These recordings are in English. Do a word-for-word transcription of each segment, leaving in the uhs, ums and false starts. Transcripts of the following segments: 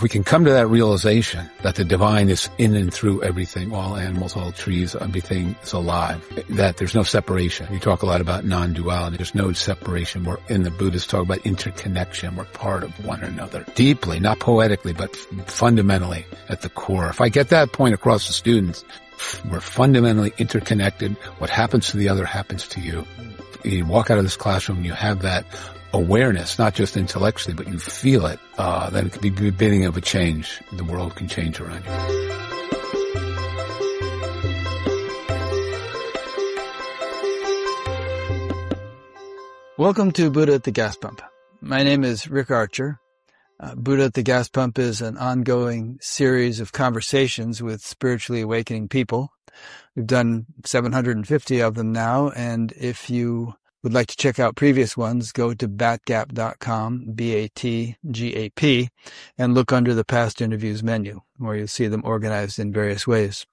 we can come to that realization that the divine is in and through everything, all animals, all trees, everything is alive, that there's no separation. You talk a lot about non-duality. There's no separation. We're in the Buddhists talk about interconnection. We're part of one another deeply, not poetically, but fundamentally at the core. If I get that point across to students, we're fundamentally interconnected. What happens to the other happens to you. You walk out of this classroom and you have that awareness, not just intellectually, but you feel it, uh, that it could be the beginning of a change. The world can change around you. Welcome to Buddha at the Gas Pump. My name is Rick Archer. Uh, Buddha at the Gas Pump is an ongoing series of conversations with spiritually awakening people. We've done seven hundred fifty of them now, and if you would like to check out previous ones, go to batgap dot com, B A T G A P, and look under the past interviews menu, where you'll see them organized in various ways.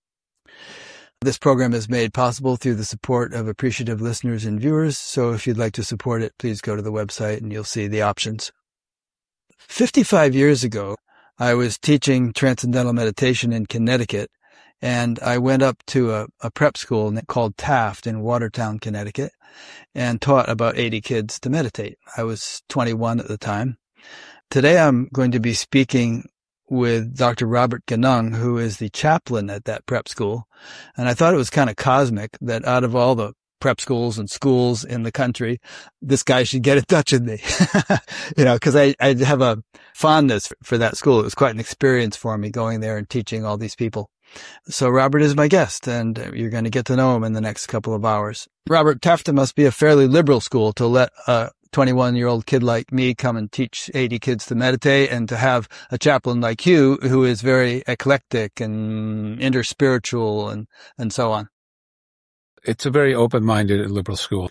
This program is made possible through the support of appreciative listeners and viewers, so if you'd like to support it, please go to the website and you'll see the options. fifty-five years ago, I was teaching Transcendental Meditation in Connecticut, and I went up to a, a prep school called Taft in Watertown, Connecticut, and taught about eighty kids to meditate. I was twenty-one at the time. Today I'm going to be speaking with Doctor Robert Genung, who is the chaplain at that prep school. And I thought it was kind of cosmic that out of all the prep schools and schools in the country, this guy should get in touch with me. you know, because I, I have a fondness for that school. It was quite an experience for me going there and teaching all these people. So Robert is my guest, and you're going to get to know him in the next couple of hours. Robert, Taft must be a fairly liberal school to let a twenty-one-year-old kid like me come and teach eighty kids to meditate, and to have a chaplain like you who is very eclectic and interspiritual and, and so on. It's a very open-minded liberal school.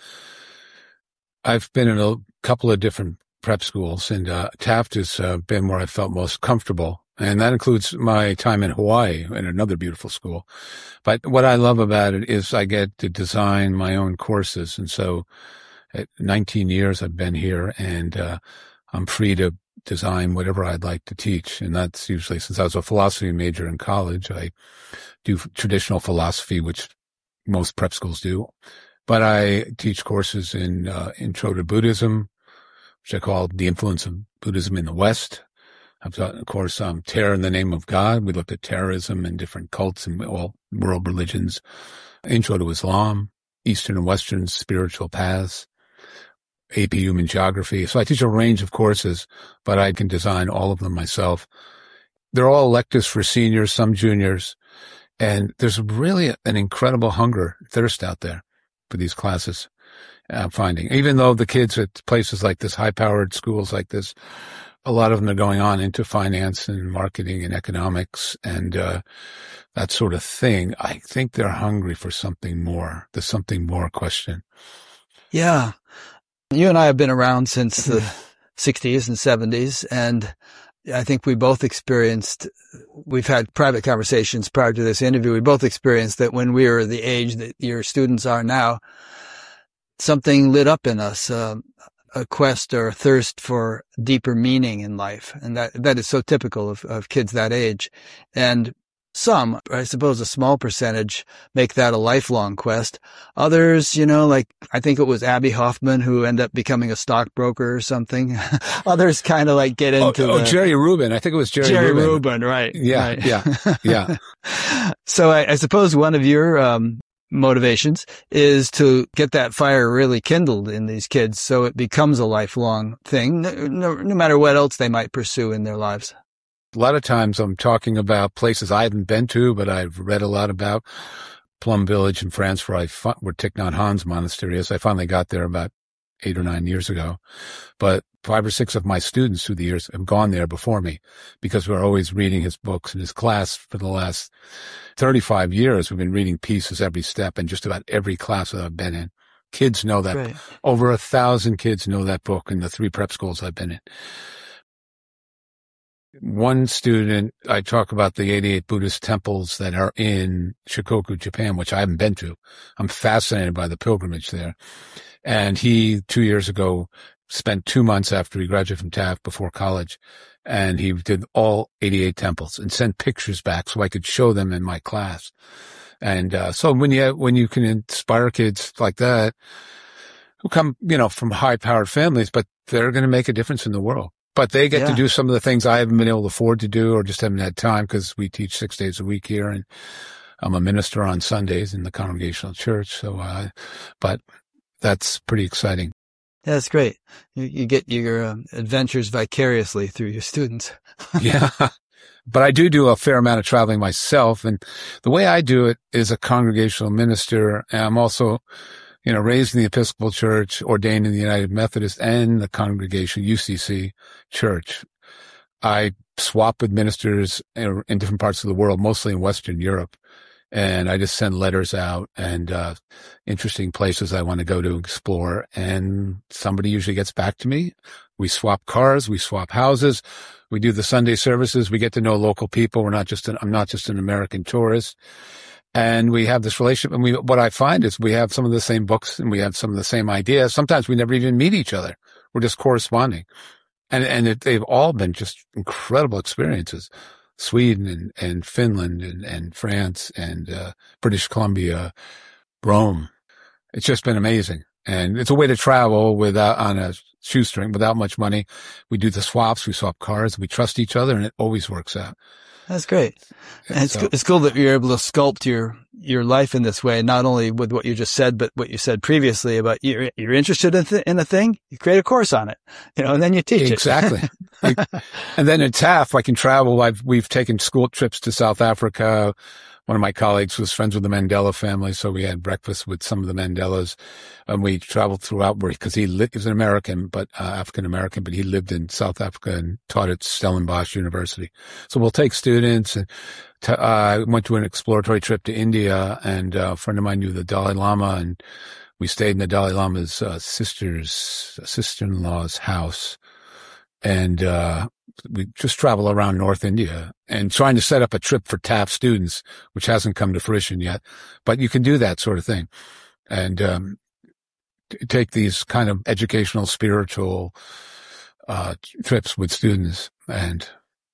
I've been in a couple of different prep schools, and uh, Taft has uh, been where I felt most comfortable. And that includes my time in Hawaii in another beautiful school. But what I love about it is I get to design my own courses. And so at nineteen years I've been here, and uh, I'm free to design whatever I'd like to teach. And that's usually, since I was a philosophy major in college, I do traditional philosophy, which most prep schools do. But I teach courses in uh, Intro to Buddhism, which I call The Influence of Buddhism in the West. I've taught, of course, um, Terror in the Name of God. We looked at terrorism and different cults and all world religions. Intro to Islam, Eastern and Western Spiritual Paths, A P Human Geography. So I teach a range of courses, but I can design all of them myself. They're all electives for seniors, some juniors, and there's really an incredible hunger, thirst out there for these classes. I'm finding, even though the kids at places like this, high-powered schools like this, a lot of them are going on into finance and marketing and economics and uh, that sort of thing. I think they're hungry for something more. There's something more question. Yeah. You and I have been around since the sixties and seventies, and I think we both experienced, we've had private conversations prior to this interview, we both experienced that when we were the age that your students are now, something lit up in us, uh, a quest or a thirst for deeper meaning in life. And that, that is so typical of, of kids that age. And some, I suppose a small percentage, make that a lifelong quest. Others, you know, like I think it was Abby Hoffman who ended up becoming a stockbroker or something. Others kind of like get into oh, oh, the, Jerry Rubin. I think it was Jerry, Jerry Rubin. Rubin, right. Yeah, right. yeah, yeah. So I, I suppose one of your um motivations is to get that fire really kindled in these kids so it becomes a lifelong thing, no, no matter what else they might pursue in their lives. A lot of times I'm talking about places I haven't been to, but I've read a lot about. Plum Village in France, where I where Thich Nhat Hanh's monastery is. I finally got there about eight or nine years ago. But five or six of my students through the years have gone there before me because we're always reading his books. In his class for the last thirty-five years, we've been reading Pieces every step in just about every class that I've been in. Kids know that. Right. Over a thousand kids know that book in the three prep schools I've been in. One student, I talk about the eighty-eight Buddhist temples that are in Shikoku, Japan, which I haven't been to. I'm fascinated by the pilgrimage there. And he, two years ago, spent two months after he graduated from Taft before college, And he did all eighty-eight temples and sent pictures back so I could show them in my class. And, uh, so when you, when you can inspire kids like that who come, you know, from high powered families, but they're going to make a difference in the world. But they get Yeah. to do some of the things I haven't been able to afford to do or just haven't had time because we teach six days a week here. And I'm a minister on Sundays in the Congregational Church. So, uh, but that's pretty exciting. Yeah, that's great. You, you get your um, adventures vicariously through your students. Yeah. But I do do a fair amount of traveling myself. And the way I do it is a congregational minister. And I'm also, you know, raised in the Episcopal Church, ordained in the United Methodist and the Congregation U C C Church. I swap with ministers in, in different parts of the world, mostly in Western Europe. And I just send letters out and, uh, interesting places I want to go to explore. And somebody usually gets back to me. We swap cars. We swap houses. We do the Sunday services. We get to know local people. We're not just an, I'm not just an American tourist. And we have this relationship. And we, what I find is we have some of the same books and we have some of the same ideas. Sometimes we never even meet each other. We're just corresponding. And, and it, they've all been just incredible experiences. Sweden and, and Finland and, and France and, uh, British Columbia, Rome. It's just been amazing. And it's a way to travel without, on a shoestring, without much money. We do the swaps. We swap cars. We trust each other and it always works out. That's great. And it's, So- co- it's cool that you're able to sculpt your, your life in this way, not only with what you just said, but what you said previously about you're, you're interested in, th- in a thing, you create a course on it, you know, and then you teach Exactly. it. And then at T A F, I can travel. I've, we've taken school trips to South Africa. One of my colleagues was friends with the Mandela family, so we had breakfast with some of the Mandelas. And we traveled throughout because he, li- he was an American, but uh, African-American, but he lived in South Africa and taught at Stellenbosch University. So we'll take students. And t- uh, I went to an exploratory trip to India, and uh, a friend of mine knew the Dalai Lama, and we stayed in the Dalai Lama's uh, sister's, sister-in-law's house. And, uh, we just travel around North India and trying to set up a trip for T A F students, which hasn't come to fruition yet, but you can do that sort of thing. And, um, t- take these kind of educational, spiritual, uh, trips with students. And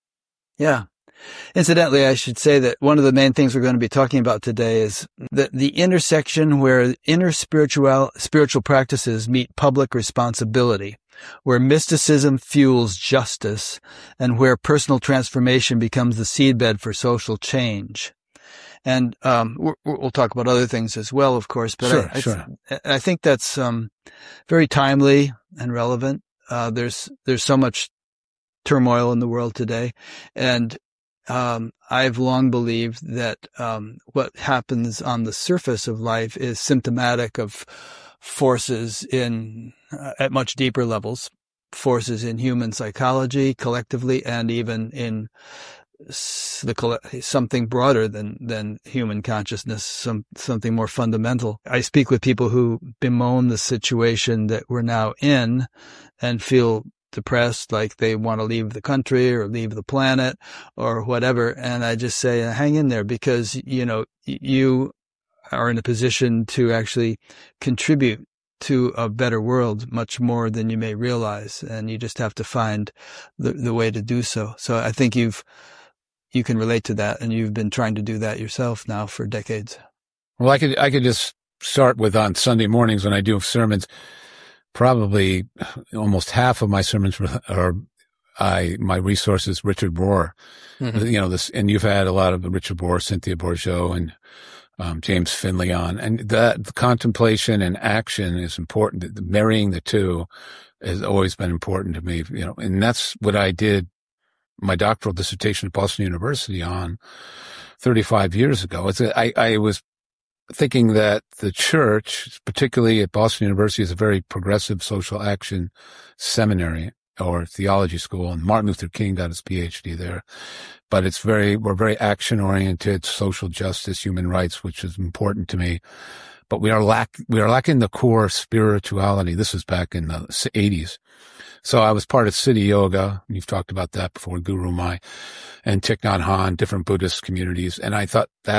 Yeah. Incidentally, I should say that one of the main things we're going to be talking about today is the, the intersection where inner spiritual, spiritual practices meet public responsibility, where mysticism fuels justice, and where personal transformation becomes the seedbed for social change. And um, we're, we'll talk about other things as well, of course, but Sure, I, I, sure. I think that's um, very timely and relevant. Uh, there's there's so much turmoil in the world today, and um, I've long believed that um, what happens on the surface of life is symptomatic of forces in uh, at much deeper levels, forces in human psychology collectively, and even in the something broader than than human consciousness, some something more fundamental. I speak with people who bemoan the situation that we're now in and feel depressed, like they want to leave the country or leave the planet or whatever. And I just say, hang in there, because, you know, you are in a position to actually contribute to a better world much more than you may realize. And you just have to find the, the way to do so. So I think you've, you can relate to that, and you've been trying to do that yourself now for decades. Well, I could, I could just start with on Sunday mornings when I do sermons. Probably almost half of my sermons are, I, my resources, Richard Rohr. Mm-hmm. You know, this, and you've had a lot of Richard Rohr, Cynthia Bourgeault, and, um, James Finley on. And that the contemplation and action is important. The marrying the two has always been important to me, you know, and that's what I did my doctoral dissertation at Boston University on thirty-five years ago. It's a, I, I was thinking that the church, particularly at Boston University, is a very progressive social action seminary or theology school, and Martin Luther King got his P H D there. But it's very, we're very action oriented, social justice, human rights, which is important to me. But we are lack, we are lacking the core spirituality. This was back in the eighties. So I was part of City Yoga. You've talked about that before, Guru Mai, and Thich Nhat Hanh, different Buddhist communities. And I thought that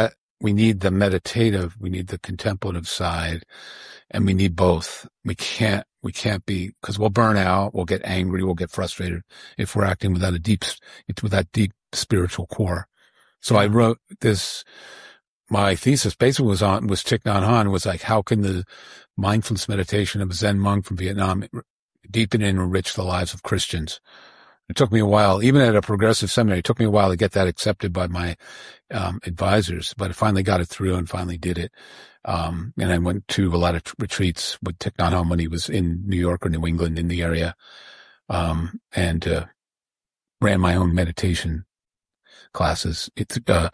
we need the meditative, we need the contemplative side, and we need both. We can't, we can't be, because we'll burn out, we'll get angry, we'll get frustrated if we're acting without a deep, with that deep spiritual core. So yeah. I wrote this, my thesis basically was on, was Thich Nhat Hanh, was like, how can the mindfulness meditation of a Zen monk from Vietnam deepen and enrich the lives of Christians? It took me a while, even at a progressive seminary, it took me a while to get that accepted by my um, advisors, but I finally got it through and finally did it. Um, and I went to a lot of t- retreats with Thich Nhat Hanh when he was in New York or New England in the area, um, and uh, ran my own meditation classes. It's uh,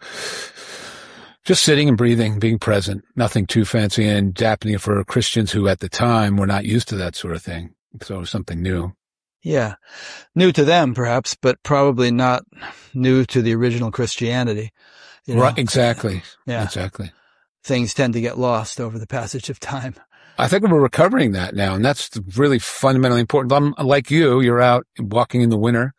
just sitting and breathing, being present, nothing too fancy, and adapting it for Christians who at the time were not used to that sort of thing. So it was something new. Yeah. New to them, perhaps, but probably not new to the original Christianity. You know? Right. Exactly. Yeah. Exactly. Things tend to get lost over the passage of time. I think we're recovering that now, and that's really fundamentally important. I'm like you, you're out walking in the winter,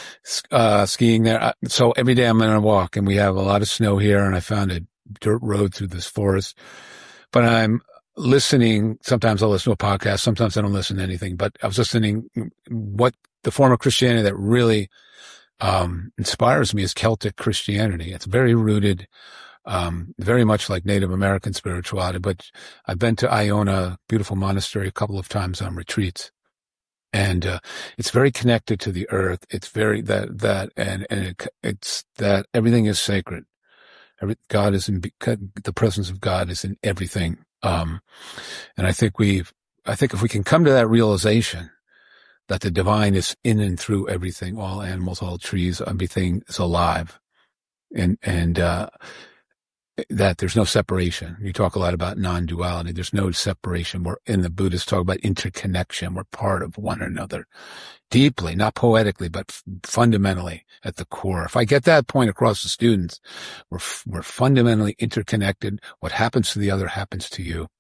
uh, skiing there. So every day I'm going to walk, and we have a lot of snow here, and I found a dirt road through this forest, but I'm listening. Sometimes I'll listen to a podcast. Sometimes I don't listen to anything, but I was listening. What the form of Christianity that really, um, inspires me is Celtic Christianity. It's very rooted, um, very much like Native American spirituality, but I've been to Iona, beautiful monastery, a couple of times on retreats. And, uh, it's very connected to the earth. It's very that, that, and, and it, it's that everything is sacred. Every, God is in, the presence of God is in everything. Um, and I think we've, I think if we can come to that realization that the divine is in and through everything, all animals, all trees, everything is alive, and, and, uh, that there's no separation. You talk a lot about non-duality. There's no separation. We're in the Buddhists talk about interconnection. We're part of one another deeply, not poetically, but f- fundamentally at the core. If I get that point across to students, we're, f- we're fundamentally interconnected. What happens to the other happens to you.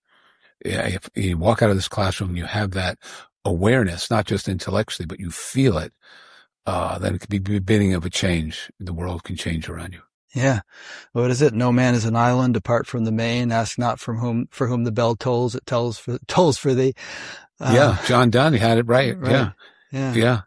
If you walk out of this classroom and you have that awareness, not just intellectually, but you feel it, uh, then it could be the beginning of a change. The world can change around you. Yeah. What is it? No man is an island apart from the main. Ask not from whom, for whom the bell tolls. It tells for, tolls for thee. Uh, yeah. John Donne had it right. right. Yeah. Yeah. Yeah.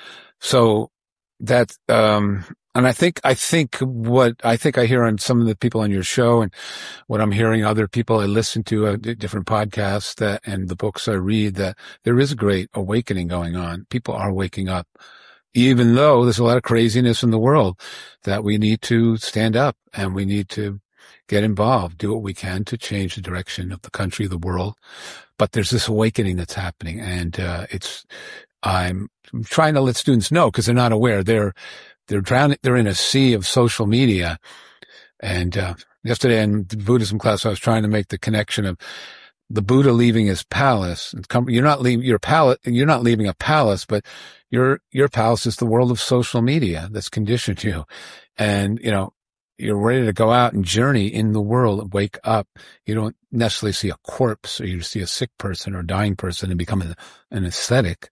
So that, um, and I think, I think what I think I hear on some of the people on your show and what I'm hearing other people I listen to, uh, different podcasts that, and the books I read, that there is a great awakening going on. People are waking up. Even though there's a lot of craziness in the world, that we need to stand up and we need to get involved, do what we can to change the direction of the country, the world. But there's this awakening that's happening, and uh, it's I'm trying to let students know, because they're not aware. They're they're drowning. They're in a sea of social media. And uh, yesterday in the Buddhism class, I was trying to make the connection of the Buddha leaving his palace. You're not leaving your palace. You're not leaving a palace, but your your palace is the world of social media that's conditioned you. And you know, you're ready to go out and journey in the world and wake up. You don't necessarily see a corpse, or you see a sick person or a dying person and become an, an ascetic,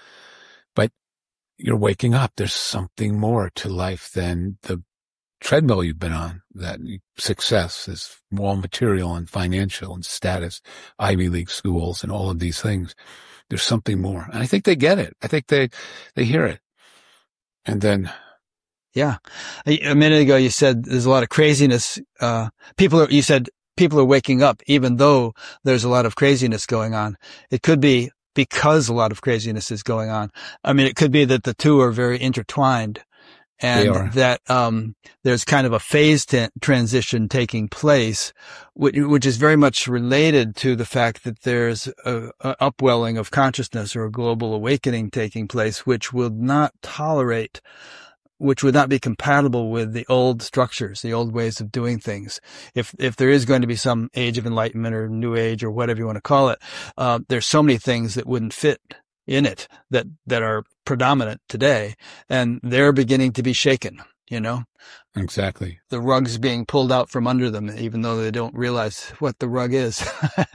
but you're waking up. There's something more to life than the treadmill you've been on. That success is all material and financial and status, Ivy League schools and all of these things. There's something more. And I think they get it. I think they, they hear it. And then. Yeah. A, a minute ago, you said there's a lot of craziness. Uh, people are, you said people are waking up, even though there's a lot of craziness going on. It could be because a lot of craziness is going on. I mean, it could be that the two are very intertwined. And that, um, there's kind of a phase t- transition taking place, which, which is very much related to the fact that there's a, a upwelling of consciousness or a global awakening taking place, which will not tolerate, which would not be compatible with the old structures, the old ways of doing things. If, if there is going to be some age of enlightenment or new age or whatever you want to call it, uh, there's so many things that wouldn't fit in it that, that are predominant today, and they're beginning to be shaken, you know? Exactly. The rug's being pulled out from under them, even though they don't realize what the rug is.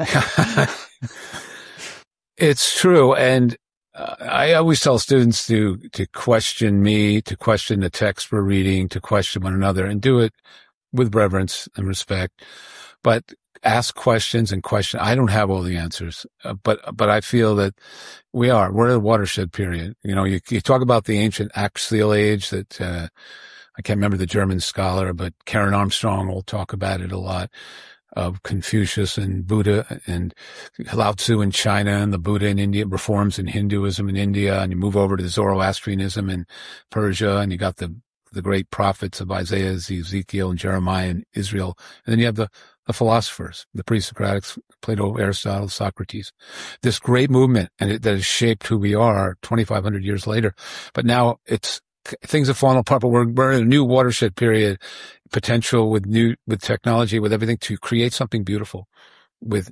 It's true. And uh, I always tell students to, to question me, to question the text we're reading, to question one another, and do it with reverence and respect, but ask questions and question. I don't have all the answers, uh, but, but I feel that we are, we're at a watershed period. You know, you, you talk about the ancient axial age that, uh, I can't remember the German scholar, but Karen Armstrong will talk about it a lot, of Confucius and Buddha and Lao Tzu in China and the Buddha in India, reforms in Hinduism in India, and you move over to Zoroastrianism in Persia, and you got the the great prophets of Isaiah, Ezekiel, and Jeremiah in Israel. And then you have the, the philosophers, the pre-Socratics, Plato, Aristotle, Socrates. This great movement, and it, that has shaped who we are twenty-five hundred years later. But now it's, things have fallen apart, but we're, we're in a new watershed period, potential with new, with technology, with everything to create something beautiful with,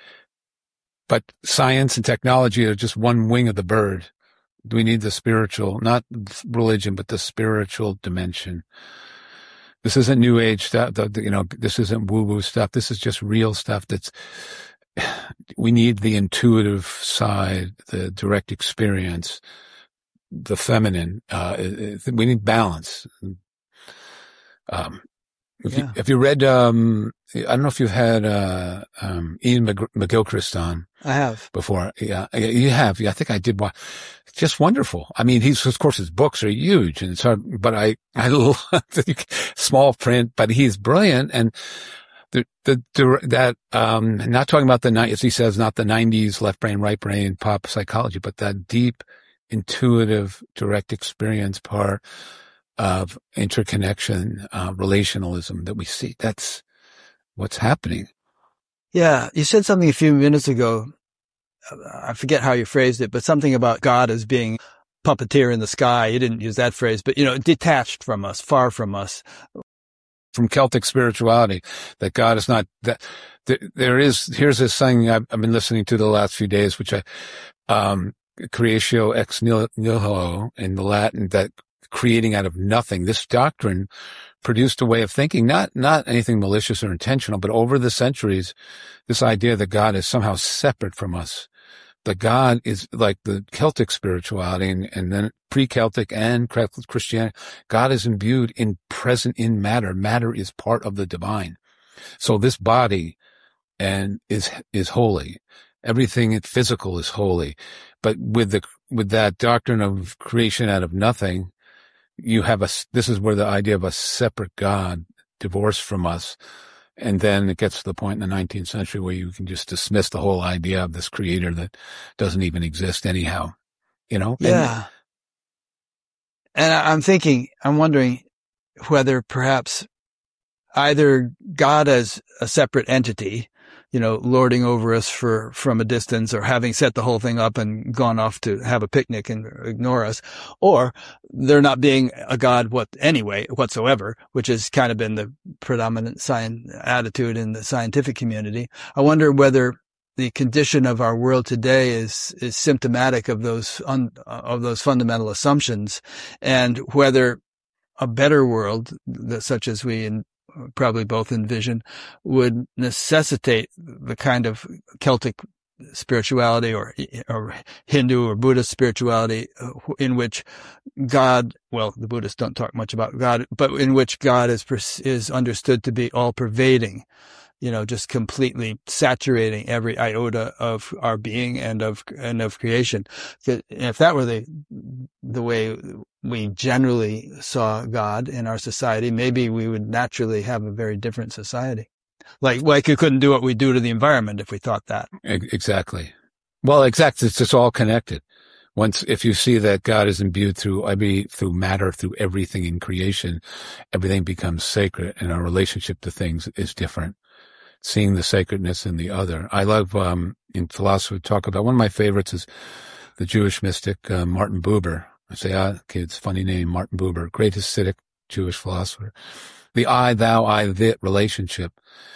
but science and technology are just one wing of the bird. We need the spiritual, not religion, but the spiritual dimension. This isn't new age stuff. The, the, you know, this isn't woo woo stuff. This is just real stuff. That's, we need the intuitive side, the direct experience, the feminine. Uh, we need balance. Um, if, Yeah. you, if you read, um, I don't know if you've had, uh, um, Ian Mc, McGilchrist on. I have. Before. Yeah, you have. Yeah, I think I did one. Just wonderful. I mean, he's, of course, his books are huge and it's hard, but I, I love the small print, but he's brilliant. And the, the, the that, um, not talking about the, as he says, not the nineties left brain, right brain, pop psychology, but that deep, intuitive, direct experience part of interconnection, uh, relationalism that we see. That's what's happening. Yeah. You said something a few minutes ago. I forget how you phrased it, but something about God as being puppeteer in the sky. You didn't use that phrase, but, you know, detached from us, far from us. From Celtic spirituality, that God is not, that there is, here's this thing I've, I've been listening to the last few days, which I, um, creatio ex nihilo in the Latin, that creating out of nothing. This doctrine produced a way of thinking, not, not anything malicious or intentional, but over the centuries, this idea that God is somehow separate from us. That God is like the Celtic spirituality and, and then pre-Celtic and Christianity. God is imbued in present in matter. Matter is part of the divine. So this body and is, is holy. Everything physical is holy. But with the, with that doctrine of creation out of nothing, you have a, this is where the idea of a separate God divorced from us. And then it gets to the point in the nineteenth century where you can just dismiss the whole idea of this creator that doesn't even exist anyhow, you know? Yeah. And, and I'm thinking, I'm wondering whether perhaps either God as a separate entity, you know, lording over us for, from a distance, or having set the whole thing up and gone off to have a picnic and ignore us, or there not being a God what anyway whatsoever, which has kind of been the predominant science attitude in the scientific community. I wonder whether the condition of our world today is, is symptomatic of those, un, of those fundamental assumptions, and whether a better world, such as we in, probably both envision, would necessitate the kind of Celtic spirituality or, or Hindu or Buddhist spirituality in which God, well, the Buddhists don't talk much about God, but in which God is, is understood to be all pervading, you know, just completely saturating every iota of our being and of, and of creation. If that were the, the way we generally saw God in our society, maybe we would naturally have a very different society. Like, like we couldn't do what we do to the environment if we thought that. Exactly. Well, exactly. It's just all connected. Once, if you see that God is imbued through every, through matter, through everything in creation, everything becomes sacred, and our relationship to things is different. Seeing the sacredness in the other. I love, um, in philosophy, talk about, one of my favorites is the Jewish mystic, uh, Martin Buber. I say, ah, kid's funny name, Martin Buber, great Hasidic Jewish philosopher. The I, thou, I, thit relationship.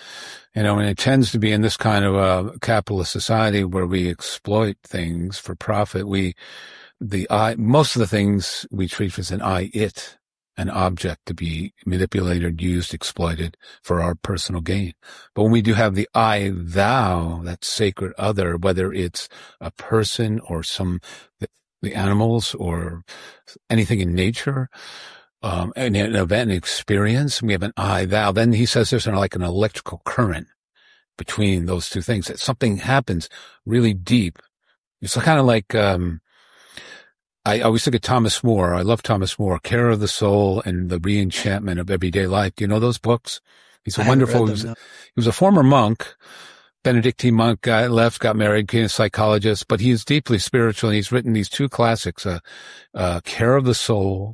You know, and it tends to be in this kind of a capitalist society where we exploit things for profit. We, the I, most of the things we treat as an I, it, an object to be manipulated, used, exploited for our personal gain. But when we do have the I, thou, that sacred other, whether it's a person or some, the animals or anything in nature, um, an, an event, an experience. We have an I thou. Then he says there's an, like an electrical current between those two things. That something happens really deep. It's kind of like, um, I always think of Thomas More. I love Thomas More, Care of the Soul and the Reenchantment of Everyday Life. Do you know those books? He's a I wonderful, haven't he read was, them, no. he was a former monk, Benedictine monk, guy, left, got married, became a psychologist, but he is deeply spiritual. And he's written these two classics, uh, uh, Care of the Soul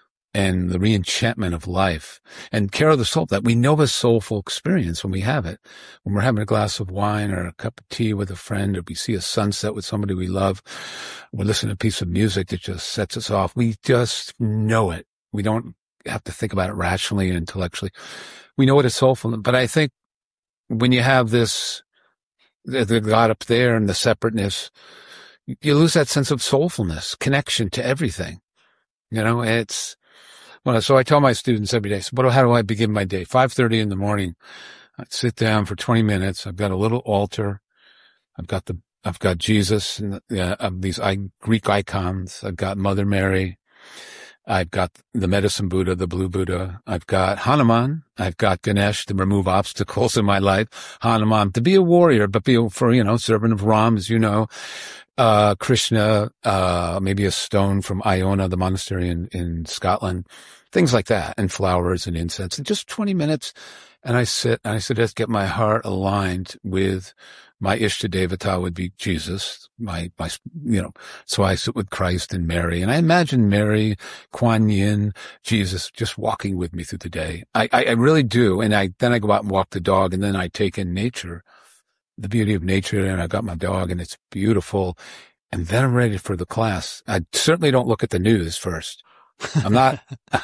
and the Reenchantment of Life. And Care of the Soul, that we know a soulful experience when we have it. When we're having a glass of wine or a cup of tea with a friend, or we see a sunset with somebody we love, we're listening to a piece of music that just sets us off. We just know it. We don't have to think about it rationally and intellectually. We know it is soulful. But I think when you have this, the, the God up there and the separateness, you lose that sense of soulfulness, connection to everything. You know, it's, well, so I tell my students every day, so what, how do I begin my day? five thirty in the morning. I sit down for twenty minutes. I've got a little altar. I've got the, I've got Jesus and uh, these I, Greek icons. I've got Mother Mary. I've got the medicine Buddha, the blue Buddha. I've got Hanuman. I've got Ganesh to remove obstacles in my life. Hanuman to be a warrior, but be for, you know, servant of Ram, as you know. Uh, Krishna, uh, maybe a stone from Iona, the monastery in, in Scotland. Things like that, and flowers and incense, and just twenty minutes. And I sit, and I said, let's get my heart aligned with my Ishtadevata would be Jesus, my, my, you know, so I sit with Christ and Mary. And I imagine Mary, Kuan Yin, Jesus just walking with me through the day. I, I, I really do. And I, then I go out and walk the dog, and then I take in nature, the beauty of nature, and I got my dog, and it's beautiful. And then I'm ready for the class. I certainly don't look at the news first. I'm not,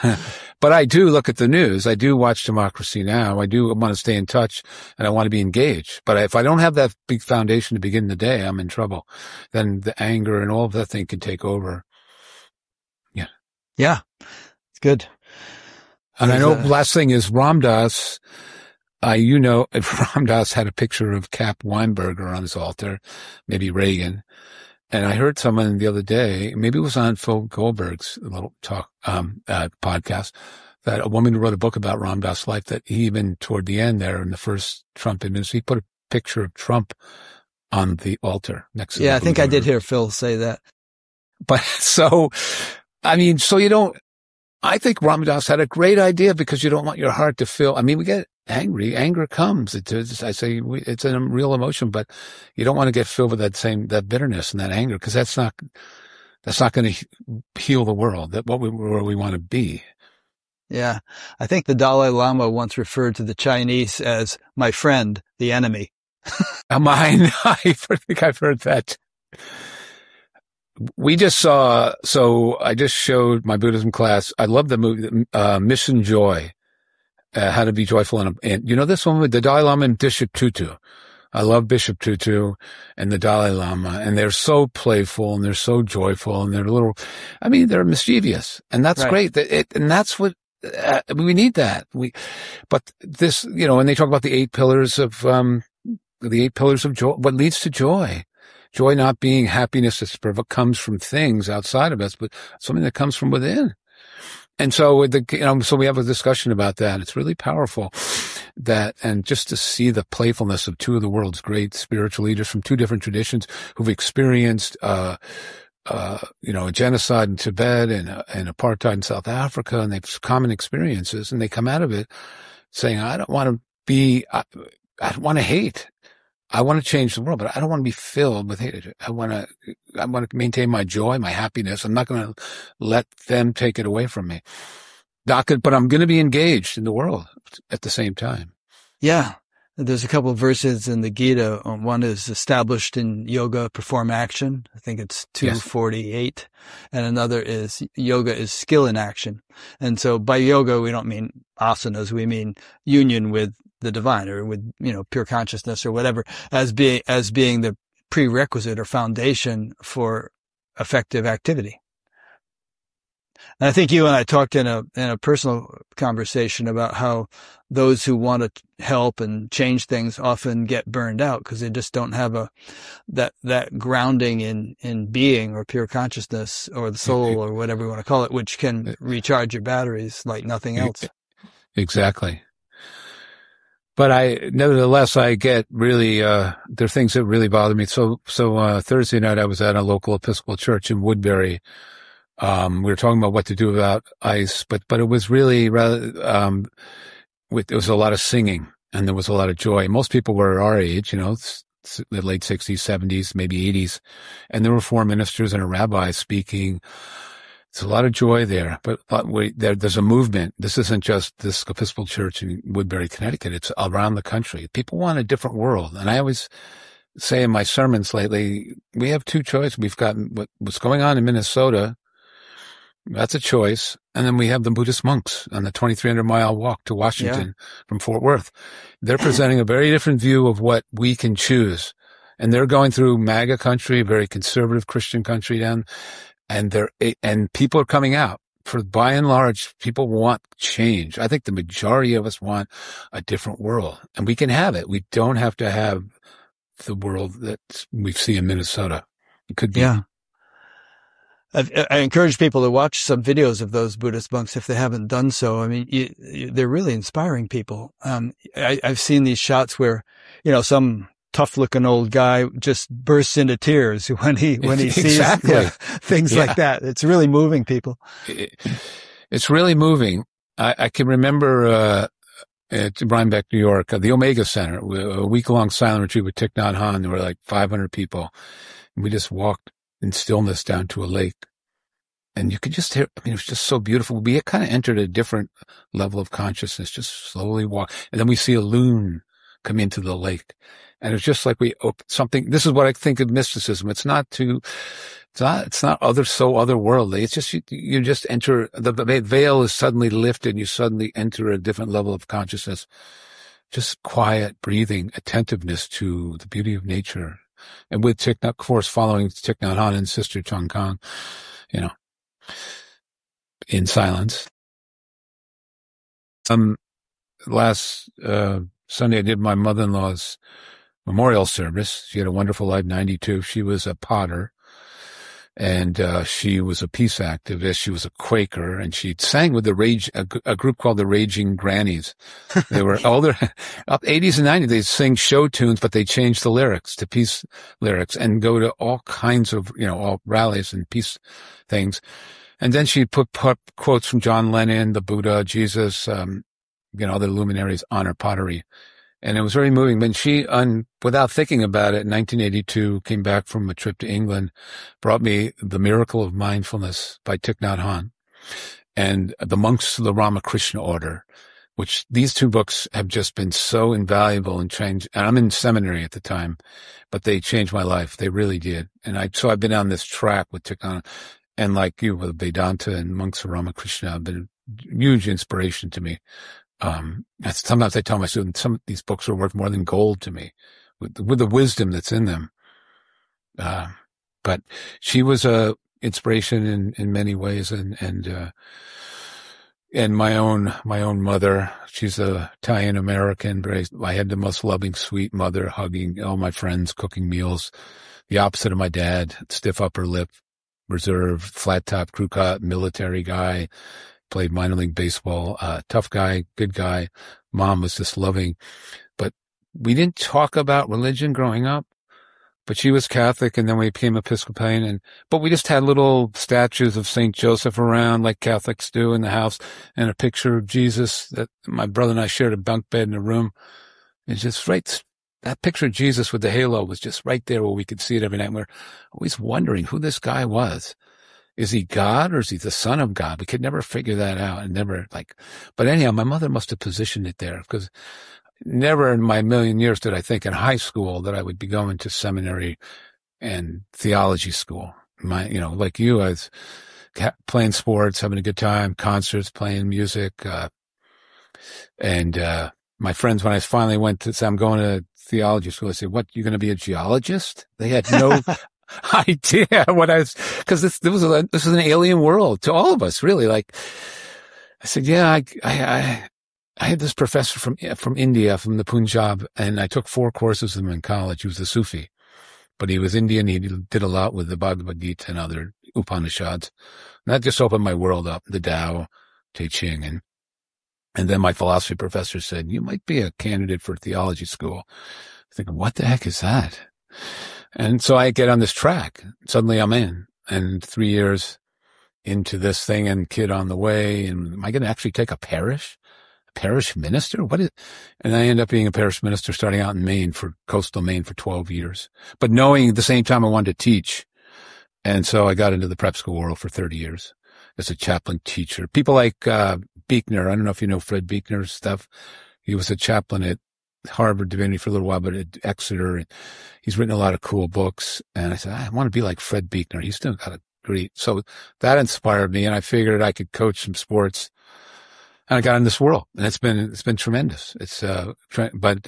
but I do look at the news. I do watch Democracy Now. I do want to stay in touch, and I want to be engaged. But if I don't have that big foundation to begin the day, I'm in trouble. Then the anger and all of that thing can take over. Yeah. Yeah. It's good. And There's I know a... last thing is Ram Dass. Uh, you know, Ram Dass had a picture of Cap Weinberger on his altar, maybe Reagan. And I heard someone the other day, maybe it was on Phil Goldberg's little talk, um, uh, podcast, that a woman who wrote a book about Ram Dass' life, that he even toward the end there in the first Trump administration, he put a picture of Trump on the altar next to Yeah, the I think Buddha. I did hear Phil say that. But so, I mean, so you don't, I think Ram Dass had a great idea, because you don't want your heart to feel, I mean, we get angry. Anger comes. It's, it's I say we, it's a real emotion, but you don't want to get filled with that same, that bitterness and that anger, because that's not, that's not going to heal the world. That what we, where we want to be. Yeah. I think the Dalai Lama once referred to the Chinese as my friend, the enemy. Am I, I think I've heard that. We just saw, so I just showed my Buddhism class. I love the movie, uh, Mission Joy. Uh, how to be joyful. And, and you know, this one with the Dalai Lama and Bishop Tutu. I love Bishop Tutu and the Dalai Lama, and they're so playful and they're so joyful and they're a little, I mean, they're mischievous, and that's Right. great. It, and that's what, uh, we need that. We, but this, you know, and they talk about the eight pillars of, um, the eight pillars of joy, what leads to joy. Joy not being happiness that comes from things outside of us, but something that comes from within. And so, the, you know, so we have a discussion about that. It's really powerful that, and just to see the playfulness of two of the world's great spiritual leaders from two different traditions who've experienced, uh, uh, you know, a genocide in Tibet and, uh, and apartheid in South Africa, and they've common experiences, and they come out of it saying, I don't want to be, I, I don't want to hate. I want to change the world, but I don't want to be filled with hate. I want to, I want to maintain my joy, my happiness. I'm not going to let them take it away from me. Not good, but I'm going to be engaged in the world at the same time. Yeah. There's a couple of verses in the Gita. One is established in yoga, perform action. I think it's two forty-eight. Yes. And another is yoga is skill in action. And so by yoga, we don't mean asanas. We mean union with the divine, or with, you know, pure consciousness or whatever, as being, as being the prerequisite or foundation for effective activity. And I think you and I talked in a, in a personal conversation about how those who want to help and change things often get burned out because they just don't have a, that, that grounding in, in being or pure consciousness or the soul or whatever you want to call it, which can recharge your batteries like nothing else. Exactly. But I, nevertheless, I get really, uh, there are things that really bother me. So, so, uh, Thursday night I was at a local Episcopal church in Woodbury. Um, we were talking about what to do about ICE, but, but it was really rather, um, with, there was a lot of singing and there was a lot of joy. Most people were our age, you know, the late sixties, seventies, maybe eighties. And there were four ministers and a rabbi speaking. It's a lot of joy there, but, but we, there, there's a movement. This isn't just this Episcopal church in Woodbury, Connecticut. It's around the country. People want a different world. And I always say in my sermons lately, we have two choices. We've got what, what's going on in Minnesota. That's a choice. And then we have the Buddhist monks on the twenty-three hundred mile walk to Washington yeah. from Fort Worth. They're presenting a very different view of what we can choose. And they're going through MAGA country, a very conservative Christian country down. And they're, and people are coming out. For by and large, people want change. I think the majority of us want a different world. And we can have it. We don't have to have the world that we see in Minnesota. It could be. Yeah. I, I encourage people to watch some videos of those Buddhist monks if they haven't done so. I mean, you, you, they're really inspiring people. Um, I, I've seen these shots where, you know, some tough looking old guy just bursts into tears when he, when he sees exactly. yeah, things yeah. like that. It's really moving people. It, it's really moving. I, I can remember, uh, at Rhinebeck, New York, uh, the Omega Center, a week long silent retreat with Thich Nhat Hanh. There were like five hundred people. And we just walked in stillness down to a lake. And you could just hear, I mean, it was just so beautiful. We had kind of entered a different level of consciousness, just slowly walk. And then we see a loon come into the lake. And it's just like we open something. This is what I think of mysticism. It's not too, it's not, it's not other, so otherworldly. It's just, you, you just enter, the veil is suddenly lifted and you suddenly enter a different level of consciousness. Just quiet, breathing, attentiveness to the beauty of nature. And with Thich Nhat, of course, following Thich Nhat Hanh and Sister Chung Kang, you know, in silence. Um, last, uh, Sunday I did my mother-in-law's memorial service. She had a wonderful life, ninety-two. She was a potter and, uh, she was a peace activist. She was a Quaker and she sang with the rage, a, a group called the Raging Grannies. They were older, up eighties and nineties. They sing show tunes, but they changed the lyrics to peace lyrics and go to all kinds of, you know, all rallies and peace things. And then she put, put quotes from John Lennon, the Buddha, Jesus, um, you know, other luminaries on her pottery. And it was very moving. When she, un, without thinking about it, in nineteen eighty-two, came back from a trip to England, brought me The Miracle of Mindfulness by Thich Nhat Hanh and The Monks of the Ramakrishna Order, which these two books have just been so invaluable and changed. And I'm in seminary at the time, but they changed my life. They really did. And I, so I've been on this track with Thich Nhat Hanh. And like you with Vedanta and Monks of Ramakrishna have been a huge inspiration to me. Um, sometimes I tell my students some of these books are worth more than gold to me with, with the wisdom that's in them. Uh, but she was a inspiration in, in many ways. And, and, uh, and my own, my own mother, she's a Italian American. Very, I had the most loving, sweet mother, hugging all my friends, cooking meals, the opposite of my dad, stiff upper lip, reserved, flat top, crew cut, military guy. Played minor league baseball, uh, tough guy, good guy. Mom was just loving, but we didn't talk about religion growing up, but she was Catholic and then we became Episcopalian and, but we just had little statues of Saint Joseph around like Catholics do in the house and a picture of Jesus that my brother and I shared a bunk bed in a room. It's just right. That picture of Jesus with the halo was just right there where we could see it every night. And we're always wondering who this guy was. Is he God or is he the son of God? We could never figure that out and never like, but anyhow, my mother must have positioned it there because never in my million years did I think in high school that I would be going to seminary and theology school. My, you know, like you, I was playing sports, having a good time, concerts, playing music. Uh, and, uh, my friends, when I finally went to say, I'm going to theology school, I said, what, you're going to be a geologist? They had no, idea what I was, because this, this was a, this was an alien world to all of us, really. Like, I said, yeah, I, I, I, I had this professor from, from India, from the Punjab, and I took four courses with him in college. He was a Sufi, but he was Indian. He did a lot with the Bhagavad Gita and other Upanishads. And that just opened my world up, the Tao, Te Ching. And, and then my philosophy professor said, you might be a candidate for theology school. I think, what the heck is that? And so I get on this track. Suddenly I'm in, and three years into this thing and kid on the way. And am I going to actually take a parish? A parish minister? What is, and I end up being a parish minister starting out in Maine for coastal Maine for twelve years, but knowing at the same time I wanted to teach. And so I got into the prep school world for thirty years as a chaplain teacher. People like, uh, Buechner. I don't know if you know Fred Buechner's stuff. He was a chaplain at Harvard Divinity for a little while, but at Exeter. He's written a lot of cool books. And I said, I want to be like Fred Buechner. He's still got a great, so that inspired me. And I figured I could coach some sports, and I got in this world, and it's been, it's been tremendous. It's, uh, tre- but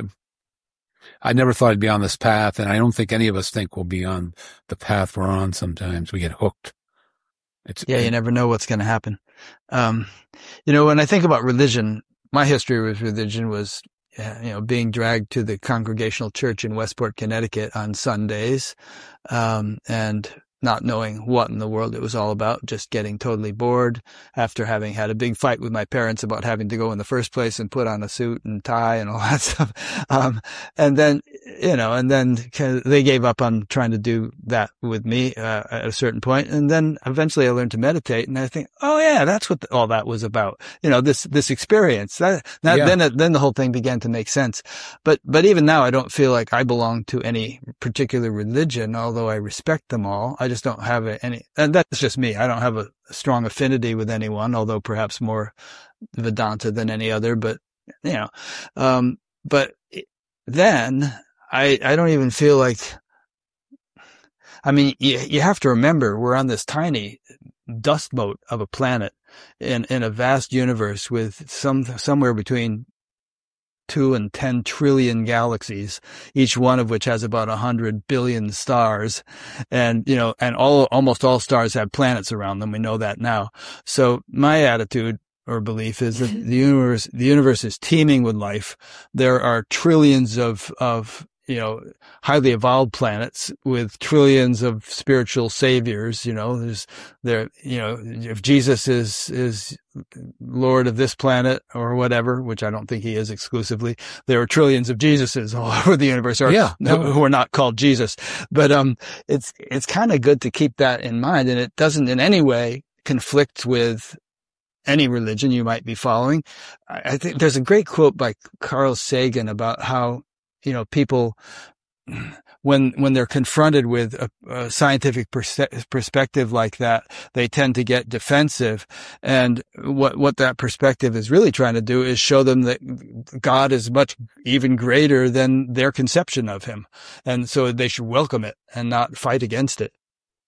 I never thought I'd be on this path. And I don't think any of us think we'll be on the path we're on. Sometimes we get hooked. It's, yeah. You never know what's going to happen. Um, you know, when I think about religion, my history with religion was, Uh, you know, being dragged to the Congregational Church in Westport, Connecticut on Sundays, um, and not knowing what in the world it was all about, just getting totally bored after having had a big fight with my parents about having to go in the first place and put on a suit and tie and all that stuff. Um, and then, you know, and then they gave up on trying to do that with me, uh, at a certain point. And then eventually I learned to meditate, and I think, oh yeah, that's what the, all that was about. You know, this, this experience that, that yeah. then, it, then the whole thing began to make sense. But, but even now I don't feel like I belong to any particular religion, although I respect them all. I just don't have any, and that's just me. I don't have a strong affinity with anyone, although perhaps more Vedanta than any other, but you know, um, but then I, I don't even feel like, I mean, you, you have to remember we're on this tiny dust mote of a planet in, in a vast universe with some, somewhere between two and ten trillion galaxies, each one of which has about a hundred billion stars. And, you know, and all, almost all stars have planets around them. We know that now. So my attitude or belief is that the universe, the universe is teeming with life. There are trillions of, of, you know, highly evolved planets with trillions of spiritual saviors. You know, there's there, you know, if Jesus is, is Lord of this planet or whatever, which I don't think he is exclusively, there are trillions of Jesuses all over the universe, or yeah, no. who are not called Jesus. But, um, it's, it's kind of good to keep that in mind, and it doesn't in any way conflict with any religion you might be following. I think there's a great quote by Carl Sagan about how, you know, people, when, when they're confronted with a, a scientific pers- perspective like that, they tend to get defensive. And what, what that perspective is really trying to do is show them that God is much even greater than their conception of him. And so they should welcome it and not fight against it.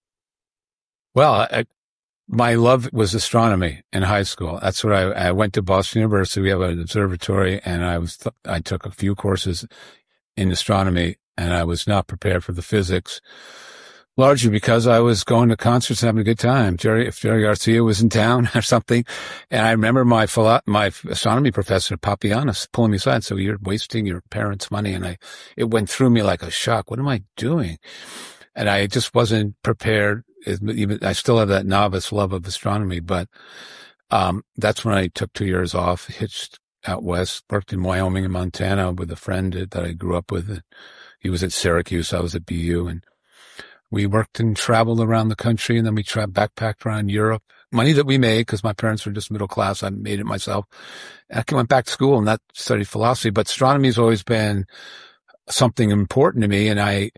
Well, I, my love was astronomy in high school. That's what I, I went to Boston University. We have an observatory, and I was, th- I took a few courses in astronomy, and I was not prepared for the physics, largely because I was going to concerts and having a good time. Jerry, if Jerry Garcia was in town or something. And I remember my philo- my astronomy professor, Papianis, pulling me aside. So you're wasting your parents' money. And I, it went through me like a shock. What am I doing? And I just wasn't prepared. Even I still have that novice love of astronomy, but, um, that's when I took two years off, hitched out west, worked in Wyoming and Montana with a friend that I grew up with. He was at Syracuse. I was at B U, and we worked and traveled around the country, and then we tra- backpacked around Europe. Money that we made, because my parents were just middle class. I made it myself. And I went back to school and not studied philosophy, but astronomy has always been something important to me. And I,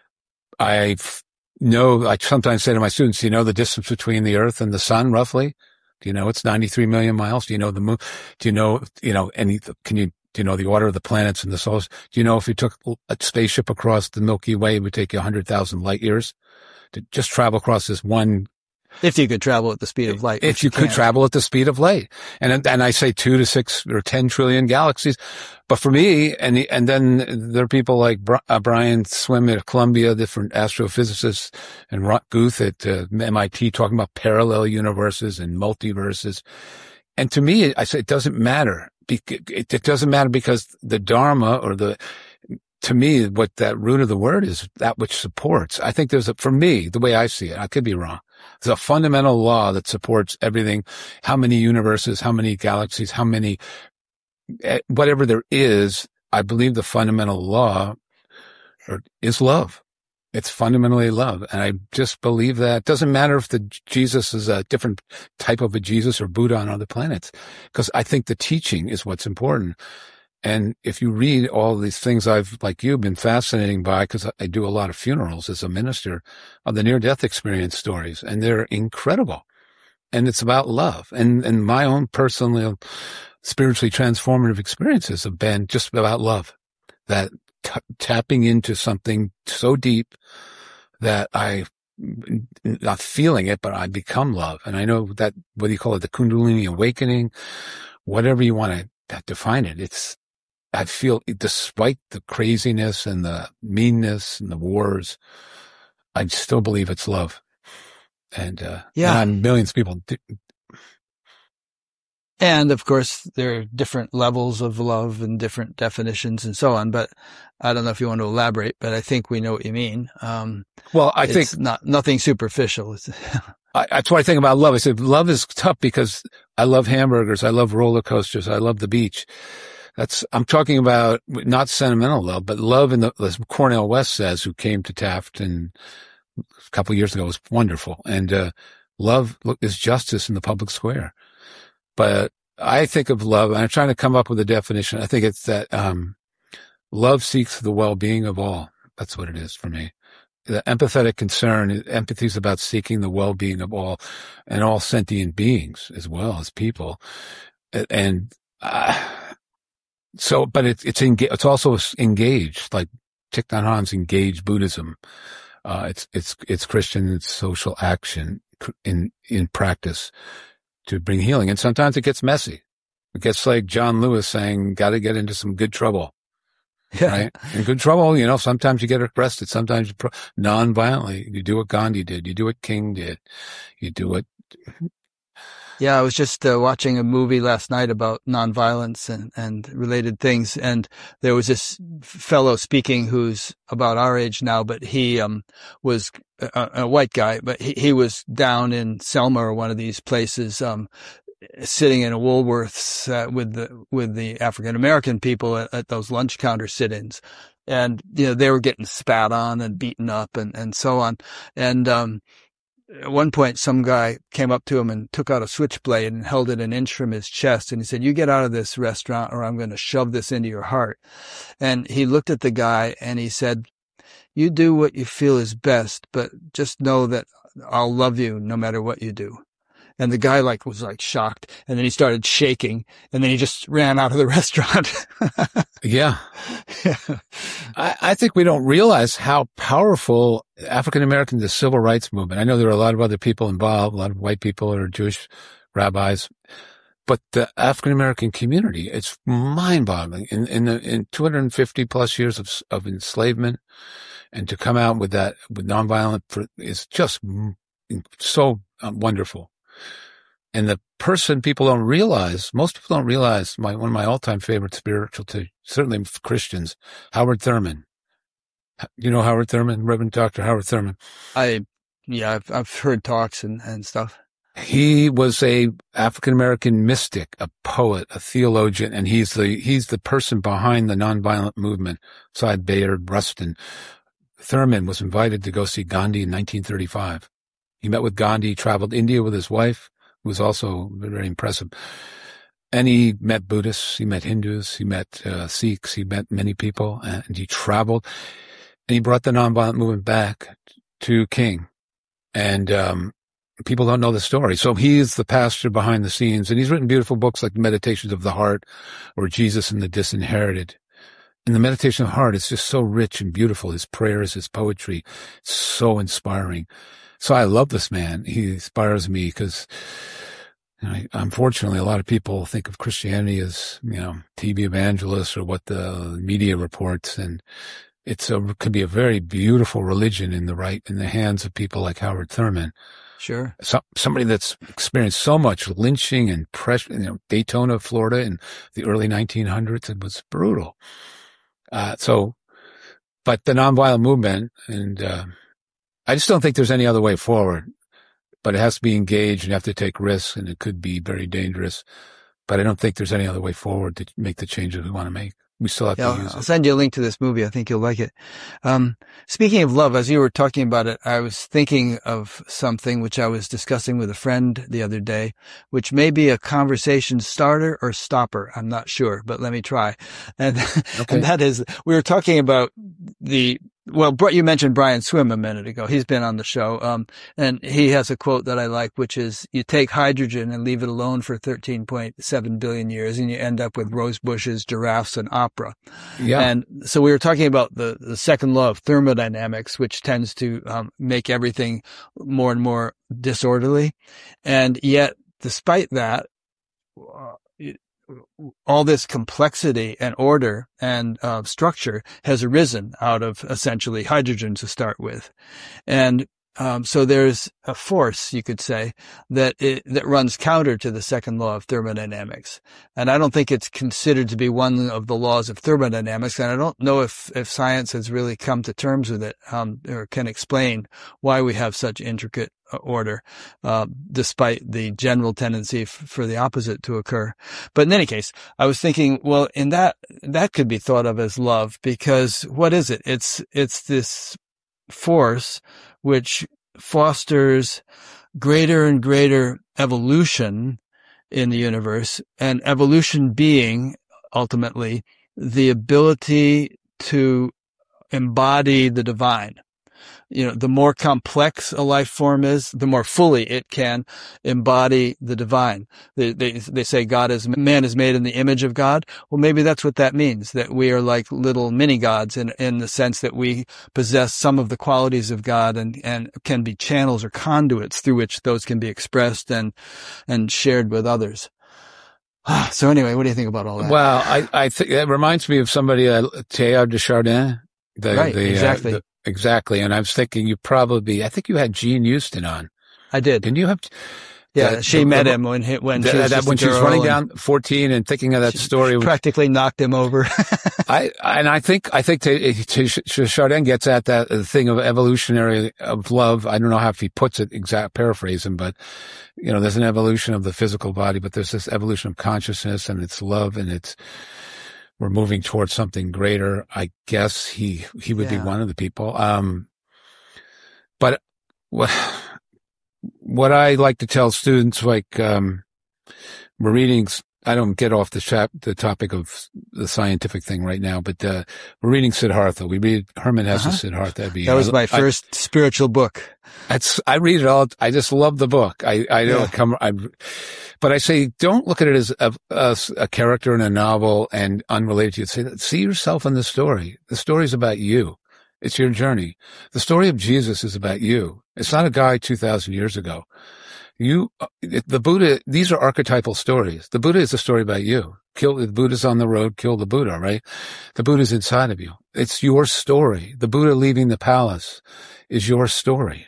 I know, I sometimes say to my students, do you know the distance between the Earth and the sun, roughly? Do you know it's ninety-three million miles? Do you know the moon? Do you know, you know, any, can you, do you know the order of the planets and the solar? Do you know if you took a spaceship across the Milky Way, it would take you one hundred thousand light years to just travel across this one If you could travel at the speed of light. If you could travel at the speed of light. And, and I say two to six or ten trillion galaxies. But for me, and, and then there are people like Brian Swim at Columbia, different astrophysicists, and Rut Guth at uh, M I T talking about parallel universes and multiverses. And to me, I say it doesn't matter. It doesn't matter because the Dharma or the, to me, what that root of the word is, that which supports. I think there's a, for me, the way I see it, I could be wrong. There's a fundamental law that supports everything. How many universes, how many galaxies, how many, whatever there is, I believe the fundamental law is love. It's fundamentally love. And I just believe that it doesn't matter if the Jesus is a different type of a Jesus or Buddha on other planets, because I think the teaching is what's important. And if you read all these things I've, like you, been fascinating by, because I do a lot of funerals as a minister, of the near-death experience stories, and they're incredible. And it's about love. And, and my own personal, spiritually transformative experiences have been just about love, that t- tapping into something so deep that I, not feeling it, but I become love. And I know that, whether you call it the Kundalini awakening, whatever you want to define it, it's, I feel, despite the craziness and the meanness and the wars, I still believe it's love. And, uh, yeah, and millions of people do. And of course, there are different levels of love and different definitions and so on. But I don't know if you want to elaborate, but I think we know what you mean. Um, well, I it's think not, nothing superficial. I, that's what I think about love. I said, love is tough because I love hamburgers. I love roller coasters. I love the beach. That's, I'm talking about not sentimental love, but love in the, as Cornel West says, who came to Taft and a couple of years ago, was wonderful. And, uh, love is justice in the public square. But I think of love, and I'm trying to come up with a definition. I think it's that, um, love seeks the well-being of all. That's what it is for me. The empathetic concern, empathy is about seeking the well-being of all and all sentient beings as well as people. And, uh, So, but it's, it's, enga- it's also engaged, like Thich Nhat Hanh's engaged Buddhism. Uh, it's, it's, it's Christian, it's social action in, in practice to bring healing. And sometimes it gets messy. It gets like John Lewis saying, got to get into some good trouble. Yeah. Right? In good trouble, you know, sometimes you get arrested, sometimes you pro- non-violently. You do what Gandhi did. You do what King did. You do what, Yeah, I was just uh, watching a movie last night about nonviolence and, and related things. And there was this fellow speaking who's about our age now, but he um was a, a white guy, but he, he was down in Selma or one of these places, um sitting in a Woolworths uh, with the with the African American people at, at those lunch counter sit-ins. And, you know, they were getting spat on and beaten up and, and so on. And um at one point, some guy came up to him and took out a switchblade and held it an inch from his chest. And he said, you get out of this restaurant or I'm going to shove this into your heart. And he looked at the guy and he said, you do what you feel is best, but just know that I'll love you no matter what you do. And the guy like was like shocked. And then he started shaking and then he just ran out of the restaurant. Yeah. yeah. I, I think we don't realize how powerful African American, the civil rights movement. I know there are a lot of other people involved, a lot of white people or Jewish rabbis, but the African American community, it's mind boggling in, in, the, in two hundred fifty plus years of, of enslavement, and to come out with that, with nonviolent is just so wonderful. And the person people don't realize, most people don't realize, my one of my all-time favorite spiritual, to certainly Christians, Howard Thurman. You know Howard Thurman, Reverend Doctor Howard Thurman? I, yeah, I've, I've heard talks and, and stuff. He was a African-American mystic, a poet, a theologian, and he's the, he's the person behind the nonviolent movement, beside Bayard Rustin. Thurman was invited to go see Gandhi in nineteen thirty-five. He met with Gandhi, traveled to India with his wife, who was also very impressive. And he met Buddhists, he met Hindus, he met uh, Sikhs, he met many people, and he traveled. And he brought the nonviolent movement back to King. And um people don't know the story. So he's the pastor behind the scenes, and he's written beautiful books like Meditations of the Heart or Jesus and the Disinherited. And the Meditation of the Heart is just so rich and beautiful. His prayers, his poetry, so inspiring. So I love this man. He inspires me because, you know, unfortunately, a lot of people think of Christianity as, you know, T V evangelists or what the media reports. And it's a, could be a very beautiful religion in the right, in the hands of people like Howard Thurman. Sure. So, somebody that's experienced so much lynching and pressure, you know, Daytona, Florida in the early nineteen hundreds. It was brutal. Uh, so, but the nonviolent movement, and, uh, I just don't think there's any other way forward, but it has to be engaged and you have to take risks, and it could be very dangerous, but I don't think there's any other way forward to make the changes we want to make. We still have yeah, to use I'll it. send you a link to this movie. I think you'll like it. Um, speaking of love, as you were talking about it, I was thinking of something which I was discussing with a friend the other day, which may be a conversation starter or stopper. I'm not sure, but let me try. And, Okay. and that is, we were talking about the, well, you mentioned Brian Swimme a minute ago. He's been on the show. Um, and he has a quote that I like, which is, you take hydrogen and leave it alone for thirteen point seven billion years and you end up with rose bushes, giraffes, and opera. Yeah. And so we were talking about the, the second law of thermodynamics, which tends to um, make everything more and more disorderly. And yet, despite that, uh, it, all this complexity and order and uh, structure has arisen out of essentially hydrogen to start with. And um, so there's a force, you could say, that it, that runs counter to the second law of thermodynamics. And I don't think it's considered to be one of the laws of thermodynamics. And I don't know if, if science has really come to terms with it, um, or can explain why we have such intricate order, uh, despite the general tendency f- for the opposite to occur. But in any case, I was thinking, well, in that, that could be thought of as love, because what is it? It's, it's this force which fosters greater and greater evolution in the universe, and evolution being ultimately the ability to embody the divine. You know, the more complex a life form is, the more fully it can embody the divine. They, they, they say God is, man is made in the image of God. Well, maybe that's what that means, that we are like little mini gods in, in the sense that we possess some of the qualities of God and, and can be channels or conduits through which those can be expressed and, and shared with others. So anyway, what do you think about all that? Well, I, I think it reminds me of somebody, uh, Teilhard de Chardin. The, right, the, exactly. Uh, the, Exactly. And I was thinking you probably, I think you had Jean Houston on. I did. Didn't you have? Yeah, that, she the, met the, him when he, when the, she was, that, just when a she was girl running down fourteen and thinking of that story. Practically knocked him over. I, and I think, I think to, to, to Chardin gets at that uh, thing of evolutionary of love. I don't know how if he puts it exact paraphrase him, but you know, there's an evolution of the physical body, but there's this evolution of consciousness, and it's love, and it's, we're moving towards something greater. I guess he, he would yeah. be one of the people. Um, But what, what I like to tell students, like, um, we're reading, I don't get off the chap, the topic of the scientific thing right now, but, uh, we're reading Siddhartha. We read Hermann Hesse uh-huh. Siddhartha. That was my first I, spiritual book. It's, I read it all. I just love the book. I, I don't yeah. come, I, but I say, don't look at it as a, as a character in a novel and unrelated to you. Say, see yourself in the story. The story is about you. It's your journey. The story of Jesus is about you. It's not a guy two thousand years ago. You, the Buddha, these are archetypal stories. The Buddha is a story about you. Kill, the Buddha's on the road, kill the Buddha, right? The Buddha's inside of you. It's your story. The Buddha leaving the palace is your story.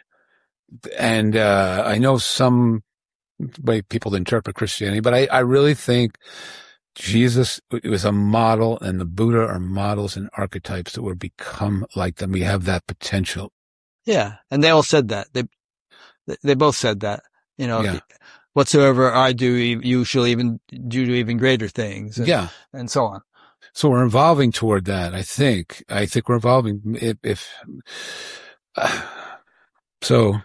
And, uh, I know some way people interpret Christianity, but I, I really think Jesus was a model, and the Buddha are models and archetypes that will become like them. We have that potential. Yeah. And they all said that. They, they both said that, you know, yeah. whatsoever I do, you shall even do even greater things. And, yeah. And so on. So we're evolving toward that. I think, I think we're evolving. If, if uh, so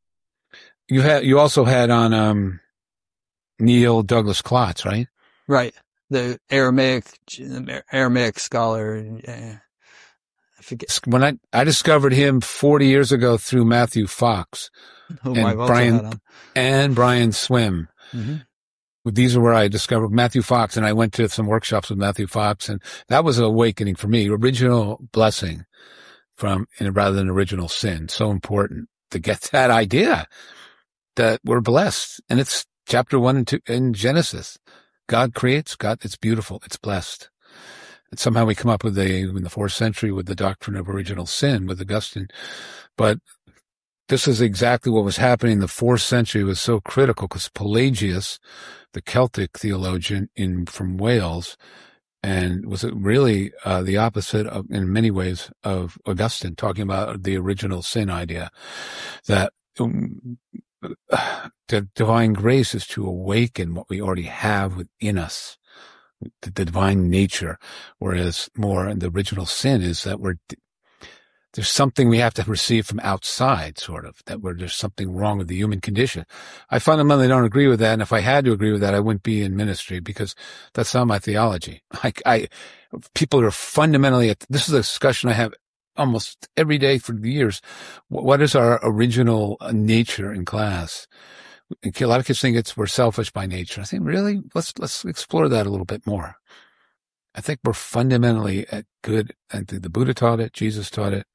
you had, you also had on, um, Neil Douglas Klotz, right? Right. The Aramaic, Aramaic scholar. I forget. When I, I discovered him forty years ago through Matthew Fox Who and Brian, and Brian Swimme. Mm-hmm. These are where I discovered Matthew Fox, and I went to some workshops with Matthew Fox, and that was an awakening for me. Original blessing from, rather than original sin. So important. to get that idea that we're blessed. And it's chapter one and two in Genesis. God creates, God, it's beautiful, it's blessed. And somehow we come up with a, in the fourth century with the doctrine of original sin with Augustine. But this is exactly what was happening in the fourth century. It was so critical because Pelagius, the Celtic theologian in from Wales, and was really uh, the opposite of, in many ways, of Augustine, talking about the original sin idea, that um, the divine grace is to awaken what we already have within us, the, the divine nature, whereas more in the original sin is that we're there's something we have to receive from outside, sort of, that we're, there's something wrong with the human condition. I fundamentally don't agree with that, and if I had to agree with that, I wouldn't be in ministry, because that's not my theology. I, I people are fundamentally, this is a discussion I have almost every day for years. What is our original nature in class? A lot of kids think it's we're selfish by nature. I think, really? Let's let's explore that a little bit more. I think we're fundamentally at good, and the Buddha taught it, Jesus taught it.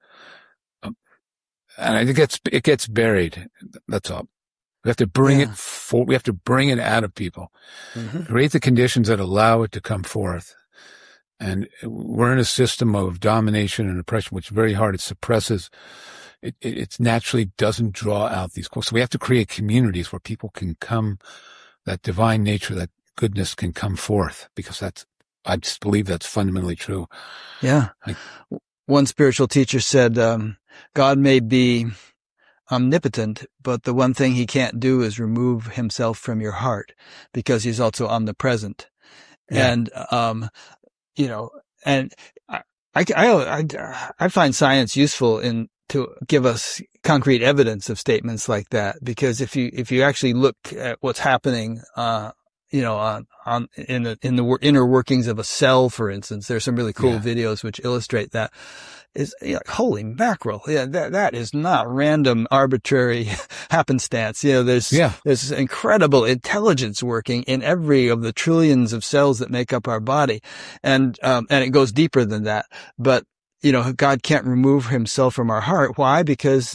And it gets, it gets buried. That's all. We have to bring yeah. it for, we have to bring it out of people. Mm-hmm. Create the conditions that allow it to come forth. And we're in a system of domination and oppression, which is very hard. It suppresses, it, it, it naturally doesn't draw out these. So we have to create communities where people can come, that divine nature, that goodness can come forth, because that's, I just believe that's fundamentally true. Yeah. Like, one spiritual teacher said, um, God may be omnipotent, but the one thing he can't do is remove himself from your heart, because he's also omnipresent. Yeah. And, um, you know, and I, I, I, I find science useful in, to give us concrete evidence of statements like that, because if you, if you actually look at what's happening, uh, you know, on, on, in the, in the inner workings of a cell, for instance, there's some really cool yeah. videos which illustrate that. Is, you know, holy mackerel. Yeah, that, that is not random, arbitrary happenstance. You know, there's, yeah. there's incredible intelligence working in every of the trillions of cells that make up our body. And, um, and it goes deeper than that. But, you know, God can't remove himself from our heart. Why? Because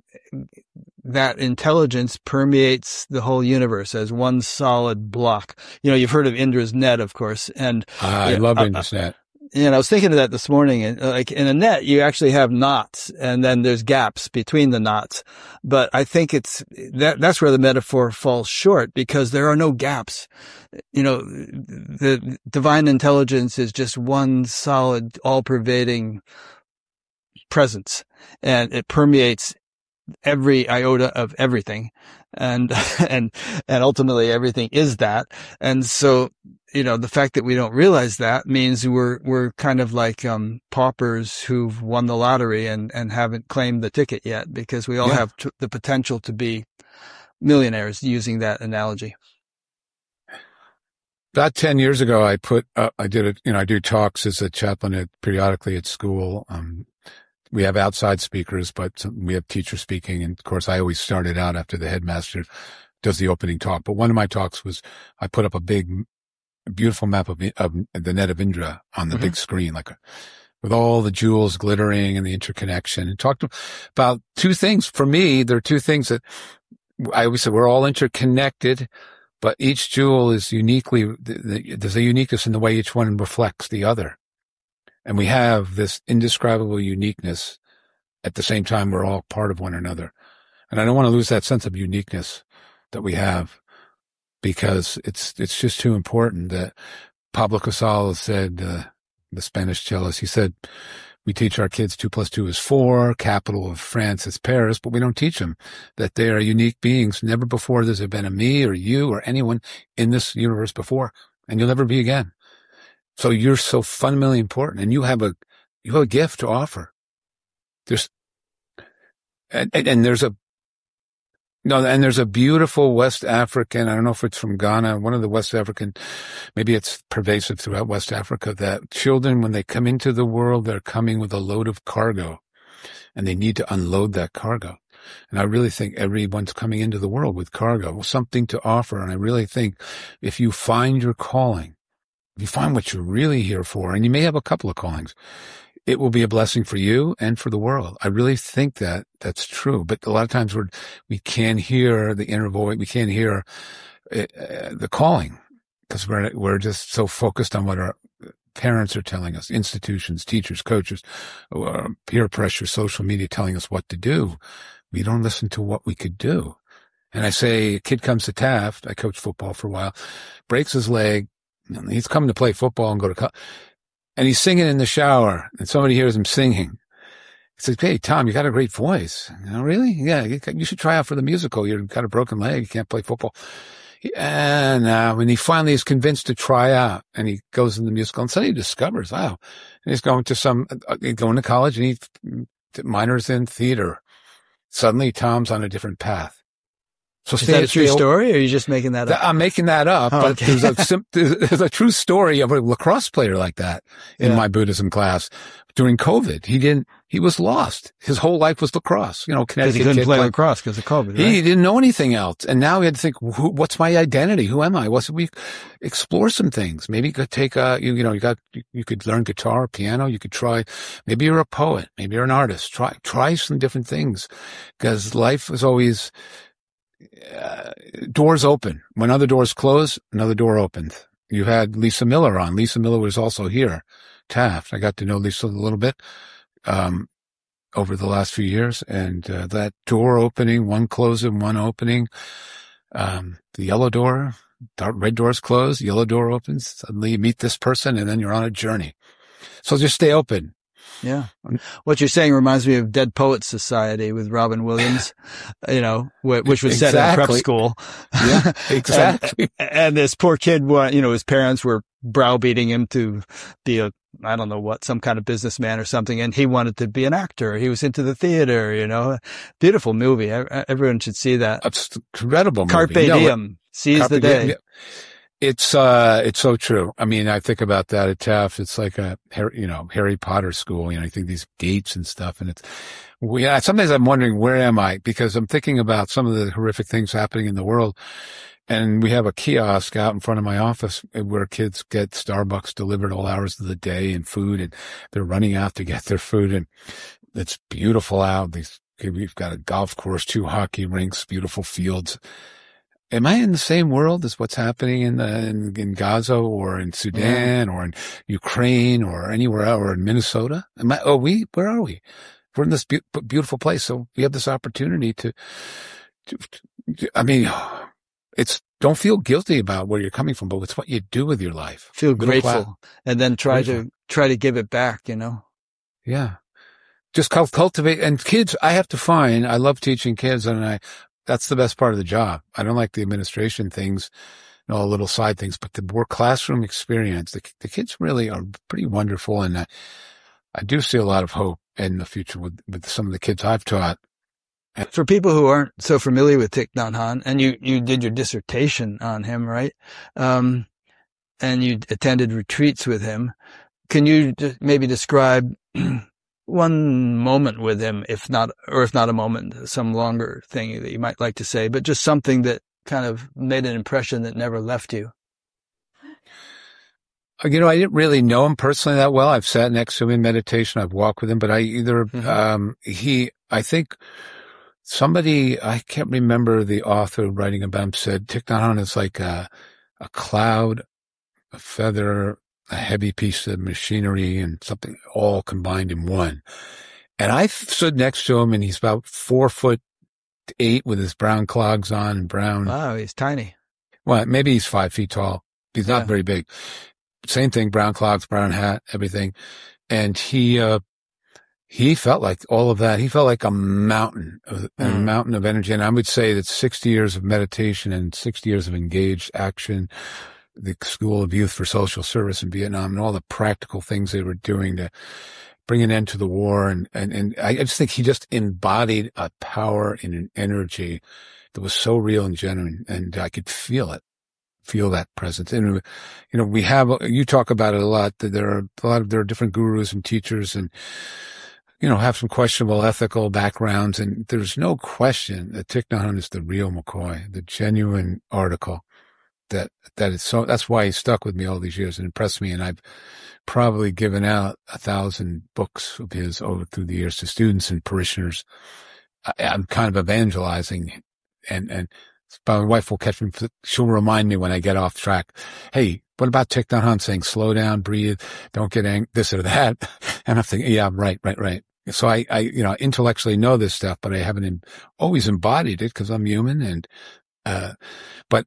that intelligence permeates the whole universe as one solid block. You know, you've heard of Indra's net, of course. And uh, I know, love uh, Indra's net. And I was thinking of that this morning, and like in a net, you actually have knots, and then there's gaps between the knots. But I think it's that, that's where the metaphor falls short, because there are no gaps. You know, the divine intelligence is just one solid, all-pervading presence, and it permeates every iota of everything. And, and, and ultimately everything is that. And so, you know, the fact that we don't realize that means we're, we're kind of like, um, paupers who've won the lottery and, and haven't claimed the ticket yet, because we all yeah. have t- the potential to be millionaires, using that analogy. About ten years ago, I put, uh, I did it, you know, I do talks as a chaplain at, periodically at school. Um, we have outside speakers, but we have teachers speaking. And of course, I always started out after the headmaster does the opening talk. But one of my talks was, I put up a big, beautiful map of, of the net of Indra on the mm-hmm. big screen, like a, with all the jewels glittering and the interconnection, and talked about two things. For me, there are two things that I always say: we're all interconnected, but each jewel is uniquely, there's a uniqueness in the way each one reflects the other. And we have this indescribable uniqueness. At the same time, we're all part of one another. And I don't want to lose that sense of uniqueness that we have, because it's, it's just too important. That Pablo Casals said, uh, the Spanish cellist, he said, we teach our kids two plus two is four, capital of France is Paris, but we don't teach them that they are unique beings. Never before has there been a me or you or anyone in this universe before, and you'll never be again. So you're so fundamentally important, and you have a, you have a gift to offer. There's, and, and, and there's a, no, and there's a beautiful West African, I don't know if it's from Ghana, one of the West African, maybe it's pervasive throughout West Africa, that children, when they come into the world, they're coming with a load of cargo, and they need to unload that cargo. And I really think everyone's coming into the world with cargo, something to offer. And I really think if you find your calling, if you find what you're really here for, and you may have a couple of callings, it will be a blessing for you and for the world. I really think that that's true. But a lot of times we're, we can't hear the inner voice. We can't hear uh, the calling because we're, we're just so focused on what our parents are telling us, institutions, teachers, coaches, uh, peer pressure, social media telling us what to do. We don't listen to what we could do. And I say, a kid comes to Taft. I coached football for a while, breaks his leg. He's coming to play football and go to college. And he's singing in the shower, and somebody hears him singing. He says, "Hey, Tom, you got a great voice." You know, really? Yeah, you should try out for the musical. You've got a broken leg. You can't play football. And uh, when he finally is convinced to try out, and he goes in the musical, and suddenly he discovers, wow, and he's going to some, uh, going to college, and he minors in theater. Suddenly, Tom's on a different path. So is that a true stay, story, or are you just making that up? I'm making that up, oh, but okay. there's, a, there's a true story of a lacrosse player like that in yeah. my Buddhism class during COVID. He didn't, he was lost. His whole life was lacrosse. You know, Connecticut. Because he couldn't play played, lacrosse because of COVID, right? He didn't know anything else. And now he had to think, who, what's my identity? Who am I? What's, we explore some things. Maybe you could take a, you, you know, you got, you, you could learn guitar, piano. You could try, maybe you're a poet. Maybe you're an artist. Try, try some different things because life is always, Uh, doors open. When other doors close, another door opened. You had Lisa Miller on. Lisa Miller was also here, Taft. I got to know Lisa a little bit um, over the last few years, and uh, that door opening, one closing, one opening. Um, the yellow door, dark, red doors closed, yellow door opens. Suddenly you meet this person, and then you're on a journey. So just stay open. Yeah. What you're saying reminds me of Dead Poets Society with Robin Williams, you know, which was set exactly. in prep school. Yeah, exactly. and, and this poor kid, you know, his parents were browbeating him to be a, I don't know what, some kind of businessman or something. And he wanted to be an actor. He was into the theater, you know, beautiful movie. Everyone should see that. It's an incredible movie. Carpe diem. No, seize Carpe the day. Diem. It's, uh, it's so true. I mean, I think about that at Taft. It's like a, you know, Harry Potter school. You know, I think these gates and stuff. And it's, we, sometimes I'm wondering, where am I? Because I'm thinking about some of the horrific things happening in the world. And we have a kiosk out in front of my office where kids get Starbucks delivered all hours of the day and food, and they're running out to get their food. And it's beautiful out. These, we've got a golf course, two hockey rinks, beautiful fields. Am I in the same world as what's happening in, the, in, in Gaza or in Sudan yeah. or in Ukraine or anywhere else, or in Minnesota? Am I, oh, we, where are we? We're in this be- beautiful place. So we have this opportunity to, to, to, I mean, it's, don't feel guilty about where you're coming from, but it's what you do with your life. Feel Middle grateful class. And then try grateful. to, try to give it back, you know? Yeah. Just cultivate. And kids, I have to find, I love teaching kids, and I, that's the best part of the job. I don't like the administration things, you know, little side things, but the more classroom experience, the, the kids really are pretty wonderful. And I, I do see a lot of hope in the future with, with some of the kids I've taught. For people who aren't so familiar with Thich Nhat Hanh, and you, you did your dissertation on him, right? Um, and you attended retreats with him. Can you maybe describe one moment with him, if not, or if not a moment, some longer thing that you might like to say, but just something that kind of made an impression that never left you? You know, I didn't really know him personally that well. I've sat next to him in meditation. I've walked with him, but I either, mm-hmm. um, he, I think somebody, I can't remember the author writing about him, said Thich Nhat Hanh is like a, a cloud, a feather, a heavy piece of machinery, and something all combined in one. And I stood next to him, and he's about four foot eight with his brown clogs on and brown. Wow, he's tiny. Well, maybe he's five feet tall. He's not yeah. very big. Same thing, brown clogs, brown hat, everything. And he, uh, he felt like all of that. He felt like a mountain, a, mm. a mountain of energy. And I would say that sixty years of meditation and sixty years of engaged action, the School of Youth for Social Service in Vietnam, and all the practical things they were doing to bring an end to the war. And, and, and I just think he just embodied a power and an energy that was so real and genuine. And I could feel it, feel that presence. And, you know, we have, you talk about it a lot, that there are a lot of, there are different gurus and teachers, and, you know, have some questionable ethical backgrounds. And there's no question that Thich Nhat Hanh is the real McCoy, the genuine article. that, that is so, that's why he stuck with me all these years and impressed me. And I've probably given out a thousand books of his over through the years to students and parishioners. I, I'm kind of evangelizing, and, and my wife will catch me. She'll remind me when I get off track. Hey, what about Thich Nhat Hanh saying, slow down, breathe, don't get angry, this or that? And I'm thinking, yeah, right, right, right. So I, I, you know, intellectually know this stuff, but I haven't em- always embodied it because I'm human. And, uh, but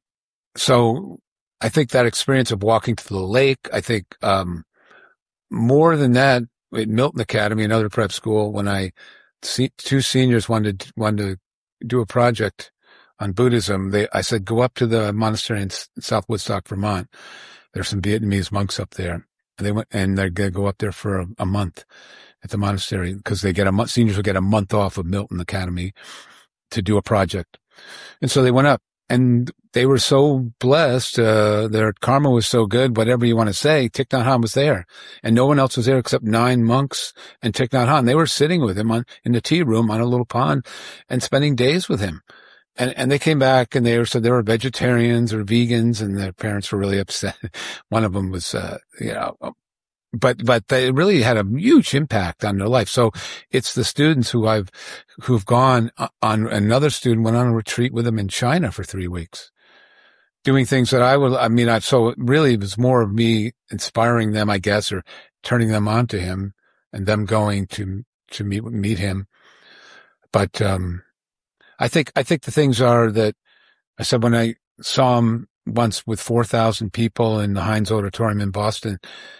so I think that experience of walking to the lake, I think, um, more than that, at Milton Academy, another prep school, when I, see, two seniors wanted, wanted to do a project on Buddhism, they, I said, go up to the monastery in South Woodstock, Vermont. There's some Vietnamese monks up there. And they went, and they're going to go up there for a, a month at the monastery because they get a month, seniors will get a month off of Milton Academy to do a project. And so they went up, and they were so blessed. Uh, their karma was so good, whatever you want to say. Thich Nhat Hanh was there, and no one else was there except nine monks and Thich Nhat Hanh. They were sitting with him on, in the tea room on a little pond and spending days with him. And, and they came back, and they were, so they were vegetarians or vegans, and their parents were really upset. One of them was, uh, you know, but, but they really had a huge impact on their life. So it's the students who I've, who've gone on. Another student went on a retreat with them in China for three weeks, doing things that I would, I mean, I, so it really was more of me inspiring them, I guess, or turning them on to him and them going to, to meet, meet him. But, um, I think, I think the things are that I said when I saw him once with four thousand people in the Heinz Auditorium in Boston,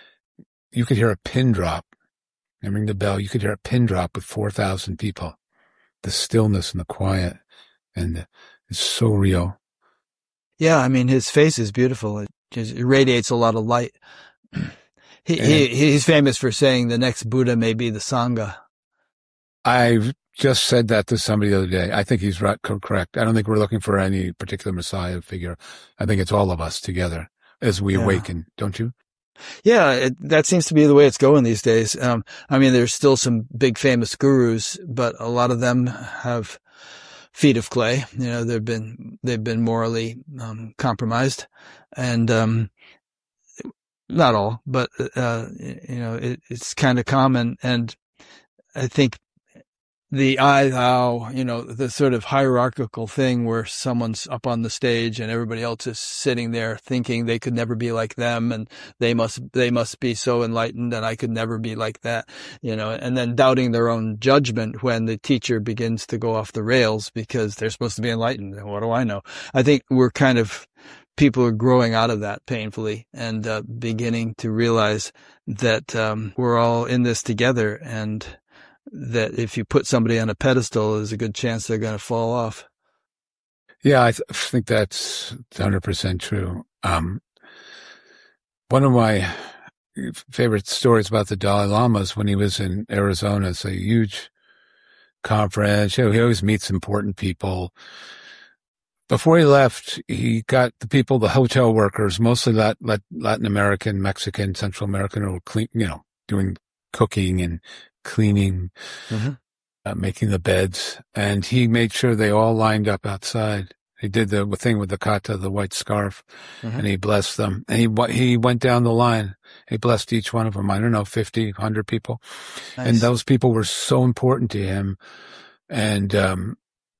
you could hear a pin drop. And ring the bell. You could hear a pin drop with four thousand people. The stillness and the quiet, and it's so real. Yeah. I mean, his face is beautiful. It just it radiates a lot of light. he, he, he's famous for saying the next Buddha may be the Sangha. I've just said that to somebody the other day. I think he's right, correct. I don't think we're looking for any particular Messiah figure. I think it's all of us together as we yeah. awaken, don't you? Yeah, it, that seems to be the way it's going these days. Um, I mean, there's still some big famous gurus, but a lot of them have feet of clay. You know, they've been, they've been morally, um, compromised, and, um, not all, but, uh, you know, it, it's kind of common. And I think the I thou, you know, the sort of hierarchical thing where someone's up on the stage and everybody else is sitting there thinking they could never be like them, and they must, they must be so enlightened and I could never be like that, you know, and then doubting their own judgment when the teacher begins to go off the rails because they're supposed to be enlightened. And what do I know? I think we're kind of, people are growing out of that painfully and uh, beginning to realize that um, we're all in this together, and that if you put somebody on a pedestal, there's a good chance they're going to fall off. Yeah, I th- think that's one hundred percent true. Um, one of my favorite stories about the Dalai Lama is when he was in Arizona. It's a huge conference. You know, he always meets important people. Before he left, he got the people, the hotel workers, mostly Latin, Latin American, Mexican, Central American, who were clean, you know, doing cooking and cleaning, mm-hmm. uh, making the beds. And he made sure they all lined up outside. He did the thing with the kata, the white scarf, mm-hmm. and he blessed them. And he, he went down the line. He blessed each one of them. I don't know, fifty, one hundred people. Nice. And those people were so important to him. And, um,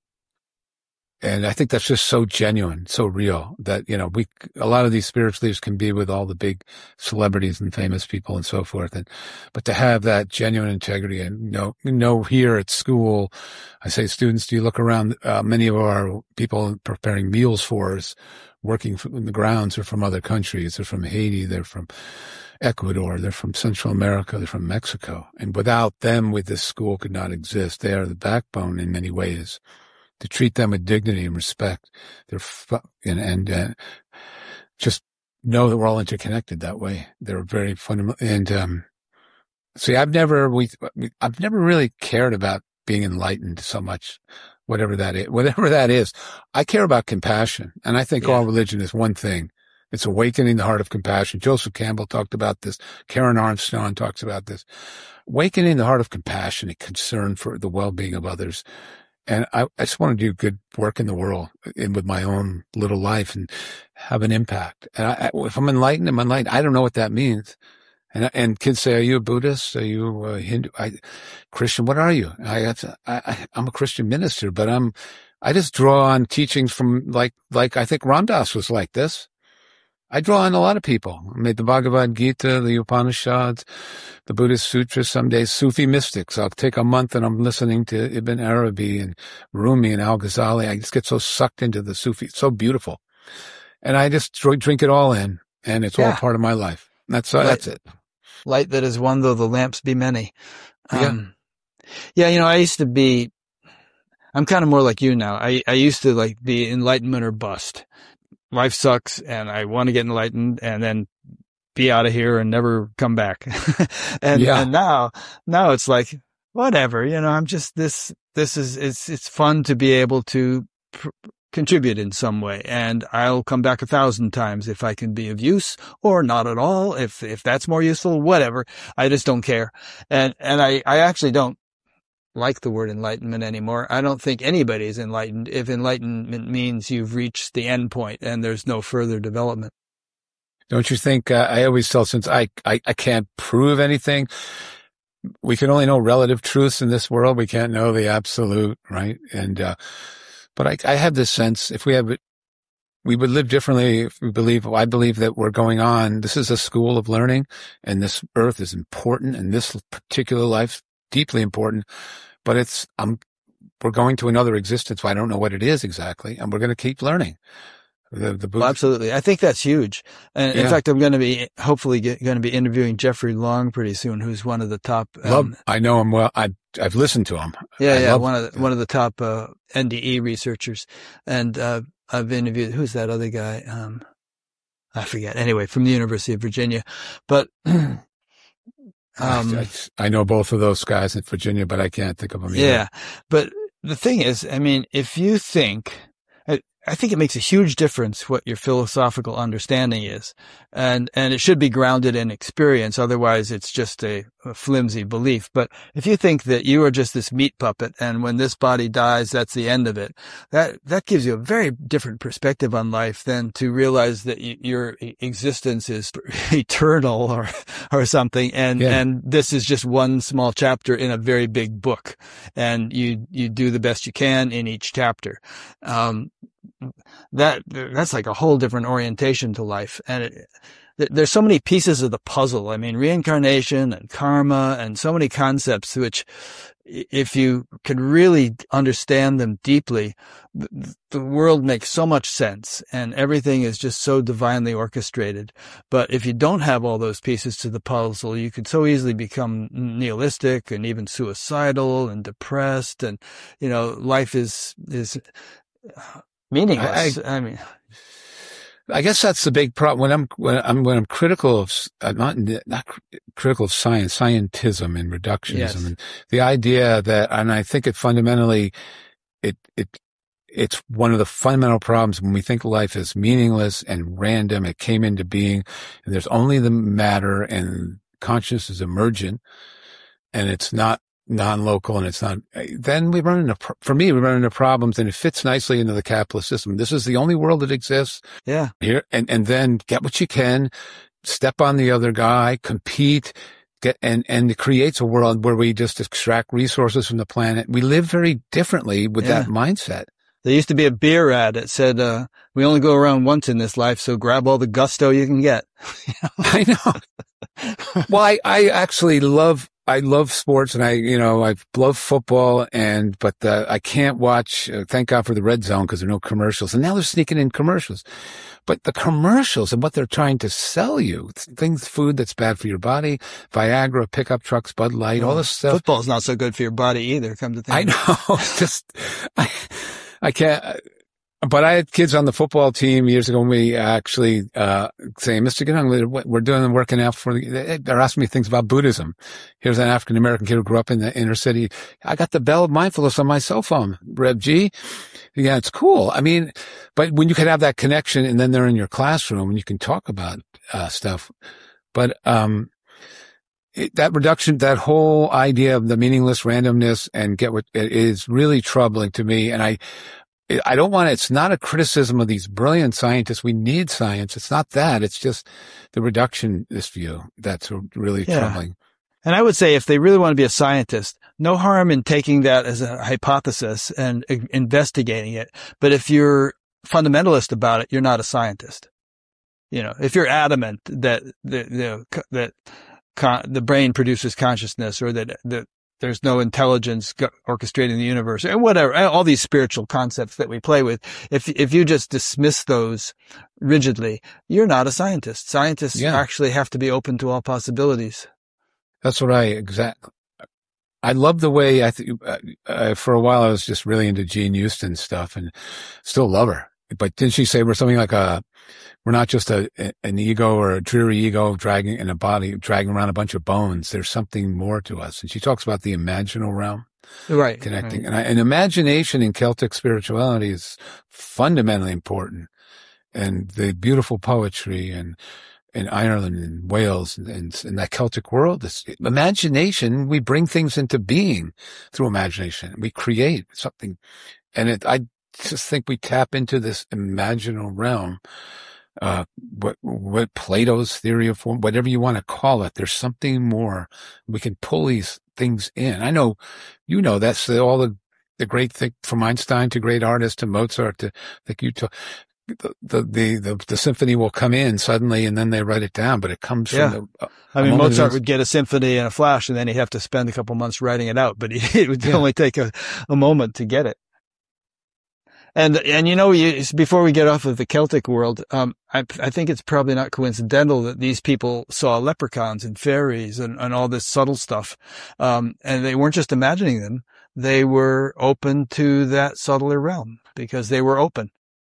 And I think that's just so genuine, so real that, you know, we, a lot of these spiritual leaders can be with all the big celebrities and famous people and so forth. And, but to have that genuine integrity and, you know, you know, here at school, I say, students, do you look around, uh, many of our people preparing meals for us, working in the grounds are from other countries. They're from Haiti. They're from Ecuador. They're from Central America. They're from Mexico. And without them, with this school could not exist. They are the backbone in many ways. To treat them with dignity and respect, they're fu- and, and uh, just know that we're all interconnected that way. They're very fundamental. And um, see, I've never we I've never really cared about being enlightened so much, whatever that is. Whatever that is, I care about compassion, and I think yeah. all religion is one thing. It's awakening the heart of compassion. Joseph Campbell talked about this. Karen Armstrong talks about this. Awakening the heart of compassion and concern for the well-being of others. And I, I just want to do good work in the world and with my own little life and have an impact. And I, if I'm enlightened, I'm enlightened. I don't know what that means. And, and kids say, are you a Buddhist? Are you a Hindu? I, Christian? What are you? I, I, I'm a Christian minister, but I'm, I just draw on teachings from like, like I think Ram Dass was like this. I draw on a lot of people. I made the Bhagavad Gita, the Upanishads, the Buddhist Sutras, some days Sufi mystics. I'll take a month and I'm listening to Ibn Arabi and Rumi and Al-Ghazali. I just get so sucked into the Sufi. It's so beautiful. And I just drink it all in, and it's yeah. all part of my life. That's, uh, light, that's it. Light that is one, though the lamps be many. Um, yeah. yeah, you know, I used to be, I'm kind of more like you now. I, I used to like be enlightenment or bust. Life sucks and I want to get enlightened and then be out of here and never come back. and, yeah. and now, now it's like, whatever, you know, I'm just this, this is, it's, it's fun to be able to pr- contribute in some way. And I'll come back a thousand times if I can be of use or not at all. If, if that's more useful, whatever. I just don't care. And, and I, I actually don't like the word enlightenment anymore. I don't think anybody is enlightened if enlightenment means you've reached the end point and there's no further development. Don't you think, uh, I always tell, since I, I, I can't prove anything, we can only know relative truths in this world. We can't know the absolute, right? And, uh, but I, I have this sense, if we have, we would live differently if we believe, I believe that we're going on. This is a school of learning and this earth is important and this particular life deeply important, but it's, um, we're going to another existence. I don't know what it is exactly. And we're going to keep learning. The, the well, absolutely. I think that's huge. And yeah. in fact, I'm going to be hopefully get, going to be interviewing Jeffrey Long pretty soon, who's one of the top. Um, love, I know him well. I, I've listened to him. Yeah. I yeah. love, one of the, one of the top, uh, N D E researchers. And, uh, I've interviewed, who's that other guy? Um, I forget. Anyway, from the University of Virginia, but, Um, I, I know both of those guys in Virginia, but I can't think of them either. Yeah. But the thing is, I mean, if you think, I, I think it makes a huge difference what your philosophical understanding is. And, and it should be grounded in experience. Otherwise, it's just a, a flimsy belief. But if you think that you are just this meat puppet and when this body dies, that's the end of it, that, that gives you a very different perspective on life than to realize that y- your existence is eternal or, or something. And, yeah. and this is just one small chapter in a very big book. And you, you do the best you can in each chapter. Um, that, that's like a whole different orientation to life. And it, there's so many pieces of the puzzle. I mean, reincarnation and karma and so many concepts which, if you could really understand them deeply, the world makes so much sense and everything is just so divinely orchestrated. But if you don't have all those pieces to the puzzle, you could so easily become nihilistic and even suicidal and depressed. And, you know, life is, is meaningless. I, I, I mean, I guess that's the big problem. When I'm, when I'm, when I'm critical of, I'm not, not critical of science, scientism and reductionism yes. and the idea that, and I think it fundamentally, it, it, it's one of the fundamental problems when we think life is meaningless and random. It came into being and there's only the matter and consciousness is emergent and it's not non-local and it's not, then we run into, for me, we run into problems and it fits nicely into the capitalist system. This is the only world that exists. Yeah. Here, and, and then get what you can, step on the other guy, compete, get, and, and it creates a world where we just extract resources from the planet. We live very differently with yeah. that mindset. There used to be a beer ad that said, uh, we only go around once in this life, so grab all the gusto you can get. I know. Well, I, I actually love, I love sports and I, you know, I love football and, but, uh, I can't watch, uh, thank God for the red zone because there are no commercials and now they're sneaking in commercials, but the commercials and what they're trying to sell you, things, food that's bad for your body, Viagra, pickup trucks, Bud Light, all this stuff. Football's not so good for your body either, come to think. I know. Just, I, I can't, but I had kids on the football team years ago when we actually, uh, saying, Mister Ganong, we're doing working out for, they're asking me things about Buddhism. Here's an African American kid who grew up in the inner city. I got the Bell of Mindfulness on my cell phone, Rev G. Yeah, it's cool. I mean, but when you can have that connection and then they're in your classroom and you can talk about, uh, stuff. But, um, it, that reduction, that whole idea of the meaningless randomness and get what it is really troubling to me. And I, I don't want to, it's not a criticism of these brilliant scientists. We need science. It's not that. It's just the reductionist view that's really yeah. troubling. And I would say if they really want to be a scientist, no harm in taking that as a hypothesis and investigating it. But if you're fundamentalist about it, you're not a scientist. You know, if you're adamant that the, the that con- the brain produces consciousness, or that that there's no intelligence orchestrating the universe, and whatever, all these spiritual concepts that we play with, if if you just dismiss those rigidly, you're not a scientist. Scientists yeah. actually have to be open to all possibilities. That's what I exactly. I love the way I think. Uh, uh, for a while, I was just really into Jean Houston stuff, and still love her. But didn't she say we're something like a, we're not just a an ego or a dreary ego dragging in a body, dragging around a bunch of bones. There's something more to us. And she talks about the imaginal realm, right? Connecting, right. and I, and imagination in Celtic spirituality is fundamentally important, and the beautiful poetry and. In Ireland and Wales and, and, and that Celtic world, this imagination, we bring things into being through imagination. We create something. And it, I just think we tap into this imaginal realm, uh, what, what Plato's theory of form, whatever you want to call it. There's something more. We can pull these things in. I know, you know, that's the, all the, the great thing from Einstein to great artists to Mozart to, like you talk. The, the, the, the, the symphony will come in suddenly and then they write it down, but it comes yeah. from the, uh, I mean, Mozart would get a symphony in a flash and then he'd have to spend a couple months writing it out, but it would yeah. only take a, a moment to get it. And, and you know, you, before we get off of the Celtic world, um, I, I think it's probably not coincidental that these people saw leprechauns and fairies and, and all this subtle stuff. Um, and they weren't just imagining them. They were open to that subtler realm because they were open.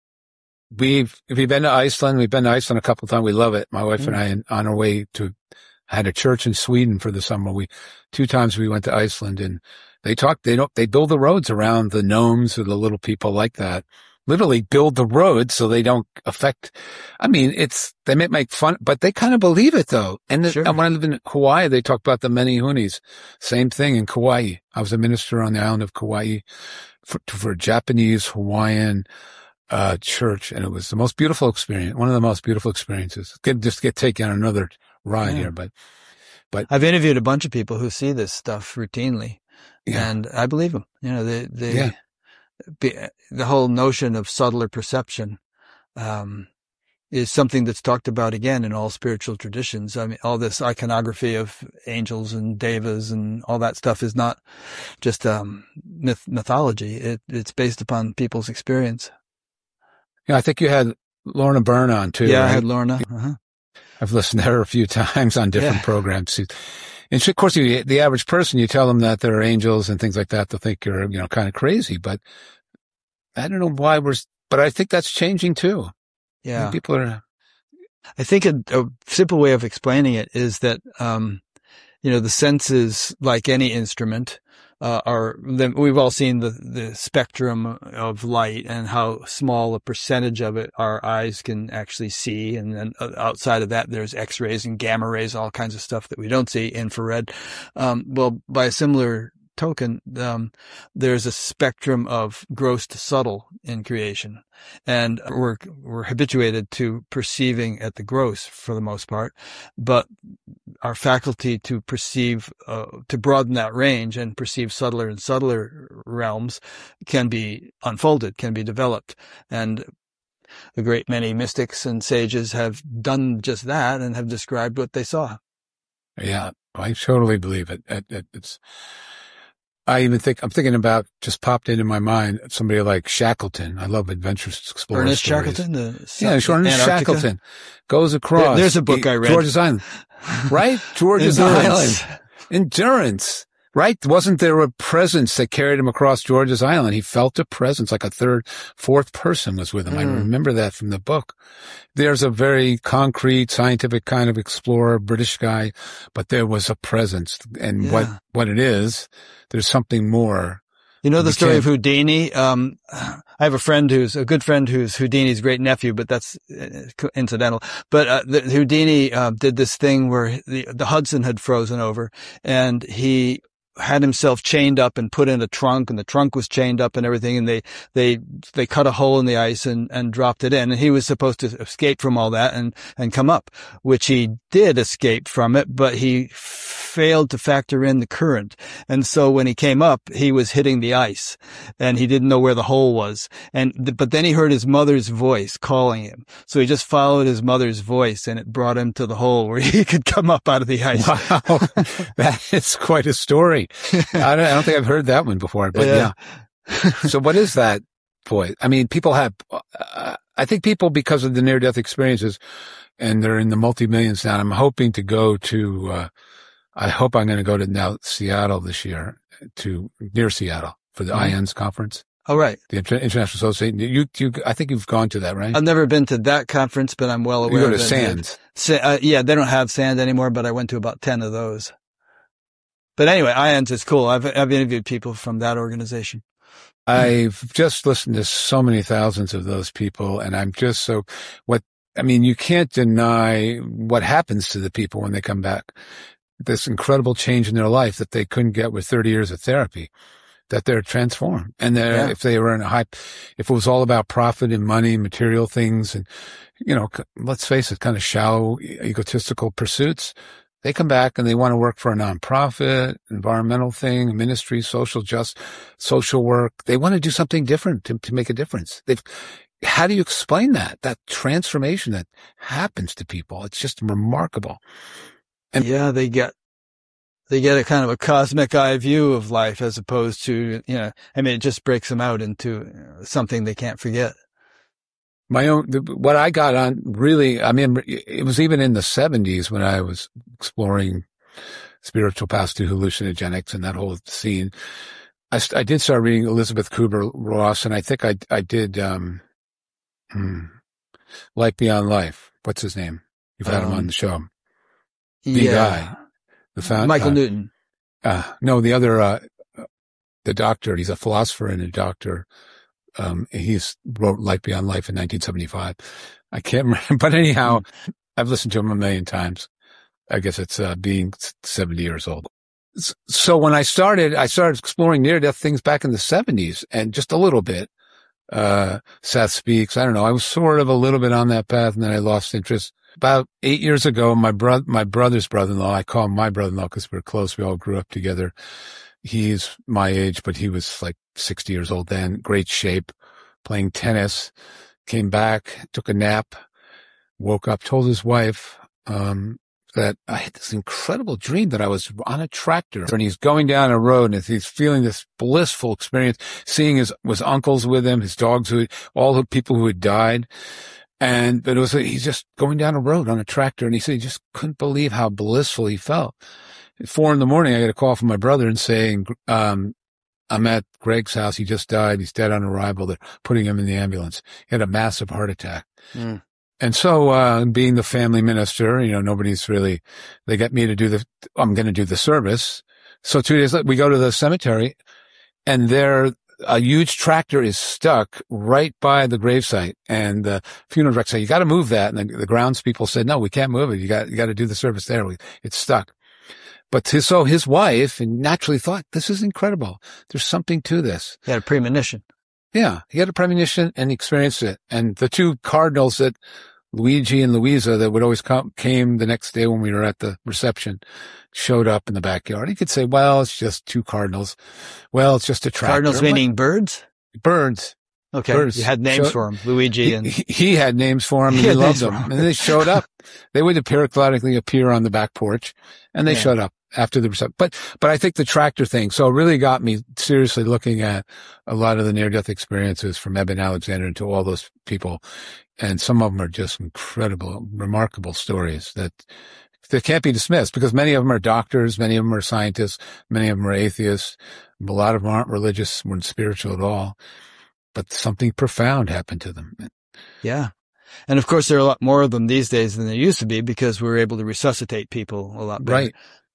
We've, if you've been to Iceland, we've been to Iceland a couple of times. We love it. My wife mm. and I, on our way to, had a church in Sweden for the summer. We, two times we went to Iceland and they talk, they don't, they build the roads around the gnomes or the little people like that. Literally build the roads so they don't affect, I mean, it's, they may make fun, but they kind of believe it though. And, the, sure. and when I lived in Hawaii, they talk about the Menehunis. Same thing in Kauai. I was a minister on the island of Kauai for, for Japanese, Hawaiian, Uh, church, and it was the most beautiful experience, one of the most beautiful experiences. Get, just get taken on another ride yeah. here, but, but. I've interviewed a bunch of people who see this stuff routinely, yeah. and I believe them. You know, they, they, yeah. be, the whole notion of subtler perception, um, is something that's talked about again in all spiritual traditions. I mean, all this iconography of angels and devas and all that stuff is not just, um, myth, mythology. It, it's based upon people's experience. Yeah, I think you had Lorna Byrne on too. Yeah, right? I had Lorna. Uh-huh. I've listened to her a few times on different yeah. programs. And of course, you, the average person, you tell them that they're angels and things like that, they'll think you're, you know, kind of crazy. But I don't know why we're, but I think that's changing too. Yeah. I mean, people are. I think a, a simple way of explaining it is that, um, you know, the senses, like any instrument, Uh, are, we've all seen the, the spectrum of light and how small a percentage of it our eyes can actually see. And then outside of that, there's X-rays and gamma rays, all kinds of stuff that we don't see, infrared. Um, well, by a similar token, um, there's a spectrum of gross to subtle in creation. And we're, we're habituated to perceiving at the gross for the most part, but our faculty to perceive, uh, to broaden that range and perceive subtler and subtler realms can be unfolded, can be developed. And a great many mystics and sages have done just that and have described what they saw. Yeah, I totally believe it. it, it it's, I even think, I'm thinking about, just popped into my mind, somebody like Shackleton. I love adventurous explorers. Ernest stories. Shackleton? The yeah, Ernest Antarctica? Shackleton goes across. There, there's a book I read. George's Island. Right? George's Island. Endurance. Right? Wasn't there a presence that carried him across George's Island? He felt a presence, like a third, fourth person was with him. Mm. I remember that from the book. There's a very concrete, scientific kind of explorer, British guy, but there was a presence. And yeah. what, what it is, there's something more You know the You story can't- of Houdini? Um, I have a friend who's a good friend who's Houdini's great nephew, but that's uh, incidental. But uh, the, Houdini uh, did this thing where the, the Hudson had frozen over, and he had himself chained up and put in a trunk, and the trunk was chained up and everything, and they they they cut a hole in the ice and and dropped it in, and he was supposed to escape from all that and and come up, which he did escape from it, but he failed to factor in the current, and so when he came up, he was hitting the ice, and he didn't know where the hole was, and th- but then he heard his mother's voice calling him, so he just followed his mother's voice, and it brought him to the hole where he could come up out of the ice. Wow, that is quite a story. I don't, I don't think I've heard that one before, but yeah. Yeah. So what is that, boy? I mean, people have, uh, I think people, because of the near-death experiences, and they're in the multi-millions now, I'm hoping to go to, uh, I hope I'm going to go to now Seattle this year, to near Seattle for the Mhm. I A N S conference, All right. the Inter- International Association. You, you, I think you've gone to that, right? I've never been to that conference, but I'm well You aware go to of it. SANS. Sa- uh, yeah, they don't have SANS anymore, but I went to about ten of those. But anyway, I A N S is cool. I've, I've interviewed people from that organization. I've just listened to so many thousands of those people, and I'm just so, what, I mean, you can't deny what happens to the people when they come back. This incredible change in their life that they couldn't get with thirty years of therapy, that they're transformed. And they're, Yeah. if they were in a high, if it was all about profit and money, material things, and, you know, c- let's face it, kind of shallow, egotistical pursuits, they come back and they want to work for a nonprofit, environmental thing, ministry, social just, social work. They want to do something different to, to make a difference. They've, how do you explain that? That transformation that happens to people. It's just remarkable. And- yeah, they get, they get a kind of a cosmic eye view of life as opposed to, you know, I mean, it just breaks them out into something they can't forget. My own, the, what I got on really, I mean, it was even in the seventies when I was exploring spiritual paths to hallucinogenics and that whole scene. I, st- I did start reading Elizabeth Kubler-Ross, and I think I, I did, um, hmm, Life Beyond Life. What's his name? You've had him Um, on the show. The yeah. guy, the found, Michael uh, Newton. Uh, no, the other, uh, the doctor, he's a philosopher and a doctor. Um, he's wrote Life Beyond Life in nineteen seventy-five. I can't remember, but anyhow, I've listened to him a million times. I guess it's, uh, being seventy years old. So when I started, I started exploring near-death things back in the seventies, and just a little bit. Uh, Seth Speaks. I don't know. I was sort of a little bit on that path, and then I lost interest. About eight years ago, my brother, my brother's brother-in-law, I call him my brother-in-law because we're close. We all grew up together. He's my age, but he was like sixty years old then. Great shape, playing tennis. Came back, took a nap, woke up, told his wife, um, that I had this incredible dream that I was on a tractor and he's going down a road and he's feeling this blissful experience, seeing his, his uncles with him, his dogs, who, all the people who had died. And, but it was, he's just going down a road on a tractor, and he said he just couldn't believe how blissful he felt. At four in the morning, I got a call from my brother and saying, um, I'm at Greg's house. He just died. He's dead on arrival. They're putting him in the ambulance. He had a massive heart attack. Mm. And so, uh, being the family minister, you know, nobody's really, they get me to do the, I'm going to do the service. So two days later, we go to the cemetery, and there, a huge tractor is stuck right by the gravesite. And the funeral director said, you got to move that. And the, the grounds people said, no, we can't move it. You got, you got to do the service there. We, it's stuck. But his, so his wife naturally thought, this is incredible. There's something to this. He had a premonition. Yeah. He had a premonition and experienced it. And the two cardinals that Luigi and Louisa that would always come, came the next day when we were at the reception, showed up in the backyard. He could say, well, it's just two cardinals. Well, it's just a tractor. Cardinals meaning birds? Birds. Okay. Birds. You had names So- for them. Luigi and, He, he had names for them, and He he, had loved names for them. 'em. And they showed up. They would periodically appear on the back porch, and they Yeah. showed up after the reception. But, but I think the tractor thing, so it really got me seriously looking at a lot of the near-death experiences from Eben Alexander to all those people. And some of them are just incredible, remarkable stories that, that can't be dismissed, because many of them are doctors, many of them are scientists, many of them are atheists. A lot of them aren't religious, weren't spiritual at all, but something profound happened to them. yeah. And of course, there are a lot more of them these days than there used to be because we were able to resuscitate people a lot better. Right.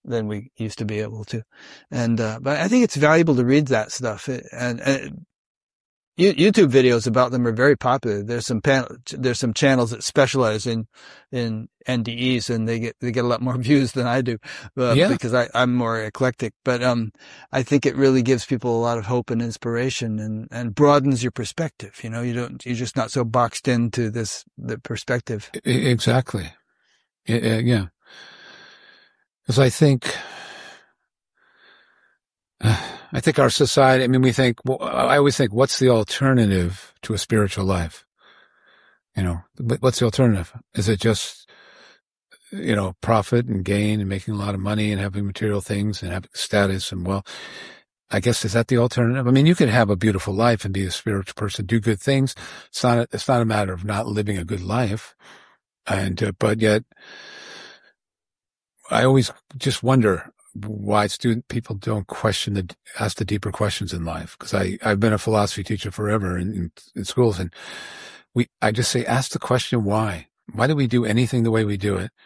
than we used to be able to. And, uh, but I think it's valuable to read that stuff. And, and YouTube videos about them are very popular. There's some pan- there's some channels that specialize in, in N D Es, and they get, they get a lot more views than I do, uh, Yeah. because I, I'm more eclectic. But, um, I think it really gives people a lot of hope and inspiration, and, and broadens your perspective. You know, you don't, you're just not so boxed into this, the perspective. E- Exactly. Yeah. yeah. Because I think, I think our society, I mean, we think, well, I always think, what's the alternative to a spiritual life? You know, what's the alternative? Is it just, you know, profit and gain and making a lot of money and having material things and having status and well, I guess, is that the alternative? I mean, you can have a beautiful life and be a spiritual person, do good things. It's not, a, it's not a matter of not living a good life. And, uh, but yet I always just wonder why student people don't question the, ask the deeper questions in life. Cause I, I've been a philosophy teacher forever in, in, in schools, and we, I just say, ask the question, why? Why do we do anything the way we do it?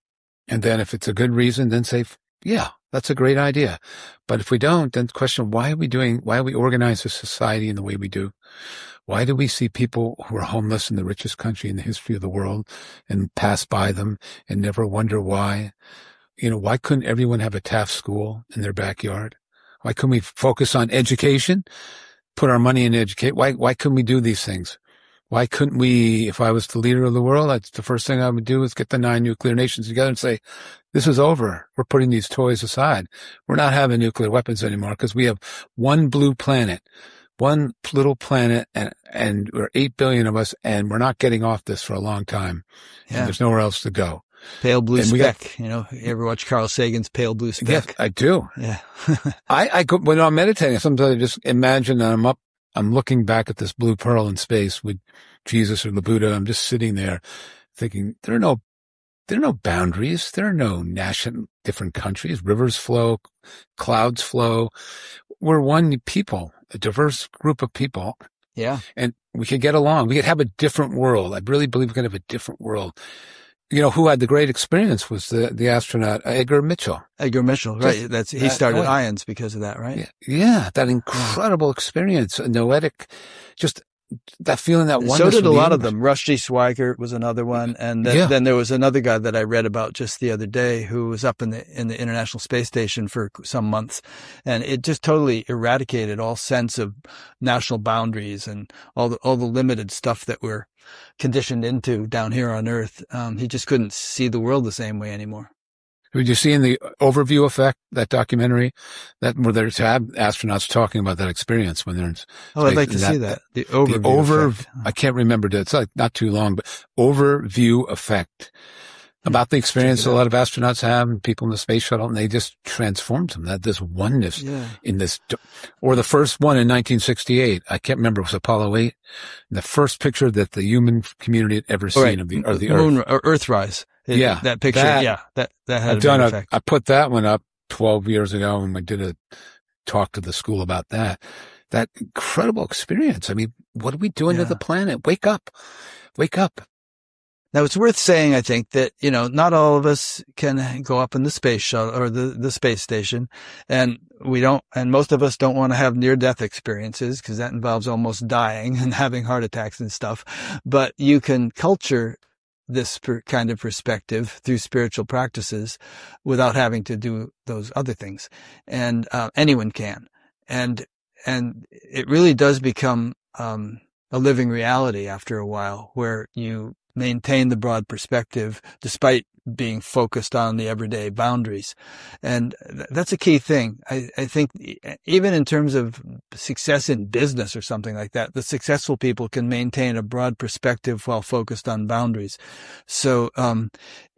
And then if it's a good reason, then say, yeah, that's a great idea. But if we don't, then question, why are we doing, why are we organized a society in the way we do? Why do we see people who are homeless in the richest country in the history of the world and pass by them and never wonder why? You know, why couldn't everyone have a Taft school in their backyard? Why couldn't we focus on education, put our money in educate? Why, why couldn't we do these things? Why couldn't we, if I was the leader of the world, that's the first thing I would do is get the nine nuclear nations together and say, this is over. We're putting these toys aside. We're not having nuclear weapons anymore because we have one blue planet, one little planet, and, and we're eight billion of us, and we're not getting off this for a long time. Yeah. And there's nowhere else to go. Pale Blue And Speck. got, you know, you ever watch Carl Sagan's Pale Blue Speck? Yes, I do. Yeah. I, I go, when I'm meditating, sometimes I just imagine that I'm up, I'm looking back at this blue pearl in space with Jesus or the Buddha. I'm just sitting there thinking, there are no, there are no boundaries. There are no national, different countries. Rivers flow, clouds flow. We're one people, a diverse group of people. Yeah. And we could get along. We could have a different world. I really believe we could have a different world. You know, who had the great experience was the, the astronaut Edgar Mitchell. Edgar Mitchell, right. Just That's, he that started noise. IONS because of that, right? Yeah, yeah, that incredible yeah. experience, a noetic, just that feeling, that oneness. So did a lot universe. of them. Rushdie Schweikert was another one. And then, yeah. then there was another guy that I read about just the other day who was up in the, in the International Space Station for some months. And it just totally eradicated all sense of national boundaries and all the, all the limited stuff that we're conditioned into down here on Earth. Um, he just couldn't see the world the same way anymore. Did you see in the Overview Effect, that documentary, that where there's astronauts talking about that experience when they're in space? Oh, I'd like to that, see that. The Overview the over, Effect. I can't remember. It's like not too long, but Overview Effect. About the experience a lot of astronauts have and people in the space shuttle, and they just transformed them. That this oneness yeah. in this, or the first one in nineteen sixty-eight. I can't remember. It was Apollo eight. The first picture that the human community had ever seen right. of the, of the Moon, Earth. Or Earthrise. It, yeah. That picture. That, yeah. That, that had I've a done big a, effect. I put that one up twelve years ago when we did a talk to the school about that. That incredible experience. I mean, what are we doing yeah. to the planet? Wake up. Wake up. Now, it's worth saying, I think, that, you know, not all of us can go up in the space shuttle or the, the space station. And we don't, and most of us don't want to have near death experiences because that involves almost dying and having heart attacks and stuff. But you can culture this per, kind of perspective through spiritual practices without having to do those other things. And, uh, anyone can. And, and it really does become, um, a living reality after a while where you maintain the broad perspective despite being focused on the everyday boundaries. And th- that's a key thing. I, I think even in terms of success in business or something like that, the successful people can maintain a broad perspective while focused on boundaries. So, um,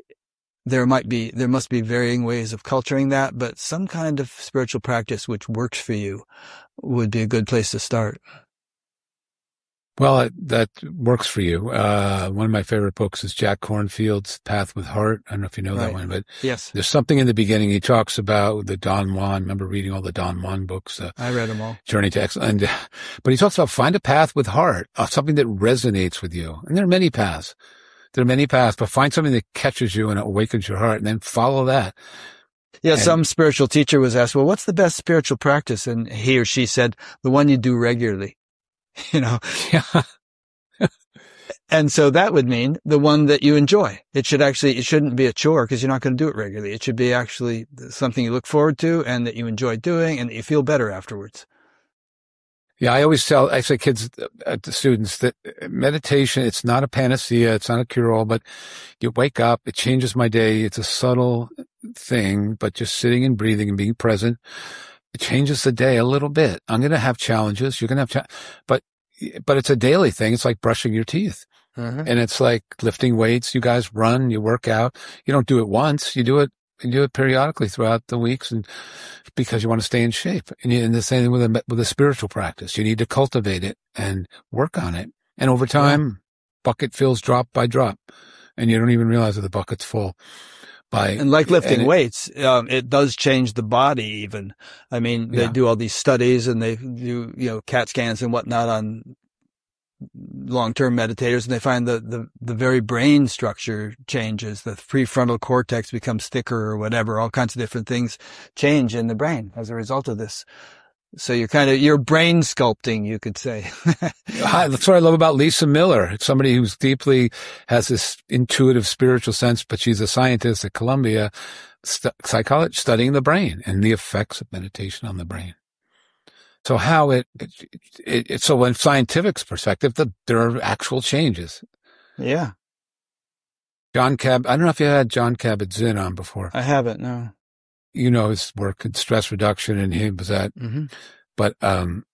there might be, there must be varying ways of culturing that, but some kind of spiritual practice which works for you would be a good place to start. Well, that works for you. Uh, one of my favorite books is Jack Kornfield's Path with Heart. I don't know if you know right. that one, but yes. there's something in the beginning. He talks about the Don Juan. Remember reading all the Don Juan books? Uh, I read them all. Journey to Excellence. But he talks about find a path with heart, uh, something that resonates with you. And there are many paths. There are many paths, but find something that catches you and awakens your heart and then follow that. Yeah, And, some spiritual teacher was asked, well, what's the best spiritual practice? And he or she said, the one you do regularly, you know. yeah. And so that would mean the one that you enjoy. It should actually, it shouldn't be a chore because you're not going to do it regularly. It should be actually something you look forward to and that you enjoy doing and that you feel better afterwards. Yeah, I always tell, I say kids, uh, to students that meditation, it's not a panacea, it's not a cure-all, but you wake up, it changes my day. It's a subtle thing, but just sitting and breathing and being present, it changes the day a little bit. I'm going to have challenges. You're going to have, cha- but, but it's a daily thing. It's like brushing your teeth. Uh-huh. And it's like lifting weights. You guys run, you work out. You don't do it once. You do it, you do it periodically throughout the weeks, and because you want to stay in shape. And, you, and the same thing with a, with a spiritual practice. You need to cultivate it and work on it. And over time, yeah. bucket fills drop by drop, and you don't even realize that the bucket's full. By, and like lifting and it, weights, um, it does change the body even. I mean, they yeah. do all these studies and they do, you know, CAT scans and whatnot on long-term meditators, and they find the, the, the very brain structure changes. The prefrontal cortex becomes thicker or whatever. All kinds of different things change in the brain as a result of this. So you're kind of, you're brain sculpting, you could say. That's what I love about Lisa Miller. It's somebody who's deeply has this intuitive spiritual sense, but she's a scientist at Columbia, st- psychology, studying the brain and the effects of meditation on the brain. So how it, it, it, it so in scientific perspective, the, there are actual changes. Yeah. John Cab, I don't know if you had John Kabat-Zinn on before. I haven't, no. You know, his work in stress reduction, and he was at, mm-hmm. but, um,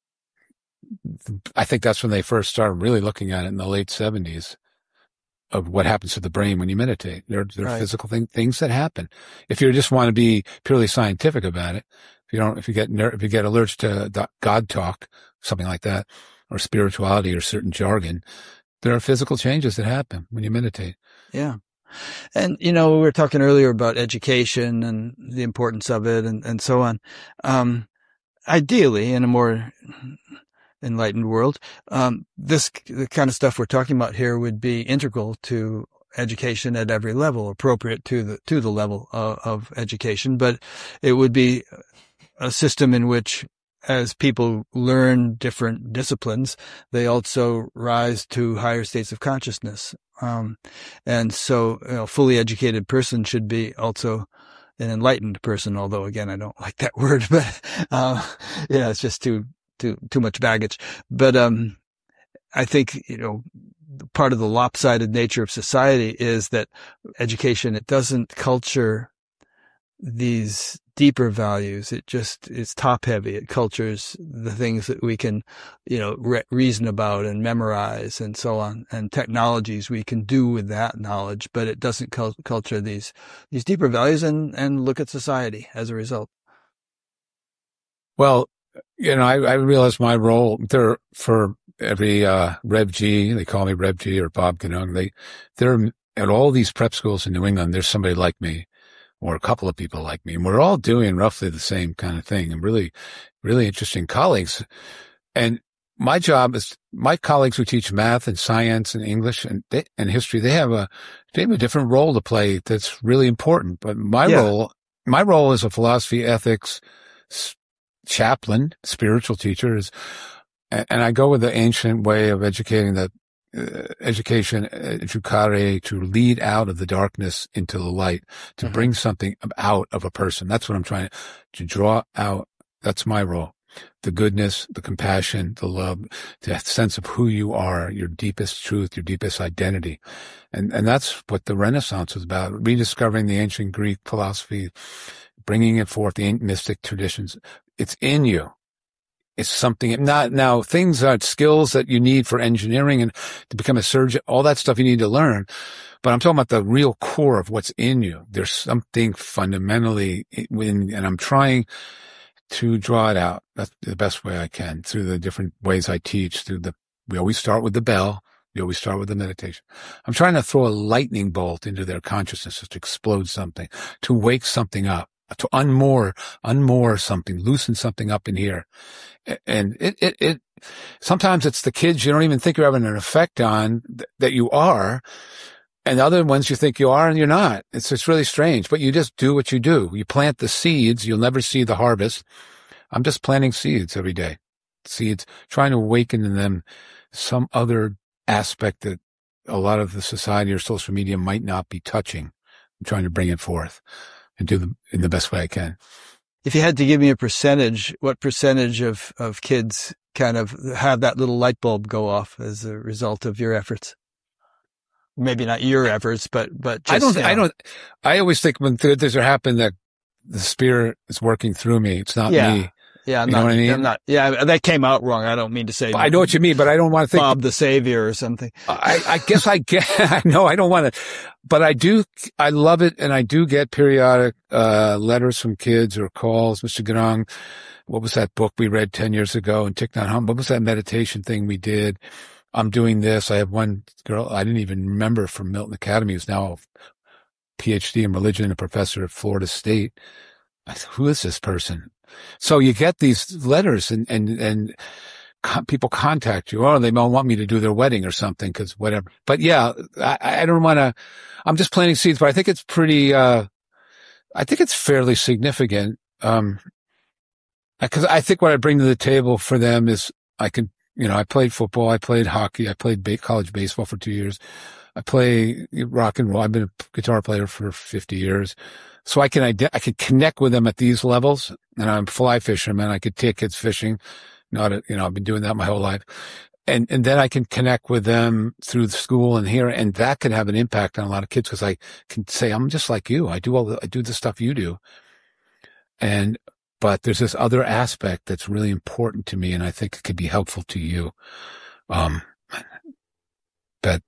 I think that's when they first started really looking at it in the late seventies of what happens to the brain when you meditate. There, there are right. physical thing, things that happen. If you just want to be purely scientific about it, if you don't, if you get, ner- if you get allergic to God talk, something like that, or spirituality or certain jargon, there are physical changes that happen when you meditate. Yeah. And, you know, we were talking earlier about education and the importance of it and, and so on. Um, ideally, in a more enlightened world, um, this the kind of stuff we're talking about here would be integral to education at every level, appropriate to the, to the level of, of education. But it would be a system in which, as people learn different disciplines, they also rise to higher states of consciousness. Um, and so, you know, a fully educated person should be also an enlightened person, although again, I don't like that word, but, uh, yeah, it's just too, too, too much baggage. But, um, I think, you know, part of the lopsided nature of society is that education, it doesn't culture these deeper values. It just, it's top heavy. It cultures the things that we can, you know, re- reason about and memorize and so on, and technologies we can do with that knowledge, but it doesn't cul- culture these, these deeper values and, and look at society as a result. Well, you know, I, I realize my role there for every, uh, Rev G, they call me Rev G or Bob Ganong. They, they're at all these prep schools in New England. There's somebody like me, or a couple of people like me, and we're all doing roughly the same kind of thing, and really, really interesting colleagues. And my job is, my colleagues who teach math and science and English and and history, they have a, they have a different role to play that's really important. But my yeah. role, my role as a philosophy, ethics chaplain, spiritual teacher is, and I go with the ancient way of educating the Uh, education, educare, to lead out of the darkness into the light, to mm-hmm. bring something out of a person. That's what I'm trying to, to draw out. That's my role. The goodness, the compassion, the love, the sense of who you are, your deepest truth, your deepest identity. And, and that's what the Renaissance was about, rediscovering the ancient Greek philosophy, bringing it forth, the ancient mystic traditions. It's in you. It's something not now things are skills that you need for engineering and to become a surgeon, all that stuff you need to learn. But I'm talking about the real core of what's in you. There's something fundamentally in, and I'm trying to draw it out. That's the best way I can through the different ways I teach. Through the, we always start with the bell. We always start with the meditation. I'm trying to throw a lightning bolt into their consciousness to explode something, to wake something up, to unmoor, unmoor something, loosen something up in here. And it, it, it, sometimes it's the kids you don't even think you're having an effect on th- that you are. And other ones you think you are and you're not. It's, it's really strange, but you just do what you do. You plant the seeds. You'll never see the harvest. I'm just planting seeds every day. Seeds, trying to awaken in them some other aspect that a lot of the society or social media might not be touching. I'm trying to bring it forth and do them in the best way I can. If you had to give me a percentage, what percentage of, of kids kind of have that little light bulb go off as a result of your efforts? Maybe not your efforts, but, but just, I don't, you know. I don't, I always think when good things are happening that the Spirit is working through me. It's not yeah. me. Yeah, I'm you not, know what I mean? I'm not, yeah, that came out wrong. I don't mean to say. I know what you mean, but I don't want to think Bob the Savior or something. I, I guess I get, I know I don't want to, but I do, I love it. And I do get periodic, uh, letters from kids or calls. Mister Garang, what was that book we read ten years ago? And Thich Nhat Hanh, what was that meditation thing we did? I'm doing this. I have one girl I didn't even remember from Milton Academy who's now a P H D in religion and a professor at Florida State. I thought, who is this person? So you get these letters and, and, and co- people contact you. Oh, they don't want me to do their wedding or something because whatever. But yeah, I, I don't want to, I'm just planting seeds, but I think it's pretty, uh, I think it's fairly significant. Um, cause I think what I bring to the table for them is I can, you know, I played football. I played hockey. I played ba- college baseball for two years. I play rock and roll. I've been a guitar player for fifty years. So I can, ide- I can connect with them at these levels. And I'm a fly fisherman. I could take kids fishing. Not, a, you know, I've been doing that my whole life. And, and then I can connect with them through the school and here. And that can have an impact on a lot of kids because I can say, I'm just like you. I do all the, I do the stuff you do. And, but there's this other aspect that's really important to me. And I think it could be helpful to you. Um, but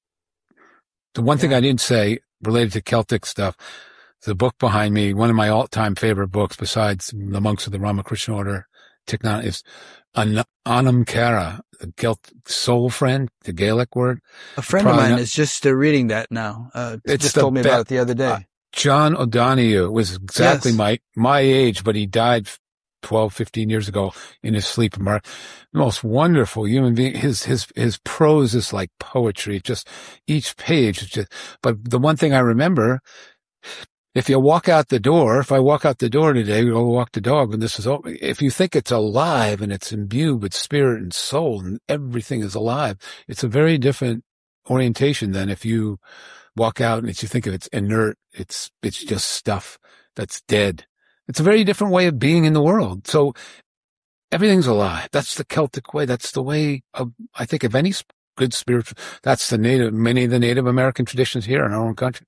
the one yeah. thing I didn't say related to Celtic stuff, the book behind me, one of my all-time favorite books besides The Monks of the Ramakrishna Order, Thich Nhat, is An- Anam Cara, the Celtic soul friend, the Gaelic word. A friend of mine not, is just uh, reading that now. Uh, it's just told me be- about it the other day. Uh, John O'Donohue was exactly yes. my, my age, but he died twelve, fifteen years ago in his sleep. The most wonderful human being. His, his, his prose is like poetry. Just each page is just, but the one thing I remember, if you walk out the door, if I walk out the door today, we'll walk the dog and this is open. If you think it's alive and it's imbued with spirit and soul and everything is alive, it's a very different orientation than if you walk out and you think of it's inert. It's, it's just stuff that's dead. It's a very different way of being in the world. So everything's alive. That's the Celtic way. That's the way of, I think, of any good spiritual, that's the native, many of the Native American traditions here in our own country.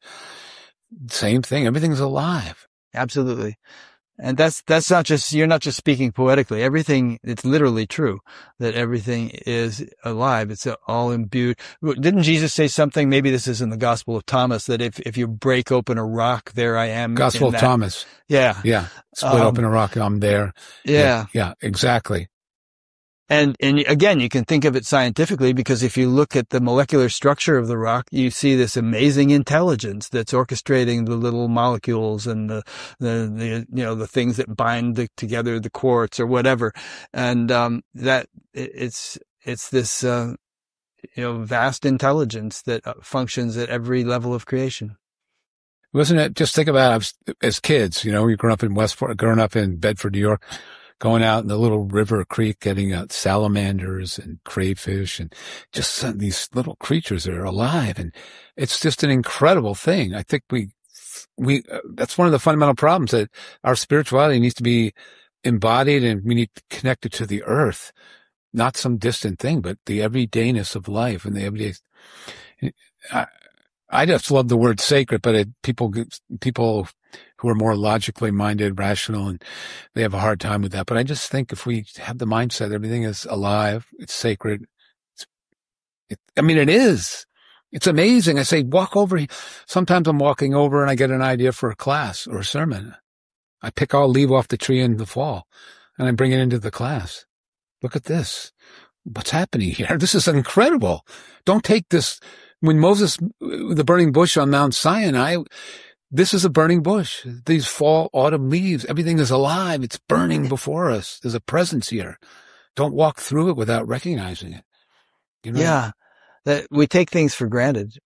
Same thing. Everything's alive. Absolutely. And that's, that's not just, you're not just speaking poetically. Everything, it's literally true that everything is alive. It's all imbued. Didn't Jesus say something? Maybe this is in the Gospel of Thomas, that if, if you break open a rock, there I am. Gospel of that. Thomas. Yeah. Yeah. Split um, open a rock, I'm there. Yeah. Yeah. Yeah, exactly. And, and again, you can think of it scientifically because if you look at the molecular structure of the rock, you see this amazing intelligence that's orchestrating the little molecules and the, the, the you know, the things that bind the, together the quartz or whatever. And, um, that it's, it's this, uh, you know, vast intelligence that functions at every level of creation. Wasn't it? Just think about it as kids, you know, we grew up in Westport, growing up in Bedford, New York. Going out in the little river creek, getting uh, salamanders and crayfish and just uh, these little creatures that are alive. And it's just an incredible thing. I think we, we, uh, that's one of the fundamental problems, that our spirituality needs to be embodied and we need to connect it to the earth, not some distant thing, but the everydayness of life and the everyday. I, I just love the word sacred, but it, people, people, who are more logically minded, rational, and they have a hard time with that. But I just think if we have the mindset, everything is alive, it's sacred. It's, it, I mean, it is. It's amazing. I say, walk over. Sometimes I'm walking over and I get an idea for a class or a sermon. I pick all leaf off the tree in the fall and I bring it into the class. Look at this. What's happening here? This is incredible. Don't take this. When Moses, the burning bush on Mount Sinai, this is a burning bush. These fall, autumn leaves, everything is alive. It's burning before us. There's a presence here. Don't walk through it without recognizing it. You know? Yeah. That we take things for granted.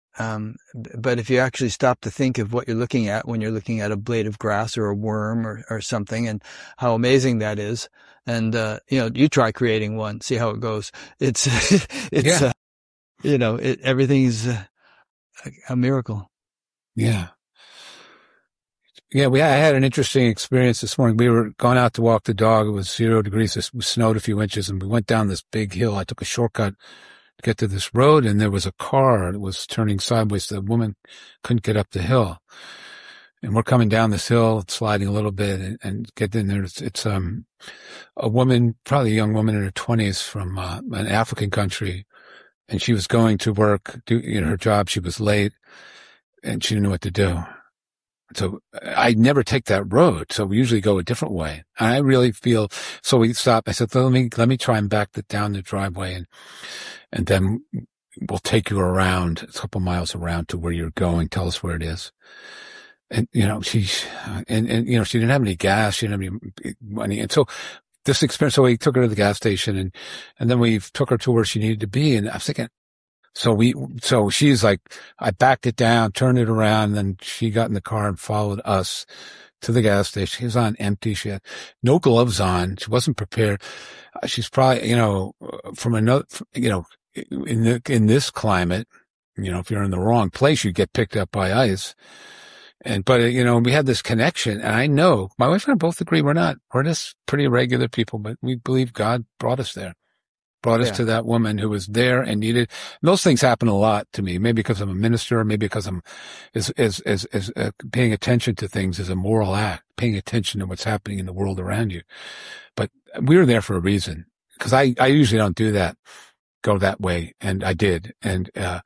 Um, but if you actually stop to think of what you're looking at when you're looking at a blade of grass or a worm or, or something, and how amazing that is, and uh, you know, you try creating one, see how it goes. It's it's Yeah. uh, you know, it, everything's uh, a, a miracle. Yeah. Yeah, we I had an interesting experience this morning. We were going out to walk the dog. It was zero degrees. It snowed a few inches, and we went down this big hill. I took a shortcut to get to this road, and there was a car that was turning sideways. The woman couldn't get up the hill. And we're coming down this hill, sliding a little bit, and, and get in there. It's, it's um a woman, probably a young woman in her twenties from uh, an African country, and she was going to work, do you know, her job. She was late, and she didn't know what to do. So I never take that road. So we usually go a different way. And I really feel, so we stopped. I said, let me, let me try and back the, down the driveway, and, and then we'll take you around a couple miles around to where you're going. Tell us where it is. And, you know, she, and, and, you know, she didn't have any gas. She didn't have any money. And so this experience, so we took her to the gas station, and, and then we took her to where she needed to be. And I was thinking, So we, so she's like, I backed it down, turned it around, and then she got in the car and followed us to the gas station. She was on empty. She had no gloves on. She wasn't prepared. She's probably, you know, from another, you know, in the, in this climate, you know, if you're in the wrong place, you get picked up by ice. And, but, you know, we had this connection, and I know my wife and I both agree we're not, we're just pretty regular people, but we believe God brought us there. Brought us Yeah. to that woman who was there and needed. And those things happen a lot to me, maybe because I'm a minister, maybe because I'm is is is, is uh, paying attention to things is a moral act, paying attention to what's happening in the world around you. But we were there for a reason, because I I usually don't do that, go that way, and I did. And uh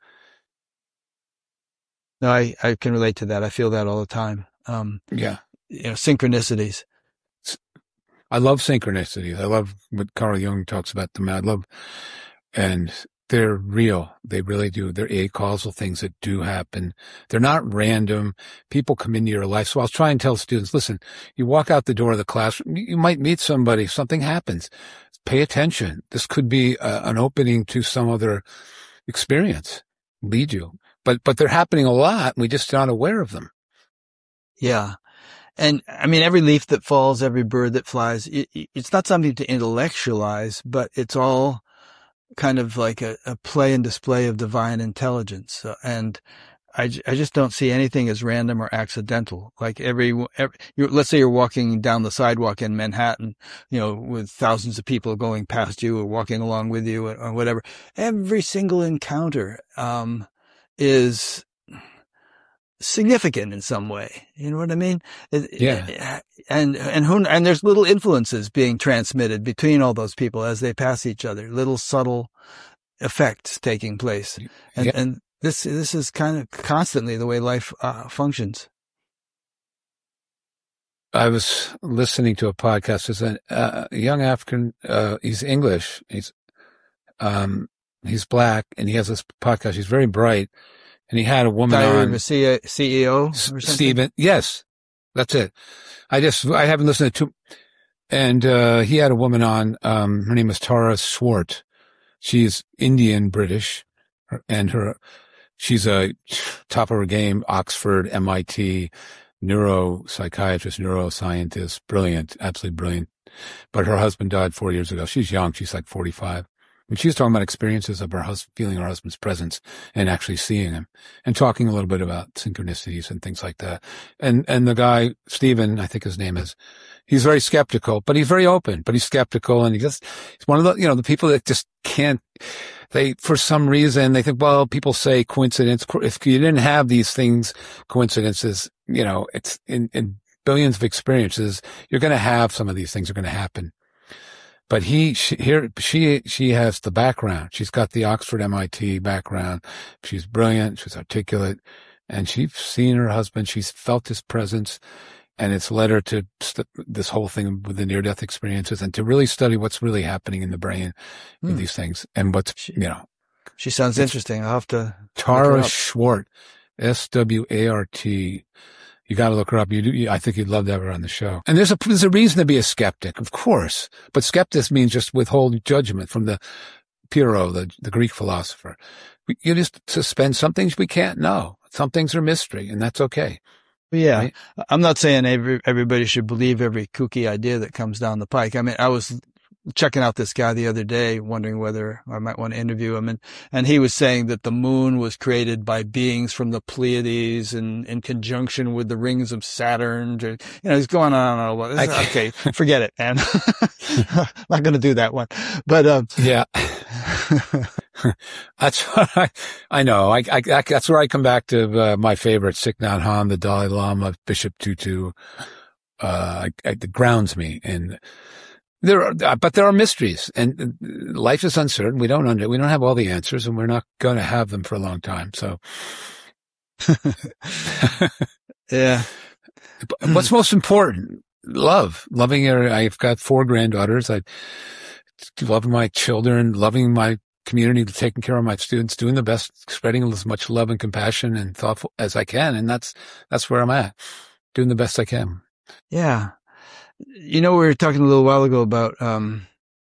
No, I I can relate to that. I feel that all the time. Um, yeah, you know, synchronicities. I love synchronicities. I love what Carl Jung talks about them. I love, and they're real. They really do. They're acausal things that do happen. They're not random. People come into your life. So I'll try and tell students, listen, you walk out the door of the classroom, you might meet somebody, something happens. Pay attention. This could be a, an opening to some other experience, lead you. But, but they're happening a lot. And we just aren't aware of them. Yeah. And I mean, every leaf that falls, every bird that flies, it, it's not something to intellectualize, but it's all kind of like a, a play and display of divine intelligence. Uh, and I, I just don't see anything as random or accidental. Like every, every you, let's say you're walking down the sidewalk in Manhattan, you know, with thousands of people going past you or walking along with you or, or whatever. Every single encounter, um, is significant in some way. You know what I mean? Yeah. And, and who, and there's little influences being transmitted between all those people as they pass each other, little subtle effects taking place. And, Yeah. and this, this is kind of constantly the way life uh, functions. I was listening to a podcast. There's a, uh, a young African, uh, he's English. He's, um, he's black, and he has this podcast. He's very bright. And he had a woman Diary on. of a C E O or something? Stephen. Yes. That's it. I just, I haven't listened to, and, uh, he had a woman on, um, her name is Tara Swart. She's Indian British, and her, she's a top of her game, Oxford, M I T, neuropsychiatrist, neuroscientist, brilliant, absolutely brilliant. But her husband died four years ago. She's young. She's like forty-five. And she was talking about experiences of her husband, feeling her husband's presence and actually seeing him, and talking a little bit about synchronicities and things like that. And, and the guy, Stephen, I think his name is, he's very skeptical, but he's very open, but he's skeptical. And he just, he's one of the, you know, the people that just can't, they, for some reason, they think, well, people say coincidence. If you didn't have these things, coincidences, you know, it's in, in billions of experiences, you're going to have some of these things are going to happen. But he, she, here, she, she has the background. She's got the Oxford M I T background. She's brilliant. She's articulate, and she's seen her husband. She's felt his presence, and it's led her to st- this whole thing with the near-death experiences, and to really study what's really happening in the brain with hmm. these things, and what's, she, you know. She sounds interesting. I'll have to. Tara Swart, S W A R T. You got to look her up. You do. I think you'd love to have her on the show. And there's a there's a reason to be a skeptic, of course. But skeptics means just withhold judgment from the Pyrrho, the the Greek philosopher. we, you just suspend some things we can't know. Some things are mystery, and that's okay. Yeah. Right? I'm not saying every, everybody should believe every kooky idea that comes down the pike. I mean, I was checking out this guy the other day, wondering whether I might want to interview him. And, and he was saying that the moon was created by beings from the Pleiades and in conjunction with the rings of Saturn. You know, he's going on and on. Okay, forget it, man. I'm not going to do that one. But, um, yeah. That's what I, I know. I, I, I, that's where I come back to uh, my favorite, Thich Nhat Hanh, the Dalai Lama, Bishop Tutu. Uh, I, I, it grounds me. And there are, but there are mysteries, and life is uncertain. We don't under, we don't have all the answers, and we're not going to have them for a long time. So, yeah. What's most important? Love, loving your. I've got four granddaughters. I love my children, loving my community, taking care of my students, doing the best, spreading as much love and compassion and thoughtful as I can. And that's, that's where I'm at, doing the best I can. Yeah. You know, we were talking a little while ago about, um,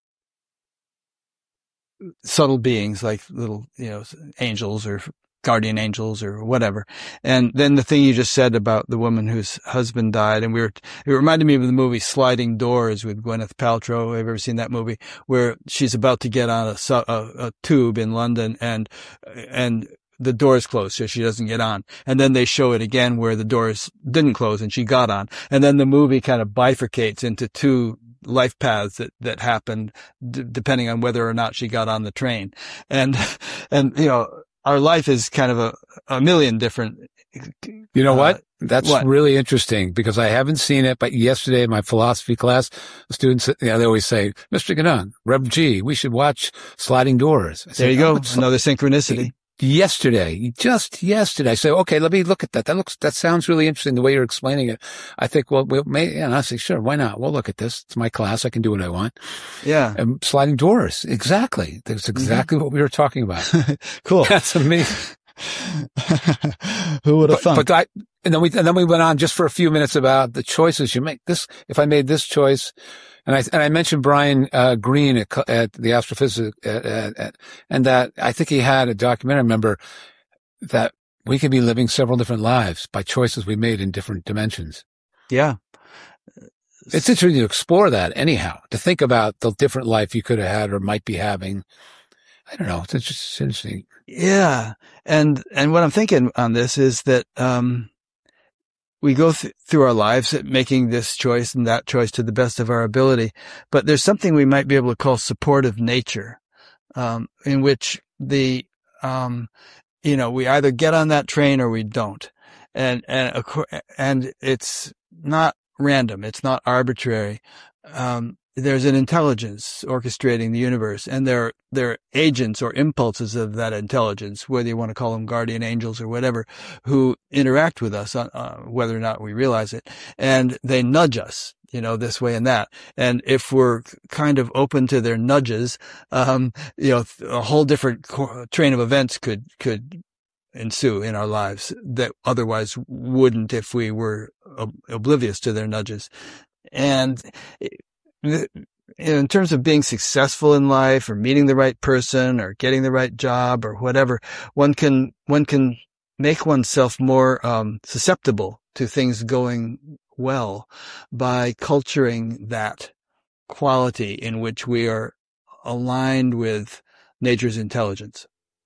subtle beings like little, you know, angels or guardian angels or whatever. And then the thing you just said about the woman whose husband died, and we were, it reminded me of the movie Sliding Doors with Gwyneth Paltrow. Have you ever seen that movie where she's about to get on a, a, a tube in London and, and the doors closed, so she doesn't get on. And then they show it again where the doors didn't close and she got on. And then the movie kind of bifurcates into two life paths that, that happened d- depending on whether or not she got on the train. And, and, you know, our life is kind of a, a million different. You know what? Uh, That's what? really interesting because I haven't seen it, but yesterday in my philosophy class, the students, you know, they always say, Mister Gannon, Rev G, we should watch Sliding Doors. I There say, you oh, go. Another synchronicity. Yesterday, just yesterday, I say, okay, let me look at that. That looks, that sounds really interesting the way you're explaining it. I think, well, we may, and I say, sure, why not? We'll look at this. It's my class. I can do what I want. Yeah. And Sliding Doors. Exactly. That's exactly mm-hmm. what we were talking about. Cool. That's amazing. Who would have thought? But I, and then we, and then we went on just for a few minutes about the choices you make. This, if I made this choice, and I, and I mentioned Brian, uh, Greene at, at the astrophysics, at, at, at, and that I think he had a documentary, I remember, that we could be living several different lives by choices we made in different dimensions. Yeah. It's interesting to explore that anyhow, to think about the different life you could have had or might be having. I don't know. It's just interesting. Yeah. And, and what I'm thinking on this is that, um, we go th- through our lives making this choice and that choice to the best of our ability, but there's something we might be able to call supportive nature, um, in which the, um, you know, we either get on that train or we don't. And, and, and it's not random. It's not arbitrary. Um, there's an intelligence orchestrating the universe, and there, there are agents or impulses of that intelligence, whether you want to call them guardian angels or whatever, who interact with us, on, uh, whether or not we realize it. And they nudge us, you know, this way and that. And if we're kind of open to their nudges, um, you know, a whole different co- train of events could, could ensue in our lives that otherwise wouldn't if we were ob- oblivious to their nudges. And in terms of being successful in life or meeting the right person or getting the right job or whatever, one can, one can make oneself more, um, susceptible to things going well by culturing that quality in which we are aligned with nature's intelligence.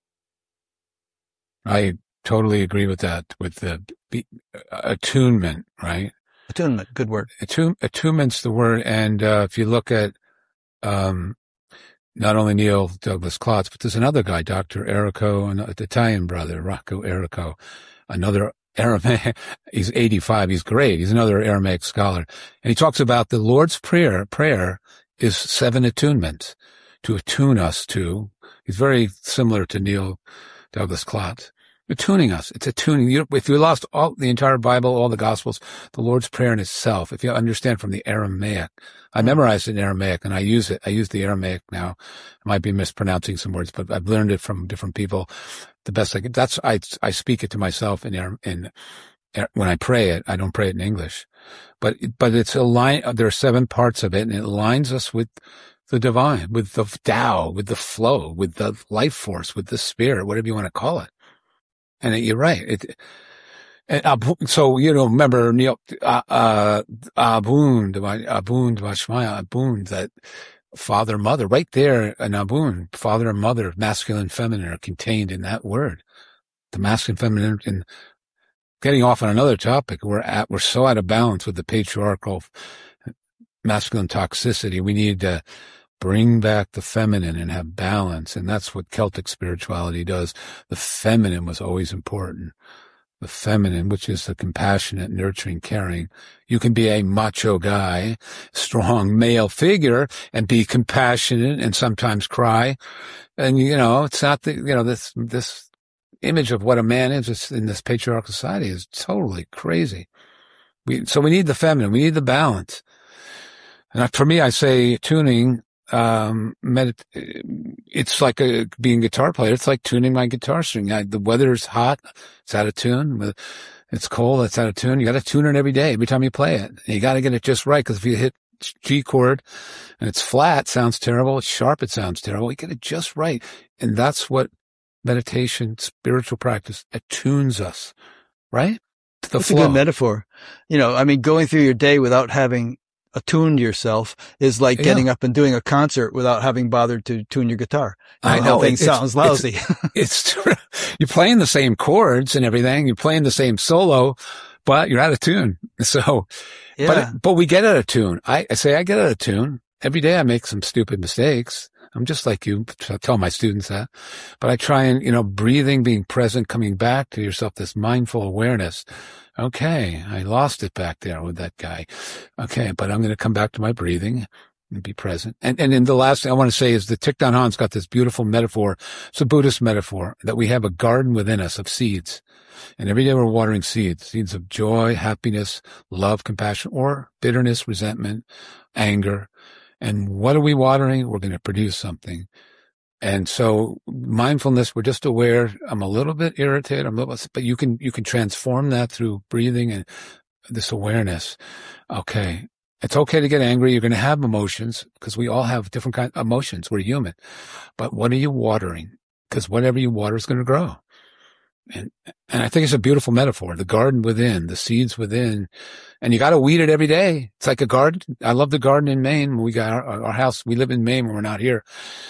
I totally agree with that, with the be, attunement, right? Attunement, good word. Attune, attunement's the word. And uh, if you look at um, not only Neil Douglas Klotz, but there's another guy, Doctor Errico, an Italian brother, Rocco Errico, another Aramaic. He's eighty-five. He's great. He's another Aramaic scholar. And he talks about the Lord's Prayer. Prayer is seven attunements to attune us to. He's very similar to Neil Douglas Klotz. Attuning us. It's attuning. You, if you lost all the entire Bible, all the Gospels, the Lord's Prayer in itself, if you understand from the Aramaic, I memorized it in Aramaic and I use it. I use the Aramaic now. I might be mispronouncing some words, but I've learned it from different people. The best I can. That's I. I speak it to myself in in when I pray it. I don't pray it in English, but but it's a line. There are seven parts of it, and it aligns us with the divine, with the Tao, with the flow, with the life force, with the spirit, whatever you want to call it. And you're right. It, and, uh, so, you know, remember, uh, uh, Abund, Abund, Vashmaya, Abund, that father, mother, right there in Abund, father and mother, masculine, feminine are contained in that word. The masculine, feminine, and getting off on another topic, we're at, we're so out of balance with the patriarchal masculine toxicity. We need to bring back the feminine and have balance. And that's what Celtic spirituality does. The feminine was always important. The feminine, which is the compassionate, nurturing, caring. You can be a macho guy, strong male figure, and be compassionate and sometimes cry. And, you know, it's not the, you know, this, this image of what a man is in this patriarchal society is totally crazy. We, so we need the feminine. We need the balance. And for me, I say tuning, um, medit- it's like a, being a guitar player. It's like tuning my guitar string. I, the weather's hot. It's out of tune. It's cold. It's out of tune. You got to tune it every day, every time you play it. And you got to get it just right. Cause if you hit G chord and it's flat, it sounds terrible. It's sharp. It sounds terrible. You get it just right. And that's what meditation, spiritual practice attunes us, right? To the That's flow. a good metaphor. You know, I mean, going through your day without having attuned yourself is like getting yeah. up and doing a concert without having bothered to tune your guitar. You know, I know. How things sounds lousy. It's, it's, you're playing the same chords and everything. You're playing the same solo, but you're out of tune. So, yeah. but, but we get out of tune. I, I say I get out of tune. Every day I make some stupid mistakes. I'm just like you. I tell my students that, but I try and, you know, breathing, being present, coming back to yourself, this mindful awareness. Okay. I lost it back there with that guy. Okay. But I'm going to come back to my breathing and be present. And, and then the last thing I want to say is the Thich Nhat Hanh's got this beautiful metaphor. It's a Buddhist metaphor that we have a garden within us of seeds. And every day we're watering seeds, seeds of joy, happiness, love, compassion, or bitterness, resentment, anger. And what are we watering? We're going to produce something. And so mindfulness, we're just aware. I'm a little bit irritated. I'm a little, but you can, you can transform that through breathing and this awareness. Okay. It's okay to get angry. You're going to have emotions because we all have different kinds of emotions. We're human. But what are you watering? Because whatever you water is going to grow. And, and I think it's a beautiful metaphor. The garden within, the seeds within, and you got to weed it every day. It's like a garden. I love the garden in Maine. We got our, our house. We live in Maine when we're not here.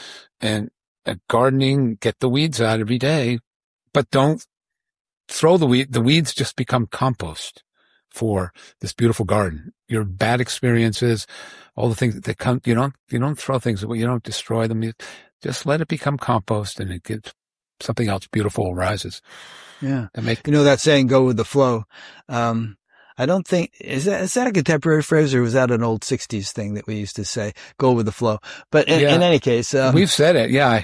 And uh, gardening, get the weeds out every day, but don't throw the weed. The weeds just become compost for this beautiful garden. Your bad experiences, all the things that come, you don't, you don't throw things away. You don't destroy them. You just let it become compost and it gets something else beautiful arises. Yeah. Make, you know that saying, go with the flow. Um, I don't think, is that, is that a contemporary phrase or was that an old sixties thing that we used to say, go with the flow? But in, yeah, in any case, um, we've said it. Yeah.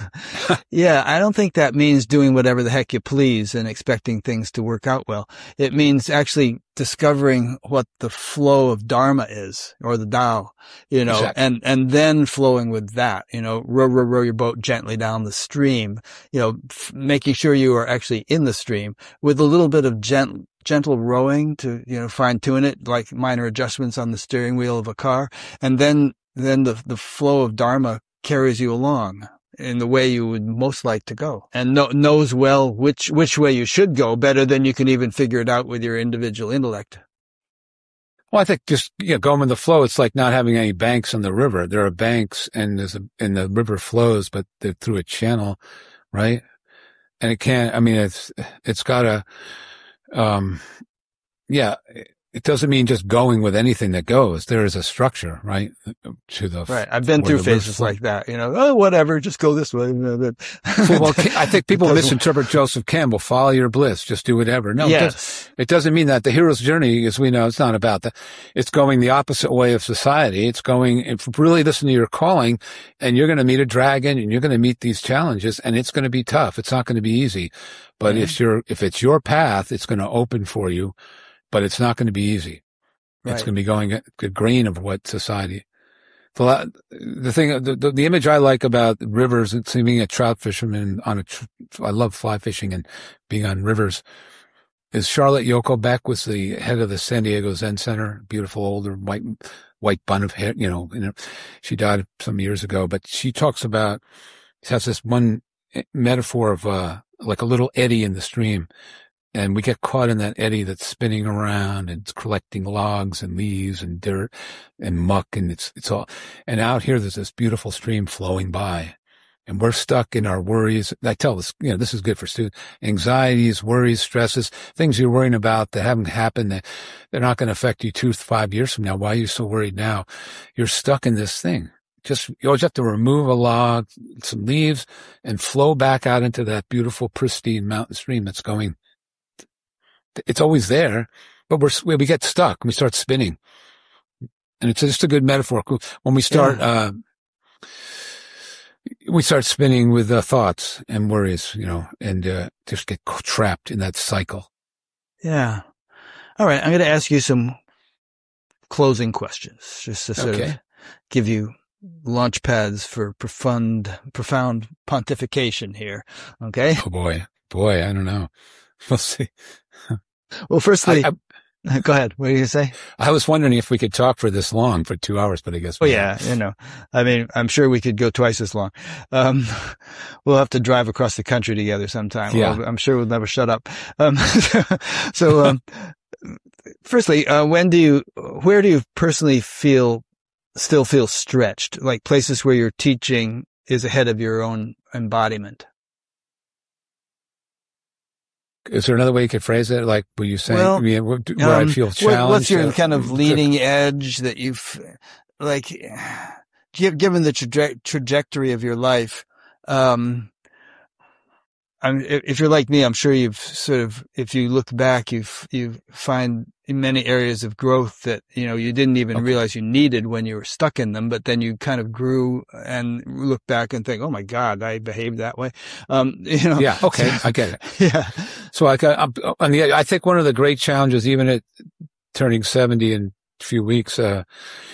yeah. I don't think that means doing whatever the heck you please and expecting things to work out well. It means actually discovering what the flow of Dharma is or the Tao, you know, exactly. and, and then flowing with that, you know, row, row, row your boat gently down the stream, you know, f- making sure you are actually in the stream with a little bit of gent- gentle rowing to, you know, fine tune it like minor adjustments on the steering wheel of a car. And then, then the, the flow of Dharma carries you along in the way you would most like to go and know, knows well which, which way you should go better than you can even figure it out with your individual intellect. Well, I think just, you know, going with the flow, it's like not having any banks on the river. There are banks and there's a, and the river flows, but they're through a channel, right? And it can't, I mean, it's, it's got a, um, yeah, it doesn't mean just going with anything that goes. There is a structure, right? To the right. I've been through phases like that. You know, oh, whatever, just go this way. Well, I think people misinterpret Joseph Campbell. Follow your bliss, just do whatever. No, yes. it, does, it doesn't mean that. The hero's journey, as we know, it's not about that. It's going the opposite way of society. It's going, if really listen to your calling, and you're going to meet a dragon, and you're going to meet these challenges, and it's going to be tough. It's not going to be easy. But mm-hmm. if you're, if it's your path, it's going to open for you. But it's not going to be easy. Right. It's going to be going at the grain of what society. The, the thing, the, the, the image I like about rivers, it's being a trout fisherman on a, I love fly fishing and being on rivers, is Charlotte Yoko Beck was the head of the San Diego Zen Center, beautiful older white white bun of hair, you know, you know, she died some years ago, but she talks about, she has this one metaphor of, uh, like a little eddy in the stream. And we get caught in that eddy that's spinning around and it's collecting logs and leaves and dirt and muck. And it's, it's all, and out here, there's this beautiful stream flowing by and we're stuck in our worries. I tell this, you know, this is good for students, anxieties, worries, stresses, things you're worrying about that haven't happened. That they're not going to affect you two, five years from now. Why are you so worried now? You're stuck in this thing. Just, you always have to remove a log, some leaves and flow back out into that beautiful, pristine mountain stream that's going. It's always there, but we're, we get stuck. We start spinning. And it's just a good metaphor. When we start, yeah. uh, we start spinning with uh, thoughts and worries, you know, and, uh, just get trapped in that cycle. Yeah. All right. I'm going to ask you some closing questions just to sort okay. of give you launch pads for profound, profound pontification here. Okay. Oh boy. Boy, I don't know. We'll see. Well, firstly, I, I, go ahead. What are you going to say? I was wondering if we could talk for this long, for two hours, but I guess. Oh, yeah. You know, I mean, I'm sure we could go twice as long. Um, we'll have to drive across the country together sometime. Yeah. We'll, I'm sure we'll never shut up. Um, so, um, firstly, uh, when do you, where do you personally feel, still feel stretched? Like places where your teaching is ahead of your own embodiment? Is there another way you could phrase it? Like, were you saying, well, I mean, where um, I feel challenged? What's your uh, kind of leading edge that you've, like, given the traje- trajectory of your life, um, I'm, if you're like me, I'm sure you've sort of, if you look back, you've, you find in many areas of growth that, you know, you didn't even okay. realize you needed when you were stuck in them, but then you kind of grew and look back and think, oh my God, I behaved that way. Um, you know. Yeah. Okay. So, I get it. Yeah. So I got, I'm, on the, I think one of the great challenges, even at turning seventy in a few weeks, uh,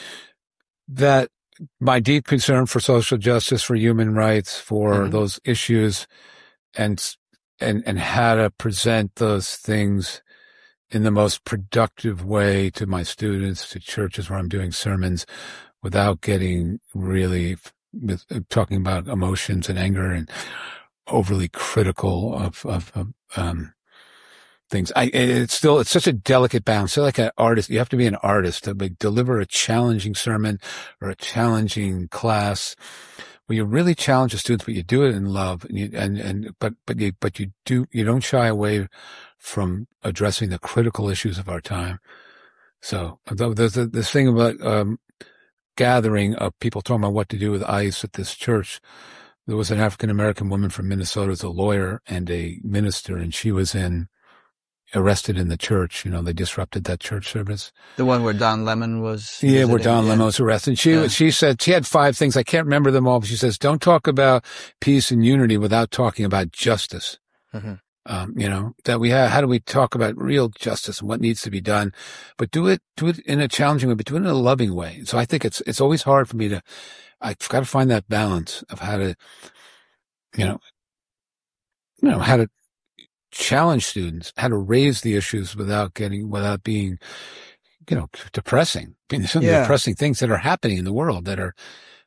that my deep concern for social justice, for human rights, for mm-hmm. those issues, and, and, and how to present those things in the most productive way to my students, to churches where I'm doing sermons without getting really with talking about emotions and anger and overly critical of, of, of um, things. I, it's still, it's such a delicate balance. So like an artist, you have to be an artist to like, deliver a challenging sermon or a challenging class where you really challenge the students, but you do it in love, and you, and, and, but, but you, but you do, you don't shy away from addressing the critical issues of our time. So there's this thing about, um, gathering of people talking about what to do with ICE at this church. There was an African-American woman from Minnesota, as a lawyer and a minister, and she was in, arrested in the church. You know, they disrupted that church service. The one where Don Lemon was. Yeah, where Don yeah. Lemon was arrested. She, yeah. she said, she had five things. I can't remember them all, but she says, don't talk about peace and unity without talking about justice. Mm-hmm. Um, you know, that we have, how do we talk about real justice and what needs to be done, but do it, do it in a challenging way, but do it in a loving way. So I think it's, it's always hard for me to, I've got to find that balance of how to, you know, you know, how to challenge students, how to raise the issues without getting, without being, you know, depressing. I mean, there's some yeah. depressing things that are happening in the world that are,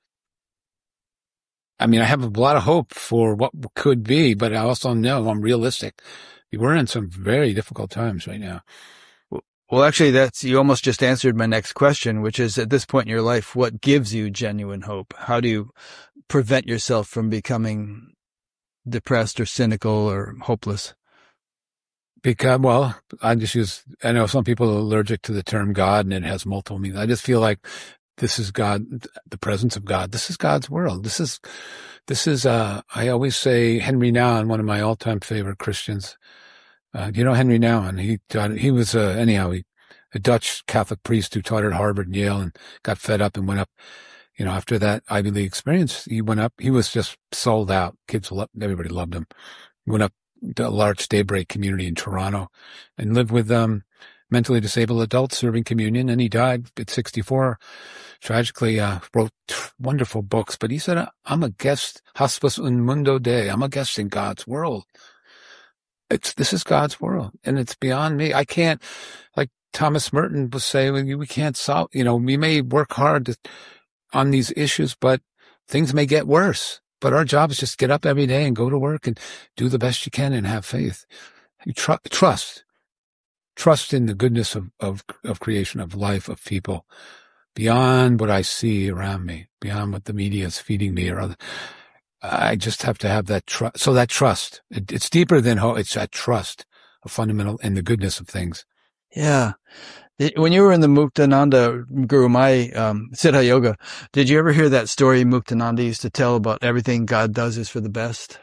I mean, I have a lot of hope for what could be, but I also know I'm realistic. We're in some very difficult times right now. Well, actually, that's, you almost just answered my next question, which is, at this point in your life, what gives you genuine hope? How do you prevent yourself from becoming depressed or cynical or hopeless? Because, well, I just use, I know some people are allergic to the term God and it has multiple meanings. I just feel like this is God, the presence of God. This is God's world. This is, this is, uh, I always say Henry Nouwen, one of my all-time favorite Christians. Uh, do you know Henry Nouwen? He taught, he was, uh, anyhow, he, a Dutch Catholic priest who taught at Harvard and Yale and got fed up and went up, you know, after that Ivy League experience, he went up, he was just sold out. Kids loved, everybody loved him. He went up to a large Daybreak community in Toronto and lived with, um, mentally disabled adults serving communion. And he died at sixty-four. Tragically, uh, wrote wonderful books, but he said, I'm a guest, hospice un mundo Dei. I'm a guest in God's world. It's, this is God's world and it's beyond me. I can't, like, Thomas Merton was saying, we can't solve, you know, we may work hard to, on these issues, but things may get worse. But our job is just get up every day and go to work and do the best you can and have faith. You tr- trust, trust in the goodness of, of, of creation, of life, of people, beyond what I see around me, beyond what the media is feeding me or other. I just have to have that trust. So that trust, it, it's deeper than hope. It's that trust, a fundamental in the goodness of things. Yeah. When you were in the Muktananda Guru Mai um, Siddha Yoga, did you ever hear that story Muktananda used to tell about everything God does is for the best?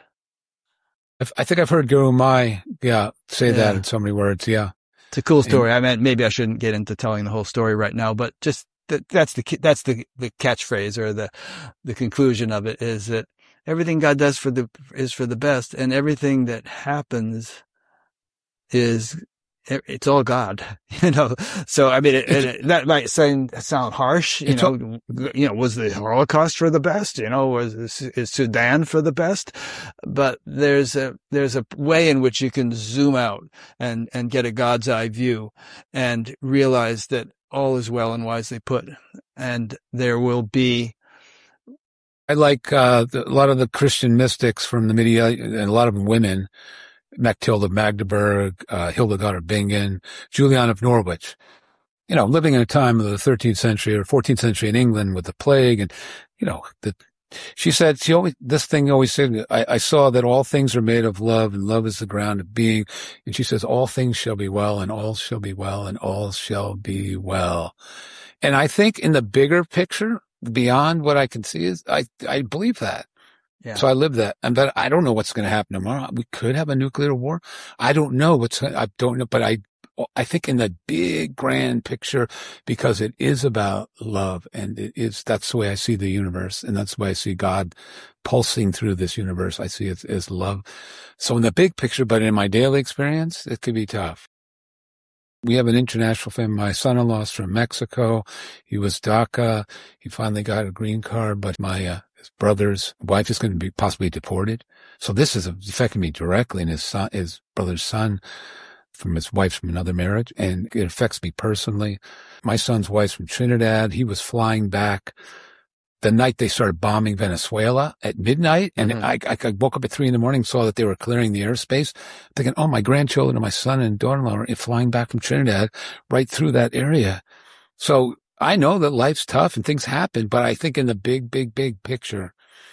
I think I've heard Guru Mai, yeah, say yeah. that in so many words. Yeah, it's a cool story. And, I mean, maybe I shouldn't get into telling the whole story right now, but just that, that's the that's the the catchphrase or the the conclusion of it is that everything God does for the is for the best, and everything that happens is. It's all God, you know. So I mean, it, it, that might sound sound harsh, you know. All, you know, was the Holocaust for the best? You know, was is Sudan for the best? But there's a there's a way in which you can zoom out and and get a God's eye view, and realize that all is well and wisely put, and there will be. I like uh, the, a lot of the Christian mystics from the Middle East, and a lot of them women. Matilda Magdeburg, uh, Hildegard of Bingen, Julian of Norwich, you know, living in a time of the thirteenth century or fourteenth century in England with the plague. And, you know, the, she said, she always, this thing always said, I, I saw that all things are made of love and love is the ground of being. And she says, all things shall be well and all shall be well and all shall be well. And I think in the bigger picture, beyond what I can see is, I, I believe that. Yeah. So I live that. And but I don't know what's going to happen tomorrow. We could have a nuclear war. I don't know what's, I don't know, but I, I think in the big grand picture, because it is about love and it is, that's the way I see the universe. And that's the way I see God pulsing through this universe. I see it as love. So in the big picture, but in my daily experience, it could be tough. We have an international family. My son-in-law is from Mexico. He was DACA. He finally got a green card, but my, uh, his brother's wife is going to be possibly deported. So this is affecting me directly, and his son, his brother's son from his wife's from another marriage, and it affects me personally. My son's wife's from Trinidad. He was flying back the night they started bombing Venezuela at midnight, and mm-hmm. I, I woke up at three in the morning, saw that they were clearing the airspace, thinking, oh, my grandchildren and my son and daughter-in-law are flying back from Trinidad right through that area. So I know that life's tough and things happen, but I think in the big, big, big picture,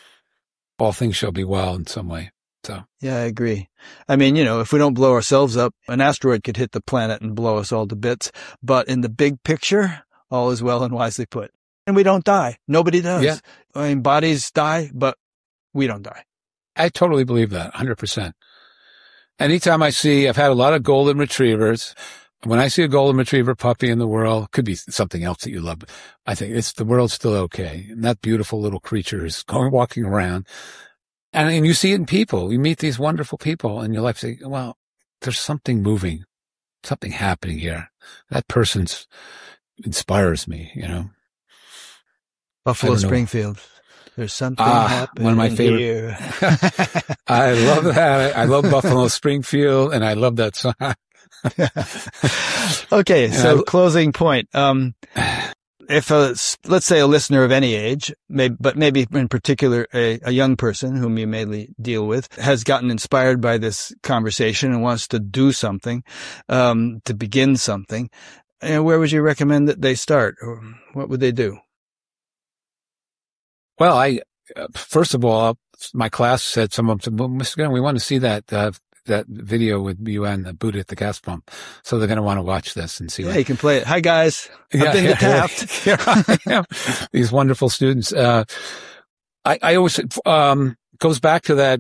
all things shall be well in some way. So yeah, I agree. I mean, you know, if we don't blow ourselves up, an asteroid could hit the planet and blow us all to bits. But in the big picture, all is well and wisely put. And we don't die. Nobody does. Yeah. I mean, bodies die, but we don't die. I totally believe that, one hundred percent. Anytime I see, I've had a lot of golden retrievers. When I see a golden retriever puppy in the world, could be something else that you love. I think it's the world's still okay. And that beautiful little creature is going, walking around. And, and you see it in people. You meet these wonderful people in your life. Say, well, there's something moving, something happening here. That person's inspires me, you know. Buffalo Springfield. There's something ah, happening one of my favorite. Here. I love that. I love Buffalo Springfield, and I love that song. Okay, so I, closing point. Um, if a, let's say a listener of any age, maybe, but maybe in particular a, a young person whom you mainly deal with, has gotten inspired by this conversation and wants to do something, um, to begin something, uh, where would you recommend that they start, or what would they do? Well, I uh, first of all, my class said, some of them said, well, Mister Gunn, we want to see that. Uh, that video with you and the Buddha at the gas pump. So they're going to want to watch this and see. Yeah, what... you can play it. Hi guys. I've yeah, been yeah, to Taft. Here I am. These wonderful students. Uh, I, I always, um, goes back to that.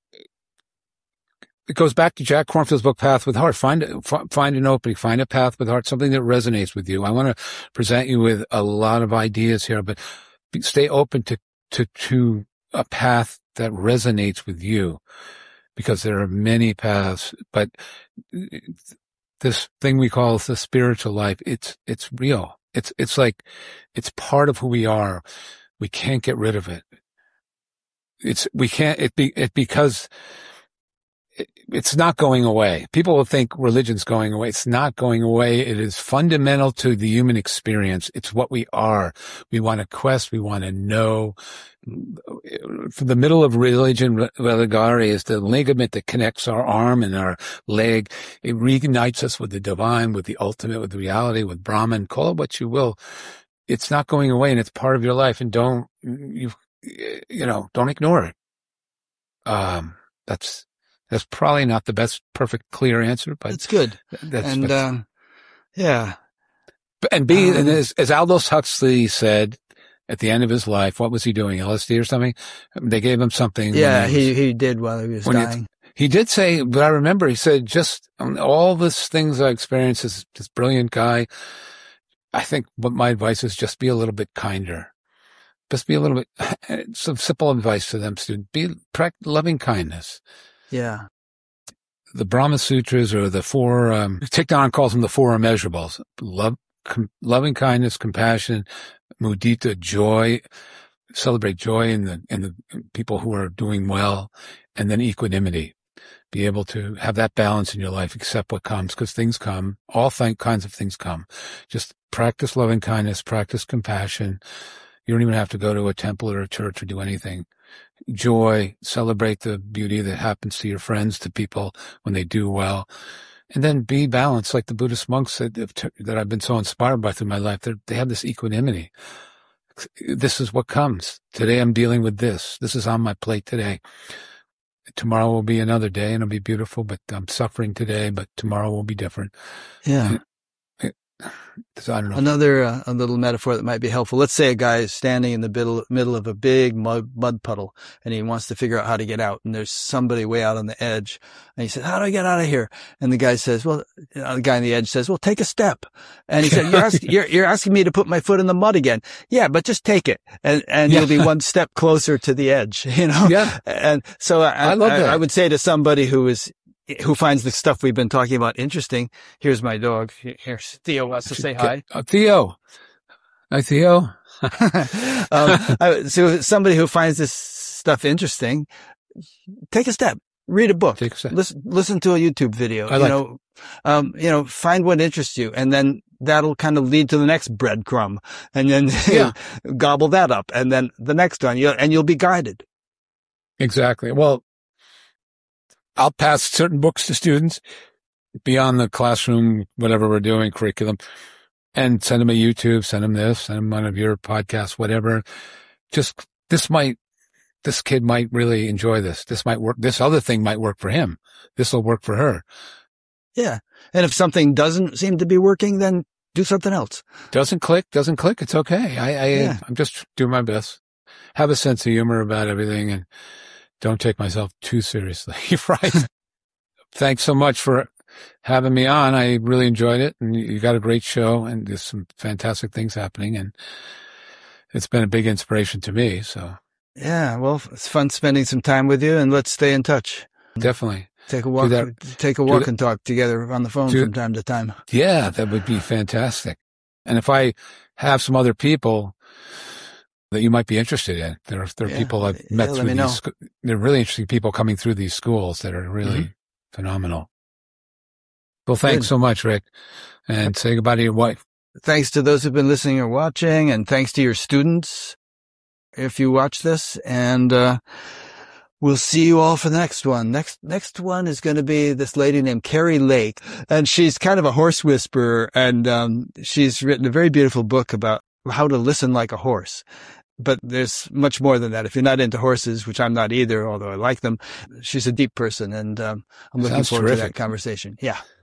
It goes back to Jack Kornfield's book, Path with Heart. Find, find an opening, find a path with heart, something that resonates with you. I want to present you with a lot of ideas here, but stay open to, to, to a path that resonates with you. Because there are many paths, but this thing we call the spiritual life, it's, it's real. It's, it's like, it's part of who we are. We can't get rid of it. It's, we can't, it be, it because it's not going away. People will think religion's going away. It's not going away. It is fundamental to the human experience. It's what we are. We want to quest. We want to know. For the middle of religion, religare is the ligament that connects our arm and our leg. It reunites us with the divine, with the ultimate, with reality, with Brahman. Call it what you will. It's not going away, and it's part of your life. And don't you, you know, don't ignore it. Um, that's. That's probably not the best, perfect, clear answer, but it's good. That's, and, uh, yeah. And be, um, and as, as Aldous Huxley said at the end of his life, what was he doing? L S D or something? They gave him something. Yeah, he, was, he, he did while he was dying. He, he did say, but I remember he said, just all these things I experienced as this brilliant guy. I think what my advice is just be a little bit kinder. Just be a little bit, some simple advice to them, students. Be, practice loving kindness. Yeah. The Brahma Sutras or the four, um, Thich Nhat Hanh calls them the four immeasurables. Love, com, loving kindness, compassion, mudita, joy, celebrate joy in the, in the people who are doing well, and then equanimity. Be able to have that balance in your life, accept what comes, because things come. All th- kinds of things come. Just practice loving kindness, practice compassion. You don't even have to go to a temple or a church or do anything. Joy, celebrate the beauty that happens to your friends, to people when they do well, and then be balanced, like the Buddhist monks that, that I've been so inspired by through my life. They're, they have this equanimity. This is what comes. Today I'm dealing with this. This is on my plate today. Tomorrow will be another day and it'll be beautiful, but I'm suffering today, but tomorrow will be different. Yeah. And, I don't know. Another uh, a little metaphor that might be helpful. Let's say a guy is standing in the middle, middle of a big mud, mud puddle and he wants to figure out how to get out. And there's somebody way out on the edge. And he says, how do I get out of here? And the guy says, well, you know, the guy on the edge says, well, take a step. And he said, you're, ask, you're, you're asking me to put my foot in the mud again. Yeah, but just take it. And, and yeah. You'll be one step closer to the edge, you know? Yeah. And so I, I love I, that. I would say to somebody who is, who finds the stuff we've been talking about interesting. Here's my dog. Here's Theo wants to say hi. Uh, Theo. Hi, Theo. um, so somebody who finds this stuff interesting, take a step, read a book, Take a step. listen, listen to a YouTube video, I you like know, um, you know, find what interests you. And then that'll kind of lead to the next breadcrumb and then yeah. gobble that up. And then the next one, you'll, and you'll be guided. Exactly. Well, I'll pass certain books to students beyond the classroom, whatever we're doing, curriculum, and send them a YouTube, send them this, send them one of your podcasts, whatever. Just, this might, this kid might really enjoy this. This might work. This other thing might work for him. This will work for her. Yeah. And if something doesn't seem to be working, then do something else. Doesn't click, doesn't click. It's okay. I, I, yeah. I'm just doing my best. Have a sense of humor about everything and don't take myself too seriously. Right. Thanks so much for having me on. I really enjoyed it, and you got a great show, and there's some fantastic things happening, and it's been a big inspiration to me. So yeah, well, it's fun spending some time with you, and let's stay in touch. Definitely. Take a walk, take a walk and talk together on the phone do, from time to time. Yeah, that would be fantastic. And if I have some other people that you might be interested in. There are, there are yeah. people I've met yeah, through these, they're really interesting people coming through these schools that are really mm-hmm. phenomenal. Well, thanks Good. so much, Rick, and say goodbye to your wife. Thanks to those who've been listening or watching, and thanks to your students if you watch this, and, uh, we'll see you all for the next one. Next, next one is going to be this lady named Carrie Lake, and she's kind of a horse whisperer, and, um, she's written a very beautiful book about how to listen like a horse. But there's much more than that. If you're not into horses, which I'm not either, although I like them, she's a deep person, and um, I'm looking Sounds forward terrific. to that conversation. Yeah.